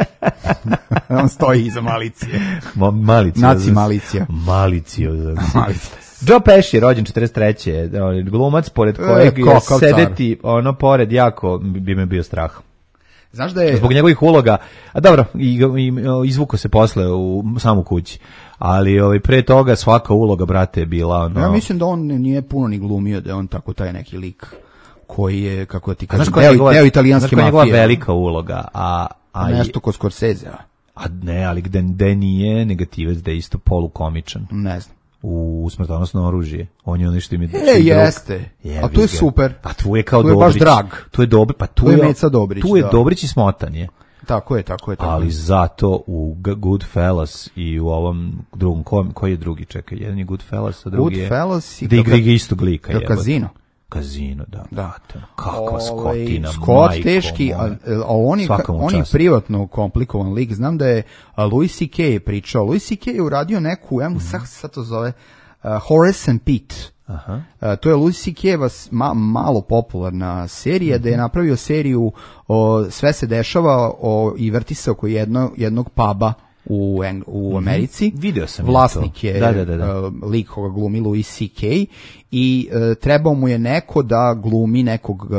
On stoji iza Malicije. Naci Malicija. Malicija. Joe Pesci, rođen 43. Glumac, pored kojeg je sedeti, pored jako bi me bio strah. Znaš da je... Zbog njegovih uloga, a dobro, i izvuko se posle u samu kući, ali pre toga svaka uloga, brate, je bila... Ja mislim da on nije puno ni glumio, da je on tako taj neki lik koji je, kako ti kažem, deo italijanske mafije. Znaš koja je njegova velika uloga, nešto kod Scorsese, a ne, ali gde nije negativac, da je isto polukomičan. Ne znam. U Smrtonosno oružje. On je ono što mi... jeste. A tu je super. Pa tu je kao Dobrić. Tu je baš drag. Tu je Dobrić. Pa tu je Meca Dobrić. Tu je Dobrić i Smotan je. Tako je. Ali zato u Goodfellas i u ovom drugom, koji je drugi, čekaj, jedan je Goodfellas, a drugi je... Goodfellas i... Gde igra istog lika. Casino. Casino, da. Kakva skotina, Scott teški, a on je privatno komplikovan lik. Znam da je Louis C.K. pričao. Louis C.K. je uradio neku, sad to zove, Horace and Pete. To je Louis C.K. malo popularna serija, da je napravio seriju Sve se dešava i vrti se oko jednog puba u Americi. Video sam. Vlasnik je lik koga glumi Louis C.K. i trebao mu je neko da glumi nekog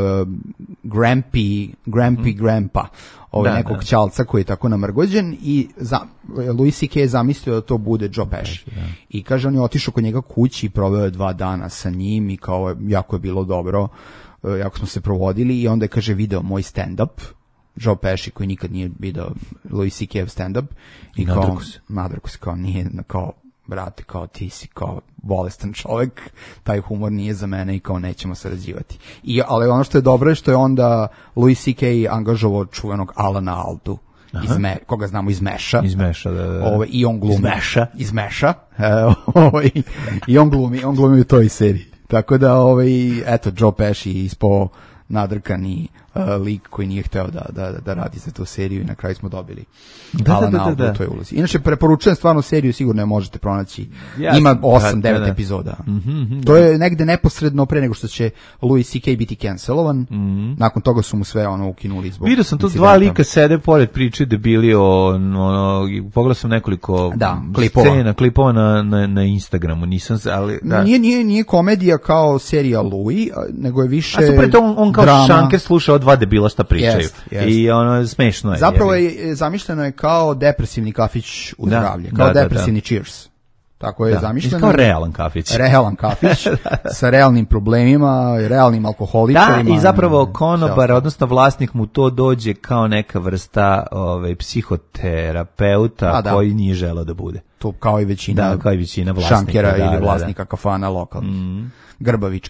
Grandpa, nekog ćalca koji je tako namrgođen i Louis C.K. je zamislio da to bude Joe Pesci. I kaže, on je otišao kod njega kući i proveo je 2 dana sa njim i kao jako je bilo dobro, jako smo se provodili i onda je, kaže, video moj stand-up, Joe Pesci koji nikad nije video Louis C.K. stand-up i nadrku se kao nije, kao brate, kao ti si kao bolestan čovjek, taj humor nije za mene i kao nećemo sarađivati. Ali ono što je dobro je što je onda Louis C.K. angažovao čuvenog Alana Aldu, koga znamo iz Meša. Iz Meša, da. I on glumi. Iz Meša. I on glumi u toj seriji. Tako da, eto, Joe Pesci ispo nadrkani lik koji nije hteo da radi za tu seriju i na kraju smo dobili Alana Aldu u toj ulozi. Inače, preporučujem stvarno seriju, sigurno je možete pronaći. Ima 8-9 epizoda. To je negde neposredno pre nego što će Louis C.K. biti cancelovan. Nakon toga su mu sve ukinuli zbog vidio sam to incidenta. 2 lika sede pored priče debili pogledao sam nekoliko klipova na Instagramu, nisam se, ali da. Nije komedija kao serija Louis, nego je više drama. A super, to on kao šanker slušao 2 debila šta pričaju. I smešno je. Zapravo je zamišljeno je kao depresivni kafić u zdravlje, kao depresivni Cheers. Tako je zamišljeno. Kao realan kafić. Realan kafić sa realnim problemima, realnim alkoholičarima. Da, i zapravo konobar, odnosno vlasnik mu to dođe kao neka vrsta psihoterapeuta koji nije želeo da bude. To kao i većina vlasnika. Šankera ili vlasnika kafana lokalnih. Grbavičkih.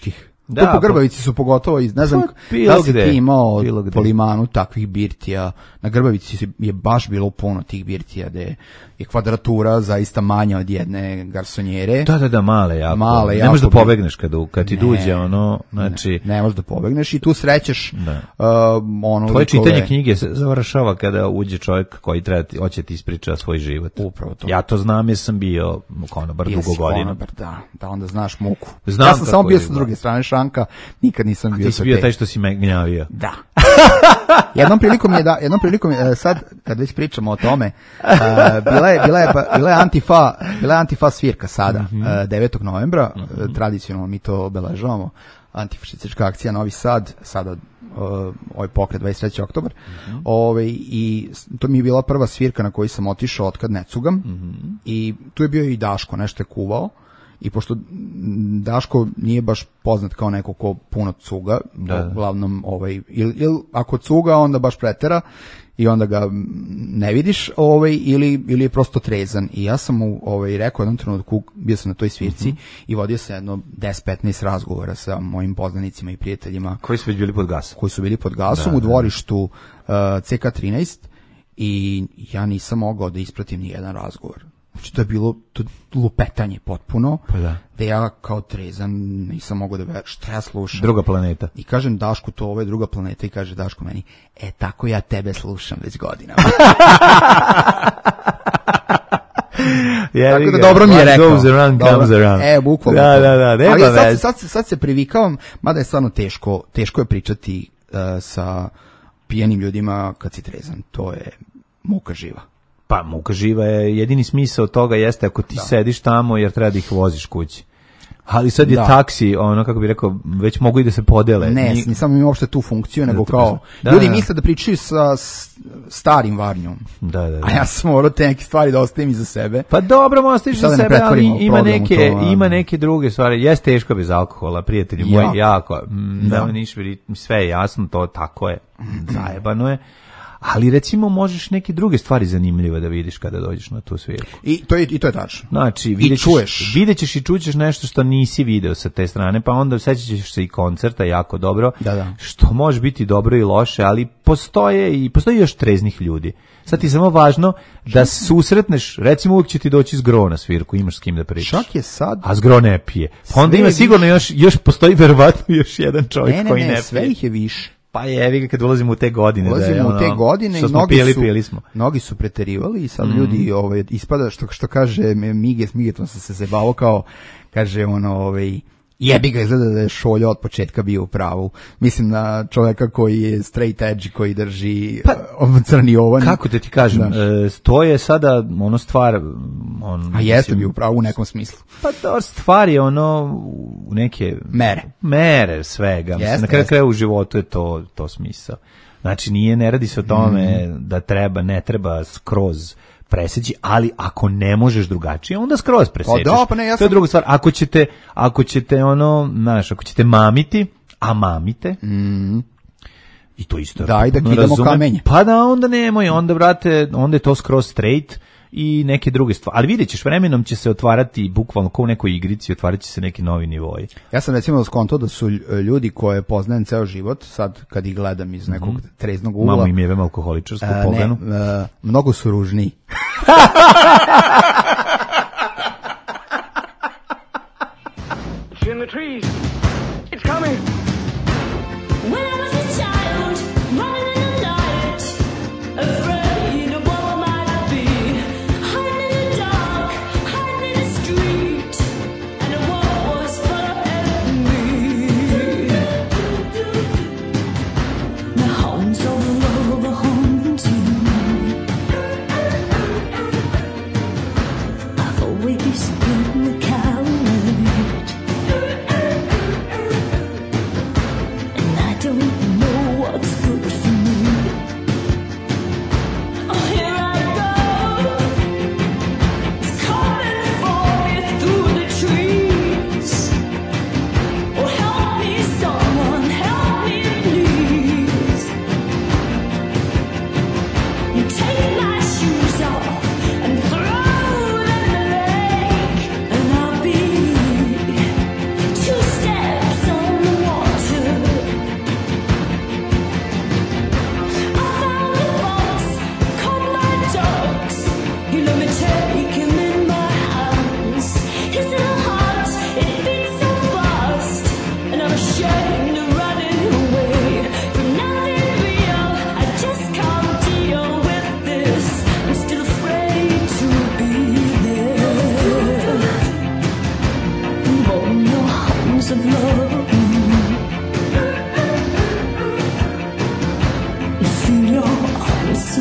Tu po Grbavici su pogotovo, ne znam da si ti imao po Limanu takvih birtija. Na Grbavici je baš bilo puno tih birtija gde je kvadratura zaista manja od jedne garsonjere. Da, male jako. Ne možeš da pobegneš kad ti duđe ono, znači... Ne možeš da pobegneš i tu srećeš ono... Tvoje čitanje knjige se završava kada uđe čovjek koji hoće ti ispriča svoj život. Upravo to. Ja to znam jer sam bio konobar dugo godina. Konobar, da, onda znaš muku. Ja sam samo bio sa druge strane šanka, nikad nisam bio sa te. A ti si bio taj što si me gnjavio. Da. Jednom prilikom je, sad kad već pričamo o tome, bila je Antifa svirka sada, 9. novembra, tradicionalno mi to obeležavamo, antifašistička akcija Novi Sad, sada ovaj pokret 23. oktobar, i to mi je bila prva svirka na koju sam otišao otkad ne cugam, i tu je bio i Daško, nešto je kuvao, i pošto Daško nije baš poznat kao neko ko puno cuga, uglavnom ili ako cuga onda baš pretera i onda ga ne vidiš, ili je prosto trezan. I ja sam mu rekao jednom trenutku, bio sam na toj svirci i vodio sam jedno 10-15 razgovora sa mojim poznanicima i prijateljima koji su bili pod gasom u dvorištu CK13, i ja nisam mogao da ispratim ni jedan razgovor. Znači to je bilo lupetanje potpuno, da ja kao trezan nisam mogao da verujem šta ja slušam. Druga planeta. I kažem Dašku, to ovo je druga planeta, i kaže Daško meni, tako ja tebe slušam već godinama. Tako da dobro mi je rekao. Goes around, comes around. Bukvalno. Da, ali sad se privikavam, mada je stvarno teško je pričati sa pijenim ljudima kad si trezan, to je muka živa. Pa muka živa je, jedini smisao toga jeste ako ti sediš tamo jer treba da ih voziš kući. Ali sad je taksi, ono kako bih rekao, već mogu i da se podele. Ne, nisam imao uopšte tu funkciju, nego kao, ljudi misle da pričaju sa starim varnjom. A ja sam morao te neke stvari da ostavim iza sebe. Pa dobro, ostaviš za sebe, ali ima neke druge stvari. Jeste teško bez alkohola, prijatelji moji, jako. Sve je jasno, to tako je, zajebano je. Ali recimo možeš neke druge stvari zanimljive da vidiš kada dođeš na tu svirku. I to je tačno. Znači, vidjet ćeš i čućeš nešto što nisi video sa te strane, pa onda sećaš se i koncerta jako dobro, što može biti dobro i loše, ali postoji još treznih ljudi. Sad ti samo važno da susretneš, recimo uvijek će ti doći Zgro na svirku, imaš s kim da pričaš. Čak je sad. A Zgro ne pije. Pa onda ima sigurno još postoji verovatno još jedan čovjek koji ne pije. Sve ih je više. Pa jevi ga kad ulazimo u te godine. Ulazimo u te godine i mnogi su preterivali i sad ljudi ispada što kaže Migetom sam se zebao kao, kaže jebi ga, izgleda da je Šolja od početka bio u pravu. Mislim na čovjeka koji je straight edge, koji drži crni ovan. Kako te ti kažem, to je sada stvar... A jeste bio u pravu u nekom smislu. Pa to stvar je u neke... Mere svega. Na kraju kraja u životu je to smisao. Znači ne radi se o tome da ne treba skroz preseći, ali ako ne možeš drugačije, onda skroz presečeš. To je druga stvar. Ako ćete mamiti, a mamite, i to isto. Da, i da kidamo kamenje. Pa da, onda nemoj, onda je to skroz straight i neke druge stvari. Ali vidjet ćeš, vremenom će se otvarati, bukvalno kao u nekoj igrici, otvarat će se neki novi nivoji. Ja sam recimo skonto da su ljudi koje poznajem ceo život, sad kad ih gledam iz nekog treznog ugla. Mamo im jevem alkoholičarsku poganu. Mnogo su ružniji. It's in the trees. It's coming. When I was a child, running in the light, afraid of what might be, hiding in the dark, hiding in the street, and the world was following me. The hounds all over hunting.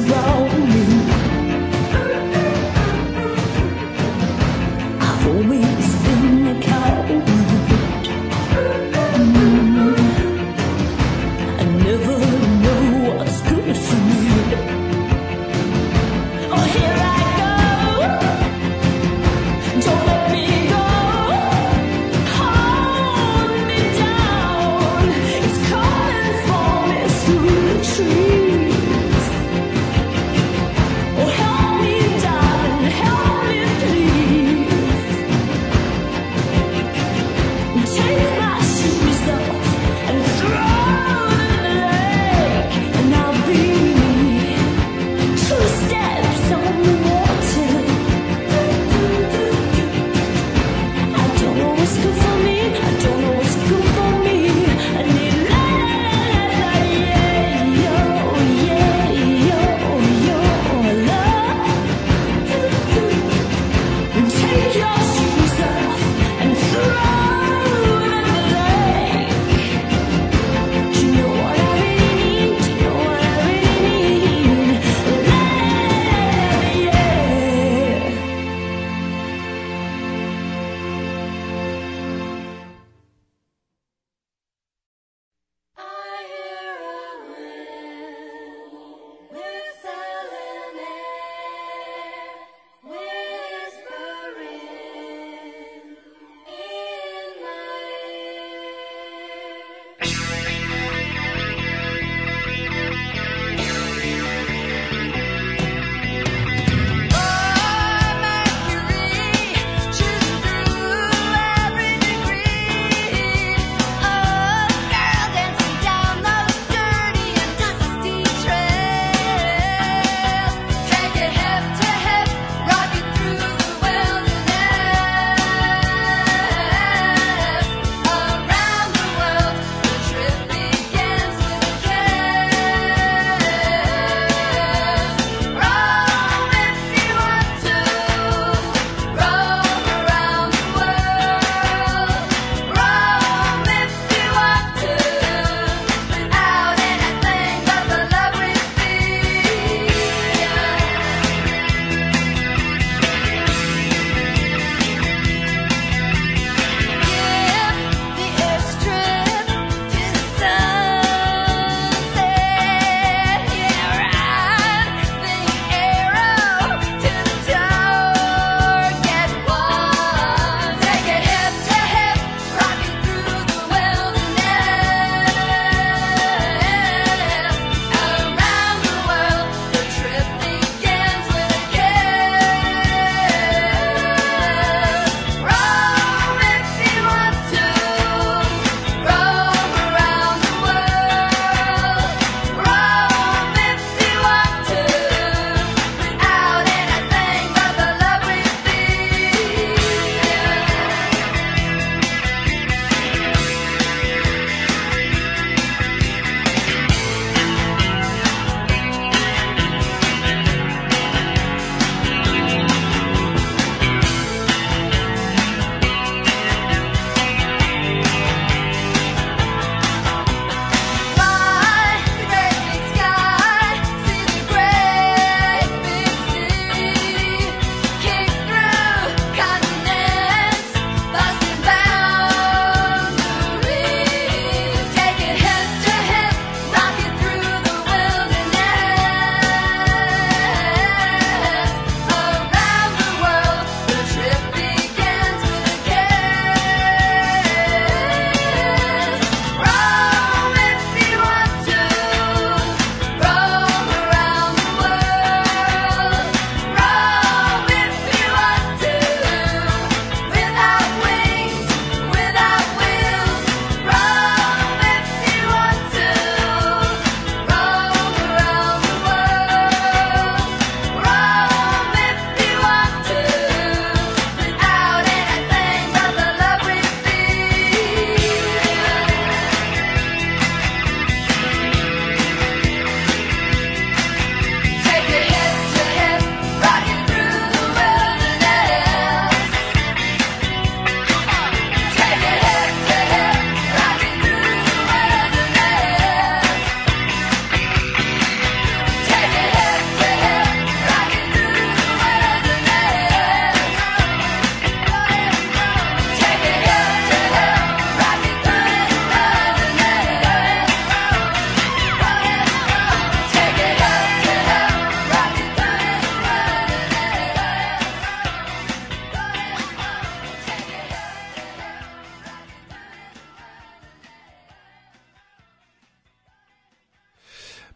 I need la la la la, yeah, yo.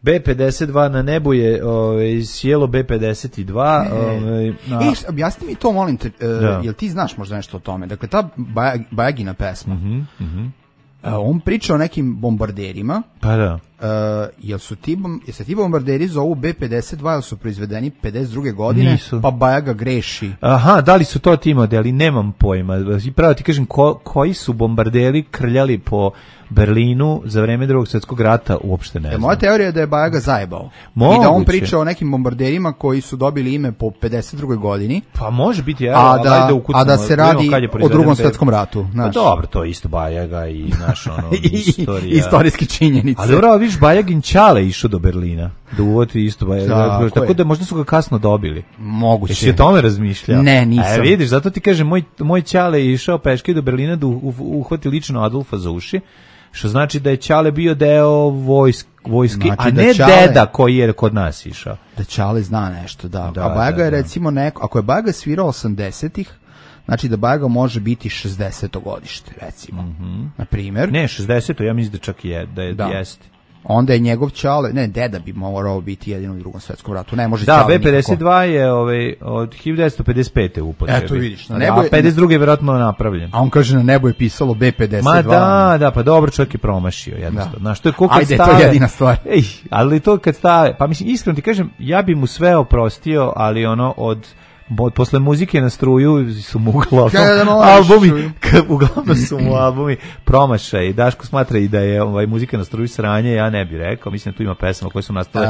B-52 na nebu je sjelo B-52. Objasni mi to, molim te, jel ti znaš možda nešto o tome? Dakle, ta Bajagina pesma, on priča o nekim bombarderima. Pa da. Jel se ti bombarderi zovu B-52, jel su proizvedeni 52. godine? Nisu. Pa Bajaga greši. Aha, da li su to ti modeli? Nemam pojma. I pravo ti kažem, koji su bombarderi krljali po Berlinu za vreme Drugog svjetskog rata, uopšte ne znam. Moja teorija je da je Bajaga zajebao. Moguće. I da on priča o nekim bombarderima koji su dobili ime po 52. godini. Pa može biti, a da se radi o Drugom svjetskom ratu. Pa dobro, to je isto Bajaga i naš istorija. Istorijske činjenice. Ali dobro, viš, Bajagin Ćale išao do Berlina. Da uvoti isto Bajaga. Tako da možda su ga kasno dobili. Moguće. Jesi o tome razmišljao? Ne, nisam. Vidiš, zato ti kažem, moj Ćale je išao peške do Berlina da uhvati lično Adolfa za uši. Što znači da je Ćale bio deo vojski, znači, a ne deda koji je kod nas išao. Da Ćale zna nešto, da. A Bajaga je recimo ako je Bajaga svirao 80-ih, znači da Bajaga može biti 60. godište, recimo. Na primjer. Ne, 60. ja mislim da čak jeste. Onda je njegov Ćale, ne, deda bi morao biti jedino u Drugom svjetskom ratu. Ne može da, Ćale B-52 je od 1955. upotrebi. Eto vidiš, na nebu je, a 52. je vjerojatno napravljen. A on kaže na nebu je pisalo B-52. Ma da, pa dobro, čovjek je promašio jednostavno. Znaš, to je koliko ajde, stave, to je jedina stvar. Ali to kad stave, pa mislim, iskreno ti kažem, ja bi mu sve oprostio, ali posle muzike na struju su mu uglavnom su mu albumi promašaj. Daško smatra i da je muzika na struju sranje, ja ne bih rekao. Mislim da tu ima pesama koje su nastale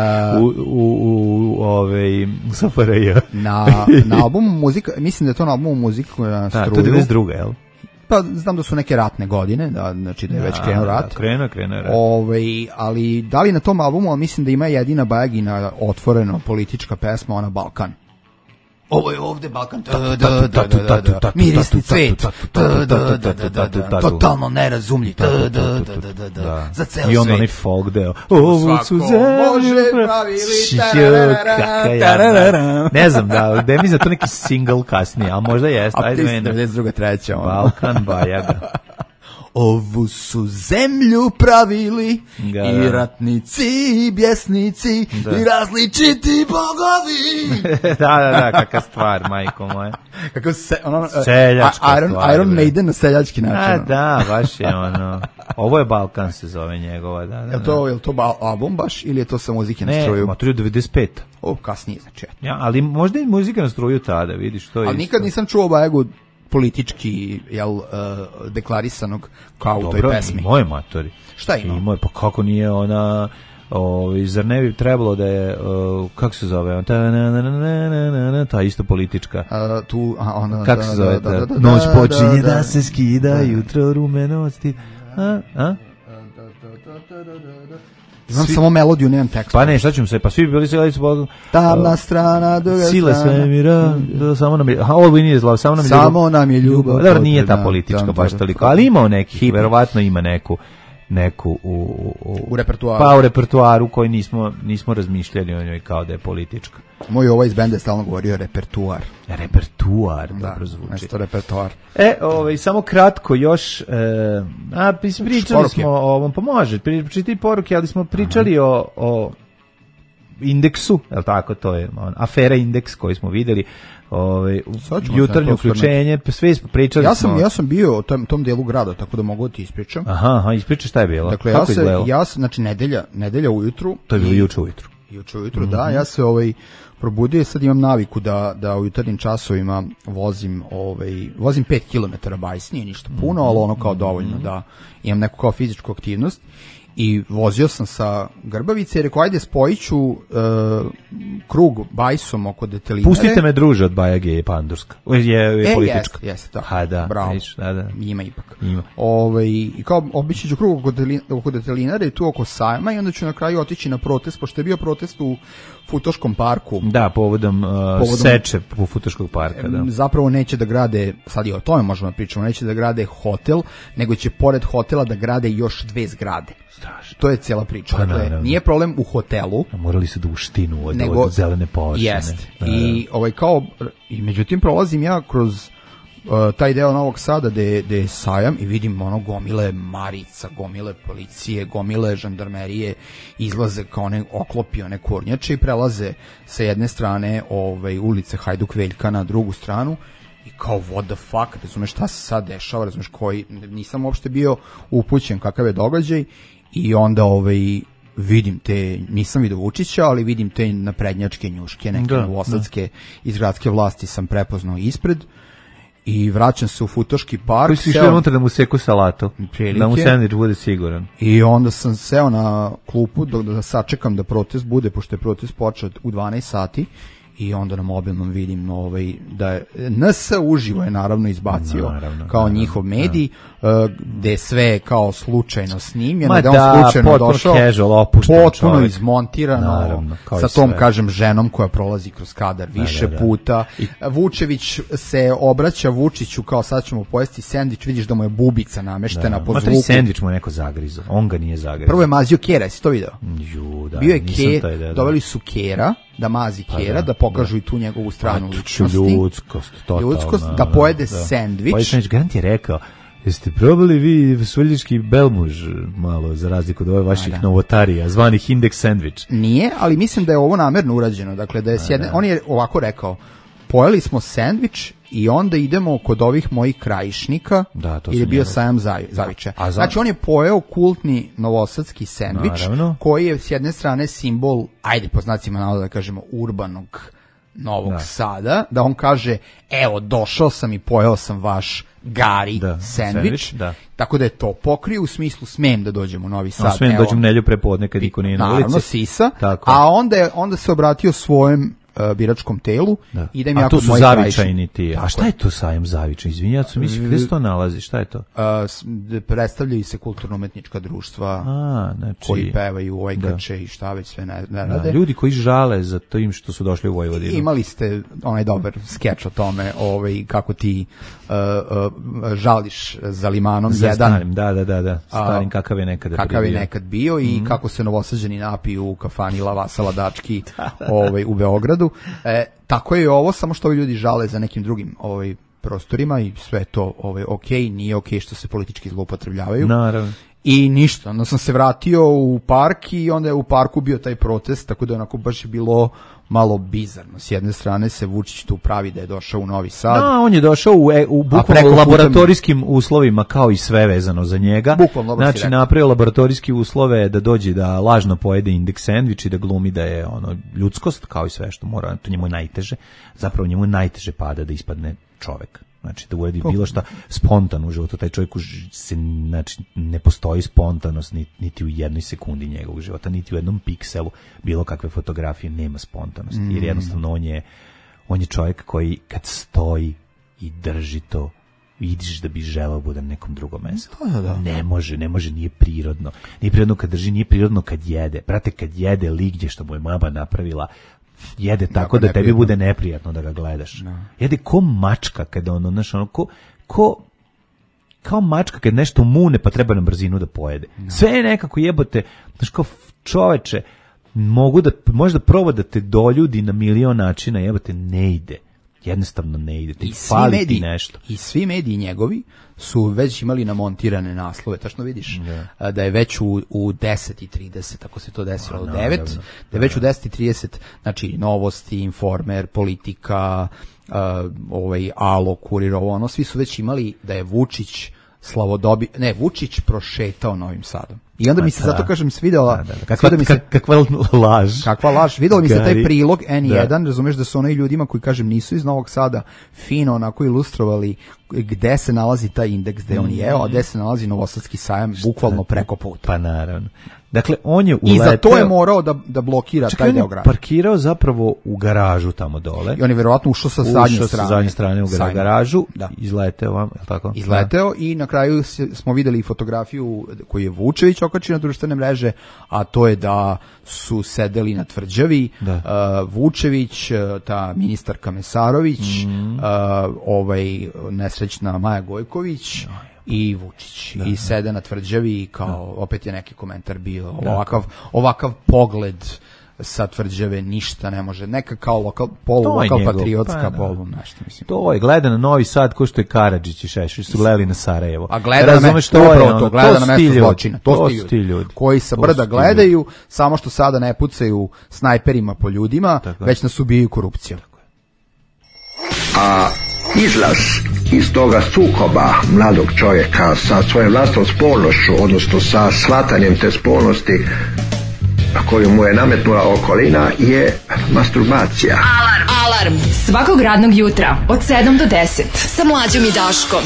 u SFRJ. Na albumu muzika, mislim da je to na albumu muzika na struju. Da, to je 92. jel? Pa znam da su neke ratne godine, znači da je već krenuo rat. Krenuo je rat. Ali da li na tom albumu, mislim da ima jedina Bajagina otvoreno politička pesma, ona Balkan. Ovo je ovde Balkan, mirisni cvet, totalno nerazumljiv, za ceo svet. I onda onaj folk deo, ovu su zemlju ne znam, da mi za to neki single kasnije, a možda jeste. A ti 92. treća. Balkan Bajaga. Ovu su zemlju pravili i ratnici i bjesnici i različiti bogovi. Da, kakva stvar, majko moja. Kako seljačka stvar. Iron Maiden na seljački način. Da, baš je ono. Ovo je Balkan se zove njegova, da. Je to album baš ili je to sa muzike na struju? Ne, to je 95. Kasnije znači. Ja, ali možda i muzika na struju tada, vidiš, to je. Ali nikad nisam čuo Bajagu politički deklarisanog kao u toj pesmi. Moje matori. Šta ima? Pa kako nije ona, zar ne bi trebalo da je, kako se zove, ta isto politička. Kako se zove? Noć počinje da se skida, jutro rumenosti. Znam samo melodiju, nemam tekst. Pa ne, šta ćemo se, pa svi bi bili sjeli su tamna strana, druga sile svemira, samo nam je, all we need is love, samo nam je ljubav. Dobro, nije ta politička baš toliko, ali ima nekih, verovatno ima neku u repertuaru. Pa u repertuaru koji nismo razmišljali o njoj kao da je politička. Moj ovaj iz benda je stalno govorio repertuar. Repertuar, dobro zvuči. Nešto repertuar. Samo kratko još, pričali smo o ovom, pa može, pričati poruke, ali smo pričali o indeksu, je li tako, to je afera indeks koji smo videli, jutarnje uključenje, sve smo pričali. Ja sam bio u tom dijelu grada, tako da mogu ti ispričam. Aha, ispričaj šta je bilo. Dakle, znači nedelja ujutru. To je bilo juče ujutru. Juče ujutru, da, ja se probudio i sad imam naviku da u jutarnjim časovima vozim 5 km bajs, nije ništa puno, ali ono kao dovoljno da imam neku kao fizičku aktivnost. I vozio sam sa Grbavice i rekao, ajde spojit ću krug bajsom oko Detelinare. Pustite me, druže, od Bajage je pandurska. Je politička. Jeste, tako. Ha, da. Bravo. Da. Ima ipak. I kao obići ću krug oko Detelinare i tu oko sajma i onda ću na kraju otići na protest, pošto je bio protest u Futoškom parku. Da, povodom seče po Futoškog parka. Da. Zapravo neće da grade, sad i o tome možemo pričati, neće da grade hotel, nego će pored hotela da grade još 2 zgrade. Strašno. To je cijela priča. Pa, dakle, nije problem u hotelu. Morali su da uštinu od zelene površine. Jest. I međutim prolazim ja kroz taj deo Novog Sada gde je sajam i vidim ono gomile marica, gomile policije, gomile žandarmerije, izlaze kao one oklopi, one kornjače i prelaze sa jedne strane ulice Hajduk Veljka na drugu stranu i kao what the fuck, razumeš šta se sad dešava, razumeš koji, nisam uopšte bio upućen kakav je događaj i onda vidim te, nisam vidio Vučića, ali vidim te naprednjačke njuške, neke novosadske iz gradske vlasti sam prepoznao ispred i vraćam se u Futoški park. Koji si išao unutra da mu seku salatu, da mu sandvič bude siguran. I onda sam seo na klupu da sačekam da protest bude, pošto je protest počeo u 12 sati i onda na mobilnom vidim da je NS uživo je naravno izbacio kao njihov medij, gde je sve kao slučajno snimljeno, da on slučajno došao, potpuno izmontirano, sa tom, kažem, ženom koja prolazi kroz kadar više puta. Vučević se obraća Vučiću kao sad ćemo pojesti sendvič, vidiš da mu je bubica nameštena po zvuku. Ma sendvič mu je neko zagrizo, on ga nije zagrizo. Prvo je mazio Kera, jesi to video? Bio je Kera, doveli su Kera, da mazi Kera, da pokažu i tu njegovu stranu ličnosti. Ljudskost, da pojede sendvič. Garant je rekao, jeste probali vi Svrljiški belmuž malo, za razliku od ove vaših novotarija, zvanih indeks sendvič? Nije, ali mislim da je ovo namerno urađeno. Dakle, da je on je ovako rekao, pojeli smo sendvič i onda idemo kod ovih mojih krajišnika, jer je bio sajam Zaviča. Znači, on je pojeo kultni novosadski sendvič, koji je s jedne strane simbol, ajde po znacima navoda da kažemo, urbanog Novog Sada, da on kaže, evo, došao sam i pojeo sam vaš gari sendvič, tako da je to pokrio u smislu smem da dođem u Novi Sad. Smem da dođem nedelju prepodne kad niko nije na ulici. Naravno, sisa, a onda se obratio svojem biračkom telu i da im jako moji Zavičajni ti. A šta je to sajam Zavičaj? Izvinjavam se, mislim, gde se to nalazi? Šta je to? Predstavljaju se kulturno-umetnička društva koji pevaju ojgače i šta već sve ne rade. Ljudi koji žale za tim što su došli u Vojvodinu. Imali ste onaj dobar skeč o tome, kako ti žališ za limanom za jedan. Starim, da. Starim kakav je nekad bio i kako se Novosađani napiju u kafani Lava Saladački u Beogradu. Tako je ovo, samo što ovi ljudi žale za nekim drugim prostorima i sve to okej, nije okej što se politički zloupotrebljavaju. Naravno. I ništa, onda sam se vratio u park i onda je u parku bio taj protest, tako da onako baš je bilo malo bizarno. S jedne strane se Vučić tu pravi da je došao u Novi Sad. On je došao u bukvalno laboratorijskim uslovima, kao i sve vezano za njega. Znači, napravio laboratorijski uslove da dođe da lažno pojede indeks sendvič i da glumi da je ljudskost, kao i sve što mora, to njemu je najteže. Zapravo njemu je najteže pada da ispadne čovek. Znači, da uradi bilo šta spontano u životu. Taj čovjek znači, ne postoji spontanost niti u jednoj sekundi njegovog života, niti u jednom pikselu bilo kakve fotografije nema spontanosti. Jer jednostavno on je čovjek koji kad stoji i drži to, vidiš da bi želeo bude na nekom drugom mjestu. Ne može, nije prirodno. Nije prirodno kad drži, nije prirodno kad jede. Brate, kad jede ligdje što mu je mama napravila, jede tako da tebi bude neprijatno da ga gledaš. Jede ko mačka kada kao mačka kad nešto mune pa treba na brzinu da pojede. Sve je nekako jebote, znaš, kao čoveče, možda proba da te doljudi na milion načina, jebote, ne ide. Jednostavno ne ide. Fali ti nešto. I svi mediji njegovi su već imali namontirane naslove. Tačno vidiš da je već u 10:30, ako se to desilo u 9, da je već u 10:30, znači Novosti, Informer, Politika, Alo, Kurir, svi su već imali da je Vučić Vučić prošetao Novim Sadom. I onda mi se, zato kažem, svidela... Kakva laž. Kakva laž. Videla mi se taj prilog N1, razumeš da su onaj ljudima koji, kažem, nisu iz Novog Sada fino onako ilustrovali gde se nalazi taj indeks, gde on je, a gde se nalazi Novosadski sajam, bukvalno preko puta. Pa naravno. Dakle, on je uleteo... I za to je morao da blokira taj deo grada. Parkirao zapravo u garažu tamo dole. I on je verovatno ušao sa zadnje strane u garažu, izleteo vam, je li tako? Izleteo i na kraju smo videli fotografiju koju je Vučević okačio na društvene mreže, a to je da su sedeli na tvrđavi Vučević, ta ministarka Mesarović, nesrećna Maja Gojković i Vučić. I sede na tvrđavi i kao opet je neki komentar bio ovakav pogled sa Tvrđave ništa ne može. Neka kao polulokal patriotska polu, nešto mislim. To je, gleda na Novi Sad ko što je Karadžić i Šešelj su gledali na Sarajevo. A gleda na mesto zločina. To su ti ljudi koji sa brda gledaju, samo što sada ne pucaju snajperima po ljudima, već nas ubijaju korupcijom. A izlaz iz toga sukoba mladog čovjeka sa svojom vlastnom spolnošću, odnosno sa shvatanjem te spolnosti koju mu je nametnula okolina, je masturbacija. Alarm svakog radnog jutra od 7 do 10 sa Mlađom i Daškom.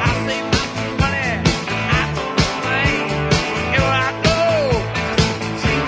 See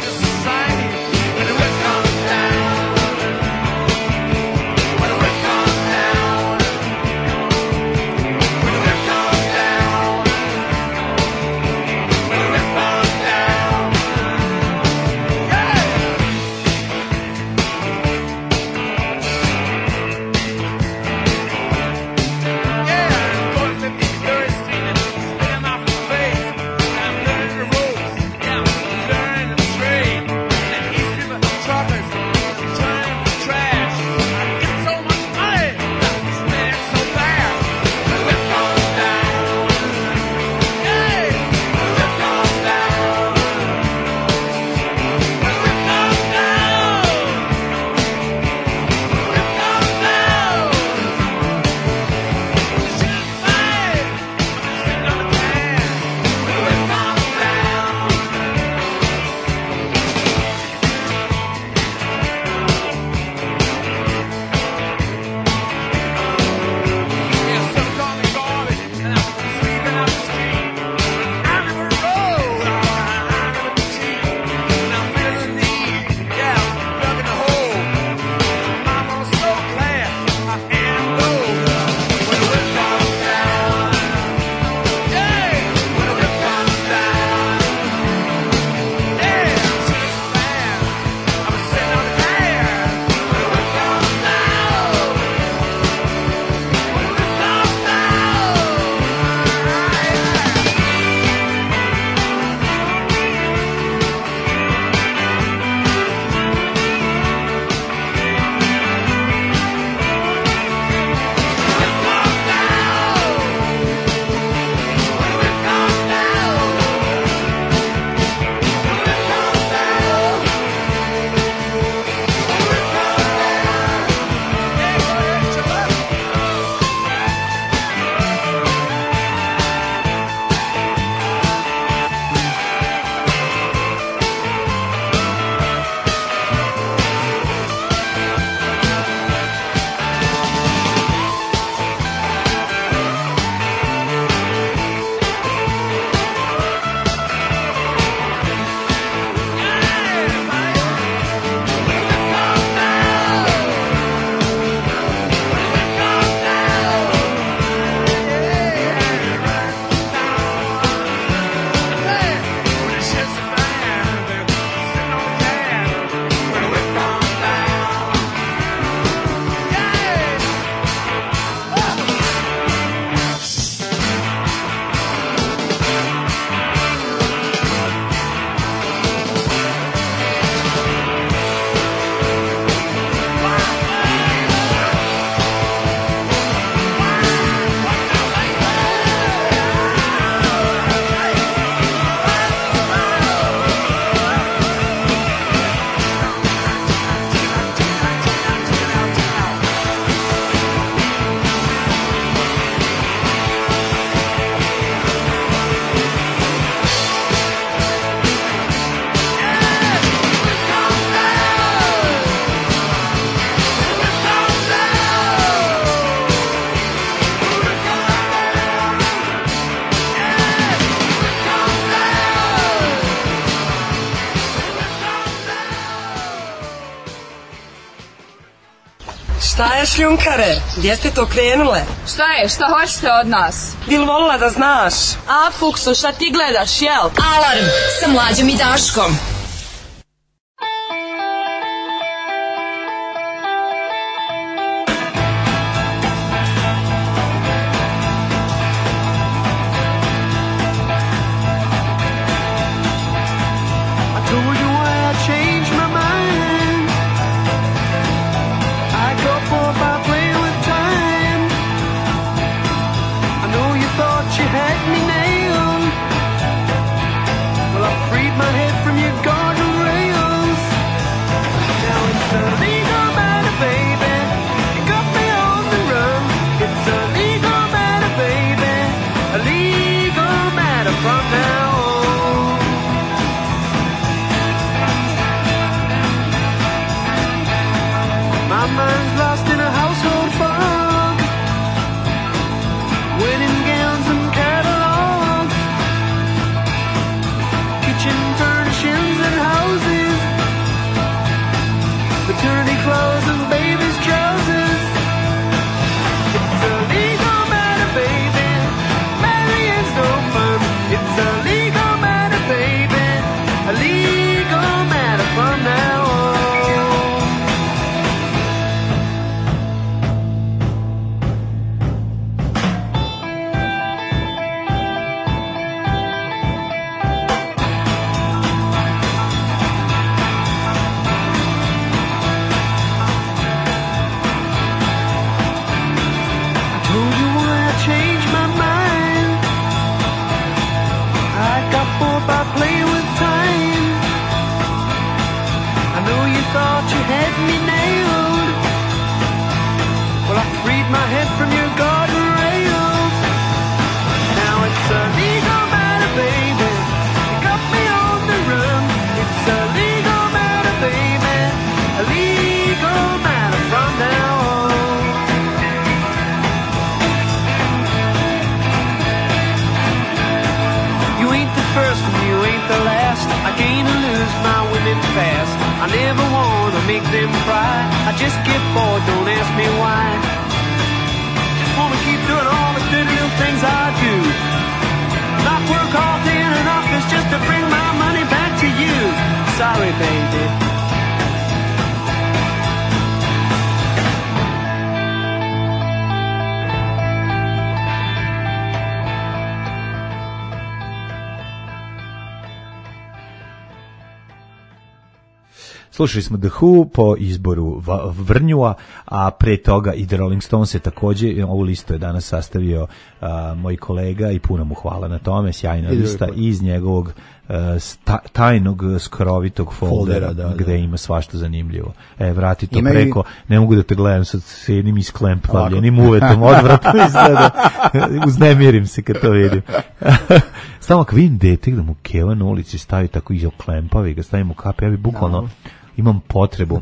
Šta je, šljunkare? Gdje ste to krenule? Šta je? Šta hoćete od nas? Bil volila da znaš? A, Fuksu, šta ti gledaš, jel? Alarm sa Mlađom i Daškom. Slušali smo The Who po izboru Vrnjua, a pre toga i The Rolling Stones je takođe, ovu listu je danas sastavio moj kolega i puno mu hvala na tome, sjajna lista iz njegovog tajnog skrovitog foldera gde ima svašta zanimljivo. Vrati to preko, ne mogu da te gledam sad s jednim isklempavljenim uvetom, odvratno izgleda, uznemirim se kad to vidim. Stavno kad vidim dete da mu keva na ulici stavi tako i oklempavi ga, stavim u kape, ja bi bukvalno imam potrebu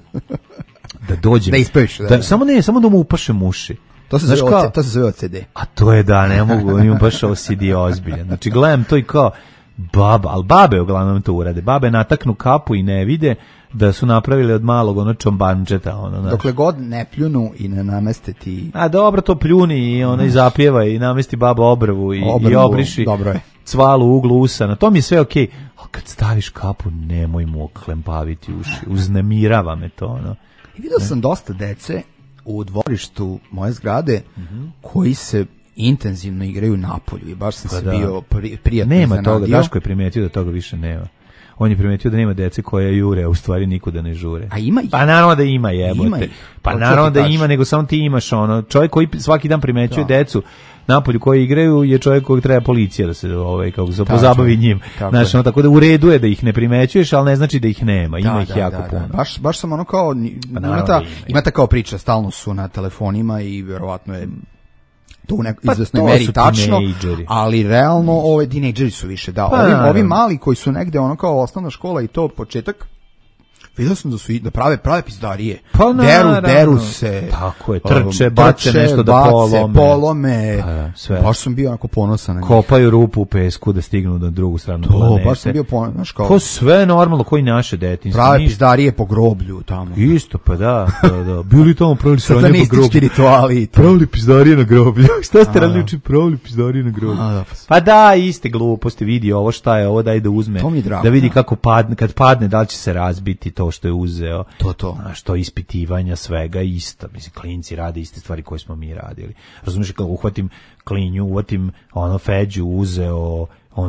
da dođem. Da ispaviš. Samo da mu upašem uši. To se zove OCD. A to je ne mogu, imam baš OCD ozbiljan. Znači gledam to i kao baba, ali babe uglavnom to urade. Babe nataknu kapu i ne vide da su napravili od malog čombančeta. Dokle god ne pljunu i ne nameste ti... A dobro, to pljuni i zapjeva i namesti baba obrvu i obriši cvalu u uglu usana. To mi je sve okej. A kad staviš kapu, nemoj mu oklempaviti uši. Uznemirava me to. I vidio sam dosta dece u dvorištu moje zgrade koji se intenzivno igraju napolju i baš sam se bio prijatno nema zanadio. Toga, Daško je primetio da toga više nema. On je primetio da nema dece koje jure, a u stvari nikuda ne žure. A ima ih? Pa naravno da ima, jebote. Pa naravno da ima, nego samo ti imaš čovjek koji svaki dan primećuje decu napolju koji igraju je čovjek kojeg treba policija da se kako se pozabavi njim. Znači, tako da u redu je da ih ne primećuješ, ali ne znači da ih nema. Ima ih jako puno. Baš sam kao imate kao priča, stalno su na telefonima i verovatno je to u nekoj izvesnoj meri tačno, ali realno tinejdžeri su više, ovi mali koji su negde kao osnovna škola i to početak Vidio sam da prave pizdarije. Pa deru se. Tako je, trče, bace nešto da polome. Sve. Baš sam bio onako ponosan na njih. Kopaju rupu u pesku da stignu na drugu stranu planete. Baš sam bio ponosan. To sve normalno, koji naše detinjstvo. Prave pizdarije po groblju tamo. Isto, pa da. Bili tamo pravili sranje po groblju. Satanistički rituali. Pravili pizdarije na groblju. Šta ste radili uči pravili pizdarije na groblju? Pa da, iste gluposti, vidi ovo šta je ovo, daj da uzme. Da vidi kako padne, kad padne, da li će se razbiti to što je uzeo. To. Što ispitivanja svega isto. Mislim, klinci rade iste stvari koje smo mi radili. Razumiješ, kako uhvatim klinju, uvatim Feđu, uzeo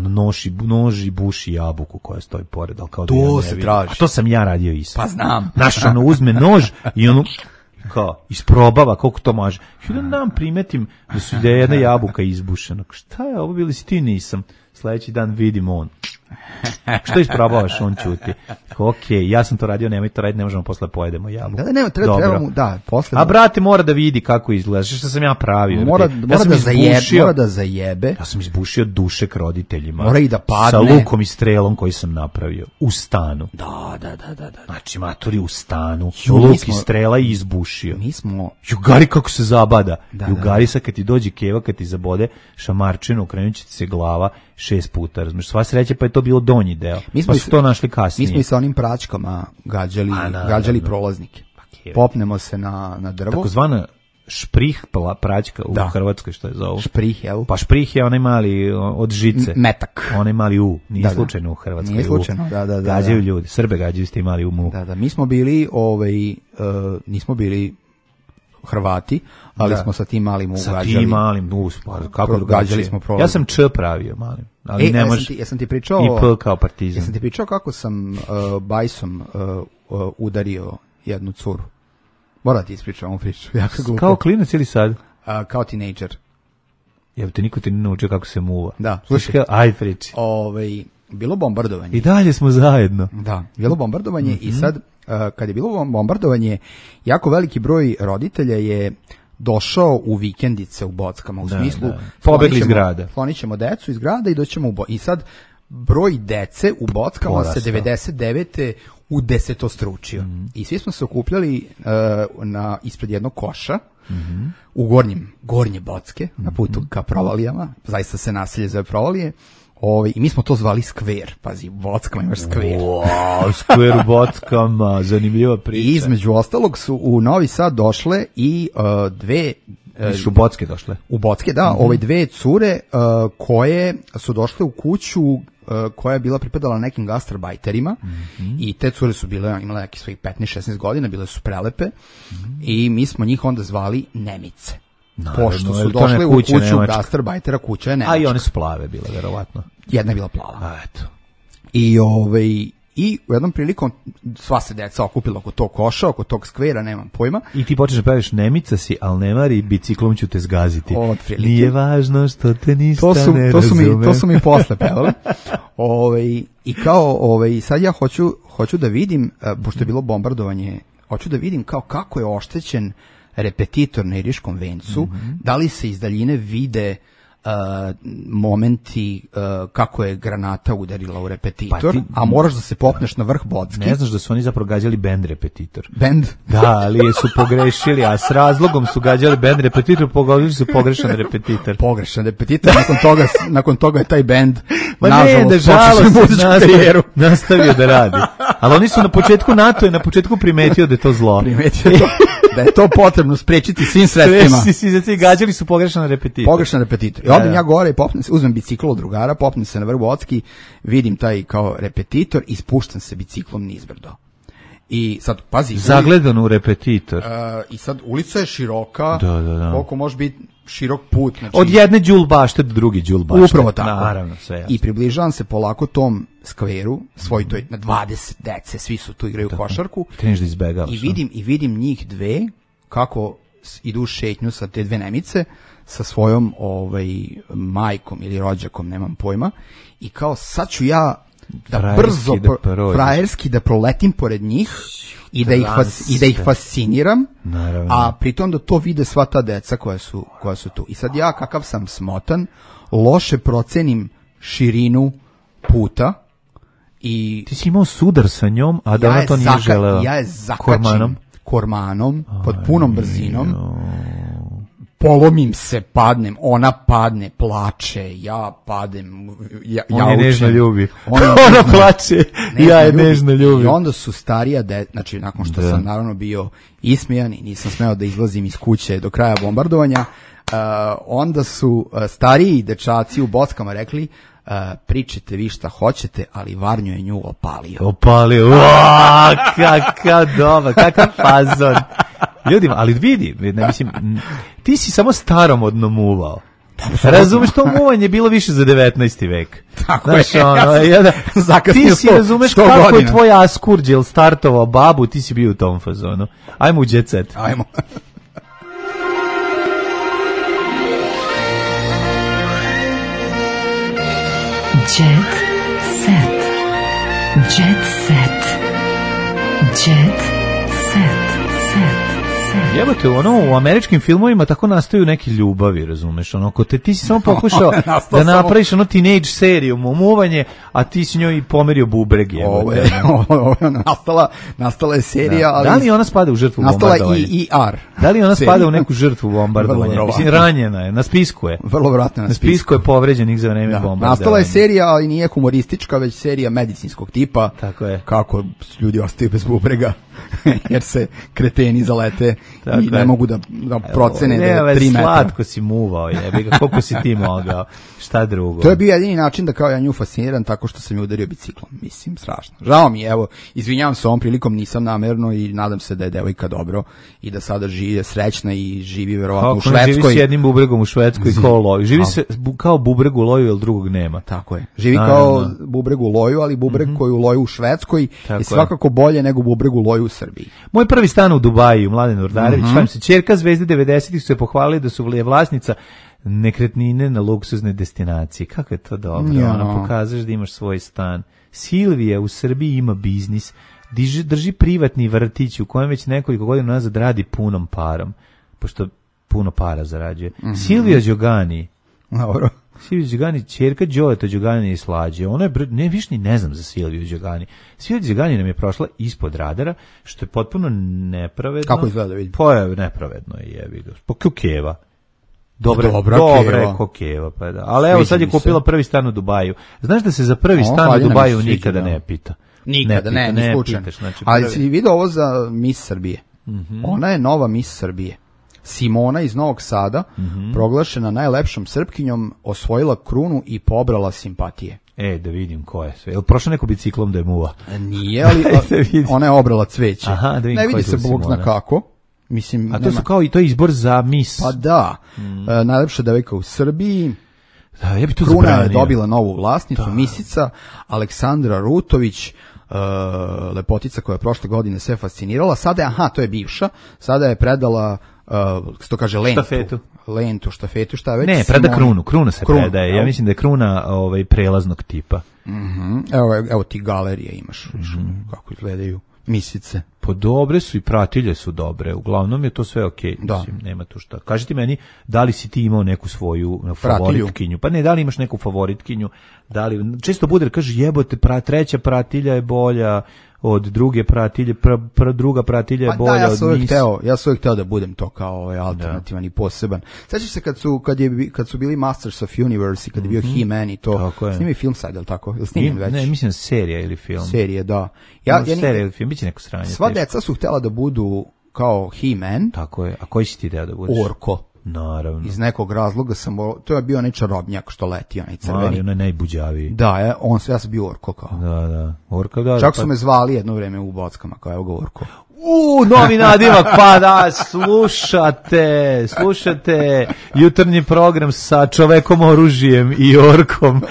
nož i buši jabuku koja stoji pored, ali kao to se traži. A to sam ja radio isto. Pa znam. Znaš, uzme nož i kao, isprobava koliko to može. I da nam primetim da je jedna jabuka izbušena. Šta je ovo, bili si ti? Nisam. Sledeći dan vidim on. Što isprobavaš, on ćuti. Okej, ja sam to radio, nemoj to raditi, ne možemo posle pojedemo jabuku. Da, posle. A brate mora da vidi kako izgleda, što sam ja pravio. Mora da zajebe. Ja sam izbušio dušek roditeljima. Mora i da padne. Sa lukom i strelom koji sam napravio. U stanu. Da. Znači, maturi u stanu. Luk i strela i izbušio. Mi smo... Jugari kako se zabada. Jugari sad kad ti dođe keva, kad ti zabode šamarčinu, okrenut će ti se glava 6 puta. Razumiješ, sva sreća pa je to bilo donji deo. Pa su to našli kasnije. Mi smo i sa onim pračkama gađali prolaznike. Popnemo se na drvo. Takozvana šprih praćka u Hrvatskoj, što je zovu. Šprih, jel? Pa šprih je onaj mali od žice. Metak. Onaj mali nije slučajno u Hrvatskoj. Nije slučajno, da. Gađaju ljudi, Srbe gađaju s tim mali u mu. Da, mi smo bili, nismo bili Hrvati, ali smo sa tim malim ugađali. Sa tim malim, kako gađali smo prolaznik. Ja sam Č pravio malim, ali ne može. Ja sam ti pričao, i P kao Partizan. Ja sam ti pričao kako sam bajsom udario jednu curu. Mora ti ispričati ovu priču. Kao klinac ili sad? Kao tinejdžer. Jel niko ti ne naučio kako se muva? Da. Slušaj, aj priči. Bilo bombardovanje. I dalje smo zajedno. Da, bilo bombardovanje i sad kad je bilo bombardovanje, jako veliki broj roditelja je došao u vikendice u Bockama, u smislu pobegli iz grada. Klonićemo decu iz grada i doćemo u i sad broj dece u Bockama se 99. u desetostručio. I svi smo se okupljali ispred jednog koša u gornje Bocke, na putu ka Provalijama, zaista se naselje zove Provalije. I mi smo to zvali skver. Pazi, u Bockama imaš skver. Wow, skver u Bockama, zanimljiva priča. I između ostalog su u Novi Sad došle i dve... u Bocke došle? U Bocke, da. Dve cure koje su došle u kuću koja je bila pripadala nekim gastarbajterima i te cure su imale neki svojih 15-16 godina, bile su prelepe i mi smo njih onda zvali Nemice. Pošto su došle u kuću gastarbajtera, kuća je nemačka. A i one su plave bile, verovatno. Jedna je bila plava. A, eto. I u jednom prilikom sva se deca okupila oko tog koša, oko tog skvera, nemam pojma. I ti počneš da praviš Nemica si, ali ne mari, biciklom ću te zgaziti. Nije važno što te ništa ne razume. To su mi posle pevali. I kao, sad ja hoću da vidim, pošto je bilo bombardovanje, hoću da vidim kako je oštećen repetitor na Iriškom vencu, da li se iz daljine vide momenti kako je granata udarila u repetitor, a moraš da se popneš na vrh Bocki. Ne znaš da su oni zapravo gađali bend repetitor. Bend? Da, ali su pogrešili, a s razlogom su gađali bend repetitor, pogodili su pogrešan repetitor. Pogrešan repetitor, nakon toga je taj bend nažalost nastavio da radi. Ali oni su na početku primetio da je to zlo. Primetio to. Da je to potrebno sprečiti svim sredstvima. Svi gađali su pogrešan repetitor. Pogrešan repetitor. I odem ja gore i uzmem bicikl od drugara, popnem se na vrh Bocki, vidim taj kao repetitor i spuštam se biciklom nizbrdo. I sad, pazi... Zagledan u repetitor. I sad, ulica je široka, koliko može biti širok put. Znači, od jedne đulbašte do druge đulbašte. Upravo tako. Naravno, sve jasno. I približavam se polako tom skveru, to je na 20 dece, svi su tu igraju košarku. Kreneš da izbegavaš. I vidim njih dve, kako idu u šetnju sa te dve Nemice, sa svojom majkom ili rođakom, nemam pojma. I kao, sad ću ja da brzo, frajerski da proletim pored njih i da ih fasciniram, a pritom da to vide sva ta deca koja su tu. I sad ja, kakav sam smotan, loše procenim širinu puta I ti si imao sudar sa njom, a da ona to nije želeo. Ja je zakačim kormanom pod punom brzinom. Polomim se, padnem, ona padne, plače, ja padem, on je nežno ljubi. Ona plače, ja je nežno ljubi. I onda su starija, znači nakon što sam naravno bio ismijan i nisam smeo da izlazim iz kuće do kraja bombardovanja, onda su stariji dečaci u bockama rekli, pričajte vi šta hoćete, ali Varnjo je nju opalio. Kakav dobar, kakav fazon. Ljudima, ali vidi, ne, mislim, ti si samo staromodno muvao. Razumeš, to muvanje je bilo više za 19. vek. Tako znaš, je. Ti si razumeš kako je tvoj Askurđel startovao babu, ti si bio u tom fazonu. Ajmo u jet set. Ajmo. Jet set. Jet set. Jet set. Jebote, u američkim filmovima tako nastaju neki ljubavi, razumeš, ko ti si samo pokušao da napraviš teenage seriju, muvanje, a ti si njoj pomerio bubreg, jebote. Nastala je serija, ali... Da li ona spada u žrtvu bombardovanja? Nastala i ER. Da li ona spada u neku žrtvu bombardovanja? Mislim, ranjena je, na spisku je. Vrlo vjerojatno na spisku je povređenih za vreme bombardovanja. Nastala je serija, ali nije humoristička, već serija medicinskog tipa. Tako je. Kako ljudi ostaju bez bubrega, jer se kreteni zalete i ne mogu da procene da je 3 metra. Slatko si muvao, jebi ga, koliko si ti mogao, šta drugo. To je bio jedini način da kao ja nju fasciniram tako što sam je udario biciklom. Mislim, strašno. Žao mi je, evo, izvinjavam se ovom prilikom, nisam namerno i nadam se da je devojka dobro i da sada živi srećna i živi verovatno u Švedskoj. Živi s jednim bubregom u Švedskoj kao loju. Živi se kao bubreg u loju, jer drugog nema. Tako je. Živi kao bubreg u loju, ali bubreg koji u loju u Švedskoj je svakako bolje nego bubreg u loju u Srbiji. Moj prvi stan u Dubaju, Mladen Urdarević, ćerka zvezde 90-ih su se pohvalili da su vlasnica nekretnine na luksuznoj destinaciji. Kako je to dobro? Ona pokazuješ da imaš svoj stan. Silvija u Srbiji ima biznis, drži privatni vrtić u kojem već nekoliko godina nazad radi punom parom, pošto puno para zarađuje. Silvija Đogani. Dobro. Silvija Đogani, ćerka Đoleta Đogani i Slađe. Ona je, ne znam za Silviju Đogani. Silvija Đogani nam je prošla ispod radara, što je potpuno nepravedno. Kako izgleda, vidim? Nepravedno je, jebi ga. Po Kukeva. Dobra je Kokeva, pa da. Ali evo, sad je kupila prvi stan u Dubaju. Znaš da se za prvi stan u Dubaju nikada ne pita? Nikada, ne slučajno. Ali si vidio ovo za Miss Srbije. Ona je nova Miss Srbije. Simona iz Novog Sada, proglašena najlepšom Srpkinjom, osvojila krunu i pobrala simpatije. Da vidim ko je sve. Je li prošla neko biciklom da je muva? Nije, ali ona je obrala cveće. Aha, da vidim. Ne vidi se Bog zna kako. Mislim, a to su kao i to je izbor za Miss. Pa da, najlepša devojka u Srbiji. Da, ja bi to Kruna je dobila novu vlasnicu, misica, Aleksandra Rutović, lepotica koja je prošle godine sve fascinirala. Sada je, to je bivša, sada je predala, što kaže, štafetu, šta već? Ne, preda kruna se predaje. Ja mislim da je kruna prelaznog tipa. Evo ti galerije imaš, kako izgledaju misice. Pa dobre su i pratilje su dobre, uglavnom je to sve okej. Mislim, nema tu šta. Kaži ti meni, da li si ti imao neku svoju favoritkinju? Pa ne, da li imaš neku favoritkinju? Često bude kaže jebote, treća pratilja je bolja od druge pratilje, druga pratilja je bolja od Miss. Ja sam uvijek hteo da budem to kao alternativan i poseban. Sjećaš se kad su bili Masters of Universe i kad je bio He-Man i to, snimi film sad, je li tako? Ne, mislim serija ili film. Serije, da. Serija ili film, bit će neko sranje. Sva deca su htjela da budu kao He-Man. Tako je, a koji si ti htjela da budeš? Orko. Naravno. Iz nekog razloga to je bio onaj čarobnjak što leti, onaj crveni. Onaj najbuđaviji. Da, ja sam bio Orko kao. Da. Orko, da. Čak su me zvali jedno vreme u bockama, kao evo ga Orko. Novi nadimak, pa da, slušate jutarnji program sa čovekom oružijem i orkom.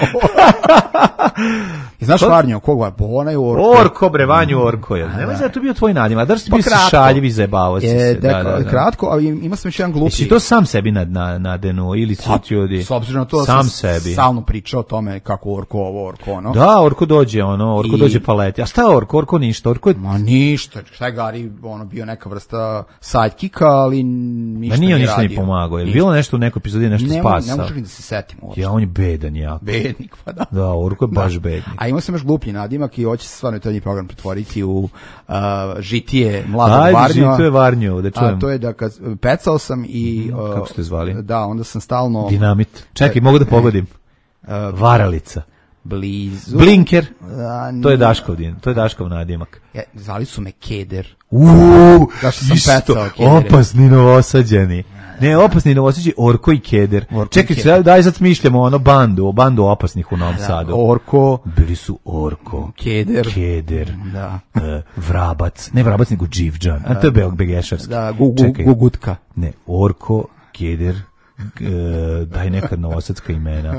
I znaš Varnjo, koga? Ona je Orko. Orko, bre, Vanju Orko. Nemoj da je to bio tvoj nadimak, da si bio šaljiv i zajebavao si se. Kratko, ali ima sam još jedan glupi. Jesi to sam sebi nadenuo ili su ti ljudi? S obzirom na to sam sebi. Stalno pričao o tome kako Orko ovo, Orko ono. Da, Orko dođe paleti. A šta je Orko? Orko ništa. Ma ništa, šta je Gari, bio neka vrsta sidekicka, ali ništa nije radio. Ništa ni pomagao. Je bilo nešto u nekoj epizodi, nešto spasao? Ne možeš da se setim. Ja, on je bedan jako. Bednik, pa da. Da, Orko je baš bednik. A imao sam još gluplji nadimak i hoće se stvarno taj program pretvoriti u žitije mladog Varnjova. Ajde, žitije Varnjova, da čujem. A to je da pecao sam i... Kako ste zvali? Da, onda sam stalno... Dinamit. Čekaj, mogu da pogodim. Varalica. Blizu. Blinker. To je Daškov nadimak. Zvali su me Keder. Zašto sam pecao Kedere? Opasni Novosađani. Ne, opasni Novosađani, Orko i Keder. Čekaj, daj sad smišljamo ono bandu opasnih u Novom Sadu. Orko. Bili su Orko. Keder. Da. Vrabac. Ne Vrabac, nego Dživđan. A to je Begešarski. Da, Gugutka. Ne, Orko, Keder, daj nekad novosadska imena.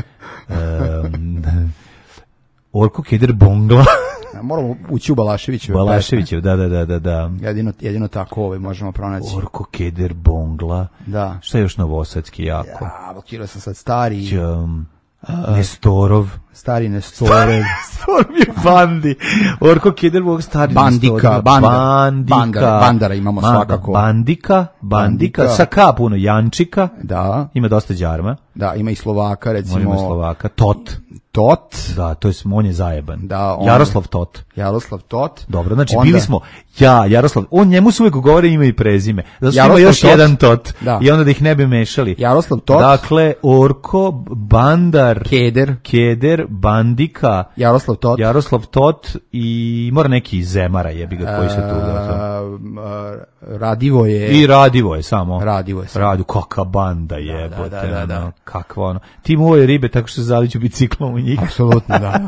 Orko, Keder, Bongla. Moramo ući u Balaševićev, da. Jedino tako možemo pronaći. Orko, Keder, Bongla. Da. Šta je još novosadski jako? Ja, blokirao sam sad stari. Nestorov. Stari Nestorov. Nestorov je bandi. Orko, Keder, Bongla, stari Bandika. Bandara imamo svakako. Bandika. Sa K puno. Jančika. Da. Ima dosta đarma. Da, ima i Slovaka, recimo. Ima Slovaka. Tot. Da, to je on je zajeban. Da, Jaroslav Tot. Dobro, znači bili smo Jaroslav, on njemu se uvijek govore ime i prezime. Zato što ima još jedan Tot. I onda da ih ne bi mešali. Jaroslav Tot. Dakle, Orko, Bandar, Keder, Bandika, Jaroslav Tot i mora neki iz Zemara jebi ga koji se tu. Radivoje. I Radivoje samo. Radivoje. Kakva banda jebote. Da. Kakva ono. Ti mu ove ribe tako što se zaliću biciklom u njih. Apsolutno, da.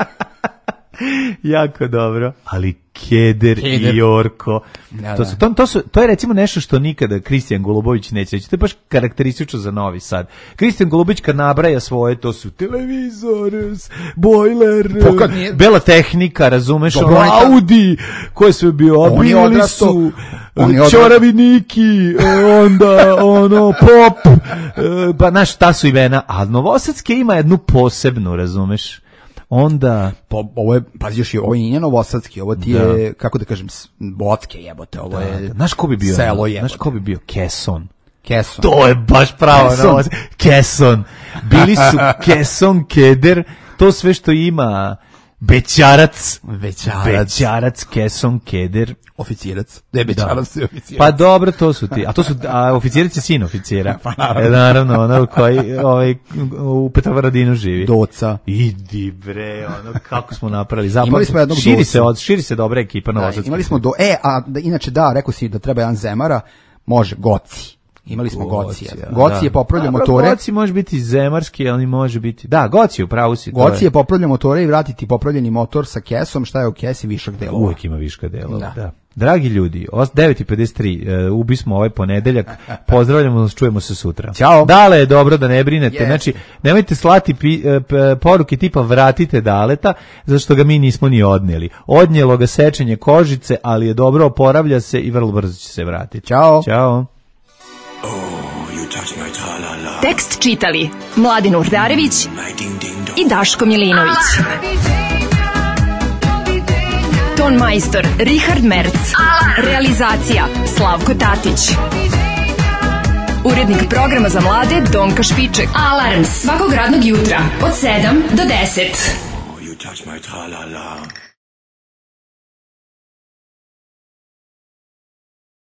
Jako dobro. Ali Keder i Orko. To je recimo nešto što nikada Kristijan Golubović neće reći. To je baš karakteristično za Novi Sad. Kristijan Golubović kad nabraja svoje, to su televizor, bojler, bela tehnika, razumeš, Audi, koje sve bio, bili su čoraviniki, onda pop, pa znaš šta su imena, a Novosadske ima jednu posebnu, razumeš. Onda ovo je, pazi još, ovo nije novosadski, ovo ti je, kako da kažem, botske jebote, ovo je znaš ko bi bio selo jebote. Znaš ko bi bio? Keson. Keson. To je baš pravo novosadski. Keson. Bili su Keson, Keder, to sve što ima Bećarac, Keson, Keder, oficirac. Ne, Bećarac je oficirac. Pa dobro, to su ti. A oficirac je sin oficira. Pa naravno. Naravno, ono koji u Petrovaradinu živi. Doca. Idi bre, ono kako smo napravili. Imali smo jednog širi se dobra ekipa novosadska. Imali smo inače rekao si da treba jedan Zemara, može Goci. Imali smo Gocija. Goci je popravljao motore. Goci može biti zemarski, ali može biti... Da, Goci, upravo si. Goci je popravljao motore i vratiti popravljeni motor sa kesom. Šta je u kesi? Višak delova. Uvijek ima viška delova, da. Dragi ljudi, 9:53, ubismo ovaj ponedeljak, pozdravljamo nas, čujemo se sutra. Ćao. Dale je dobro da ne brinete, znači nemojte slati poruke tipa vratite Daleta, zato što ga mi nismo ni odnijeli. Odnijelo ga sečenje kožice, ali je dobro, oporavlja se i vrlo brzo će se vratiti. Ćao. Tekst čitali Mladin Urdarević i Daško Milinović. Ton majstor Richard Merc. Realizacija Slavko Tatić. Urednik programa za mlade Donka Špiček. Alarms svakog radnog jutra od 7 do 10.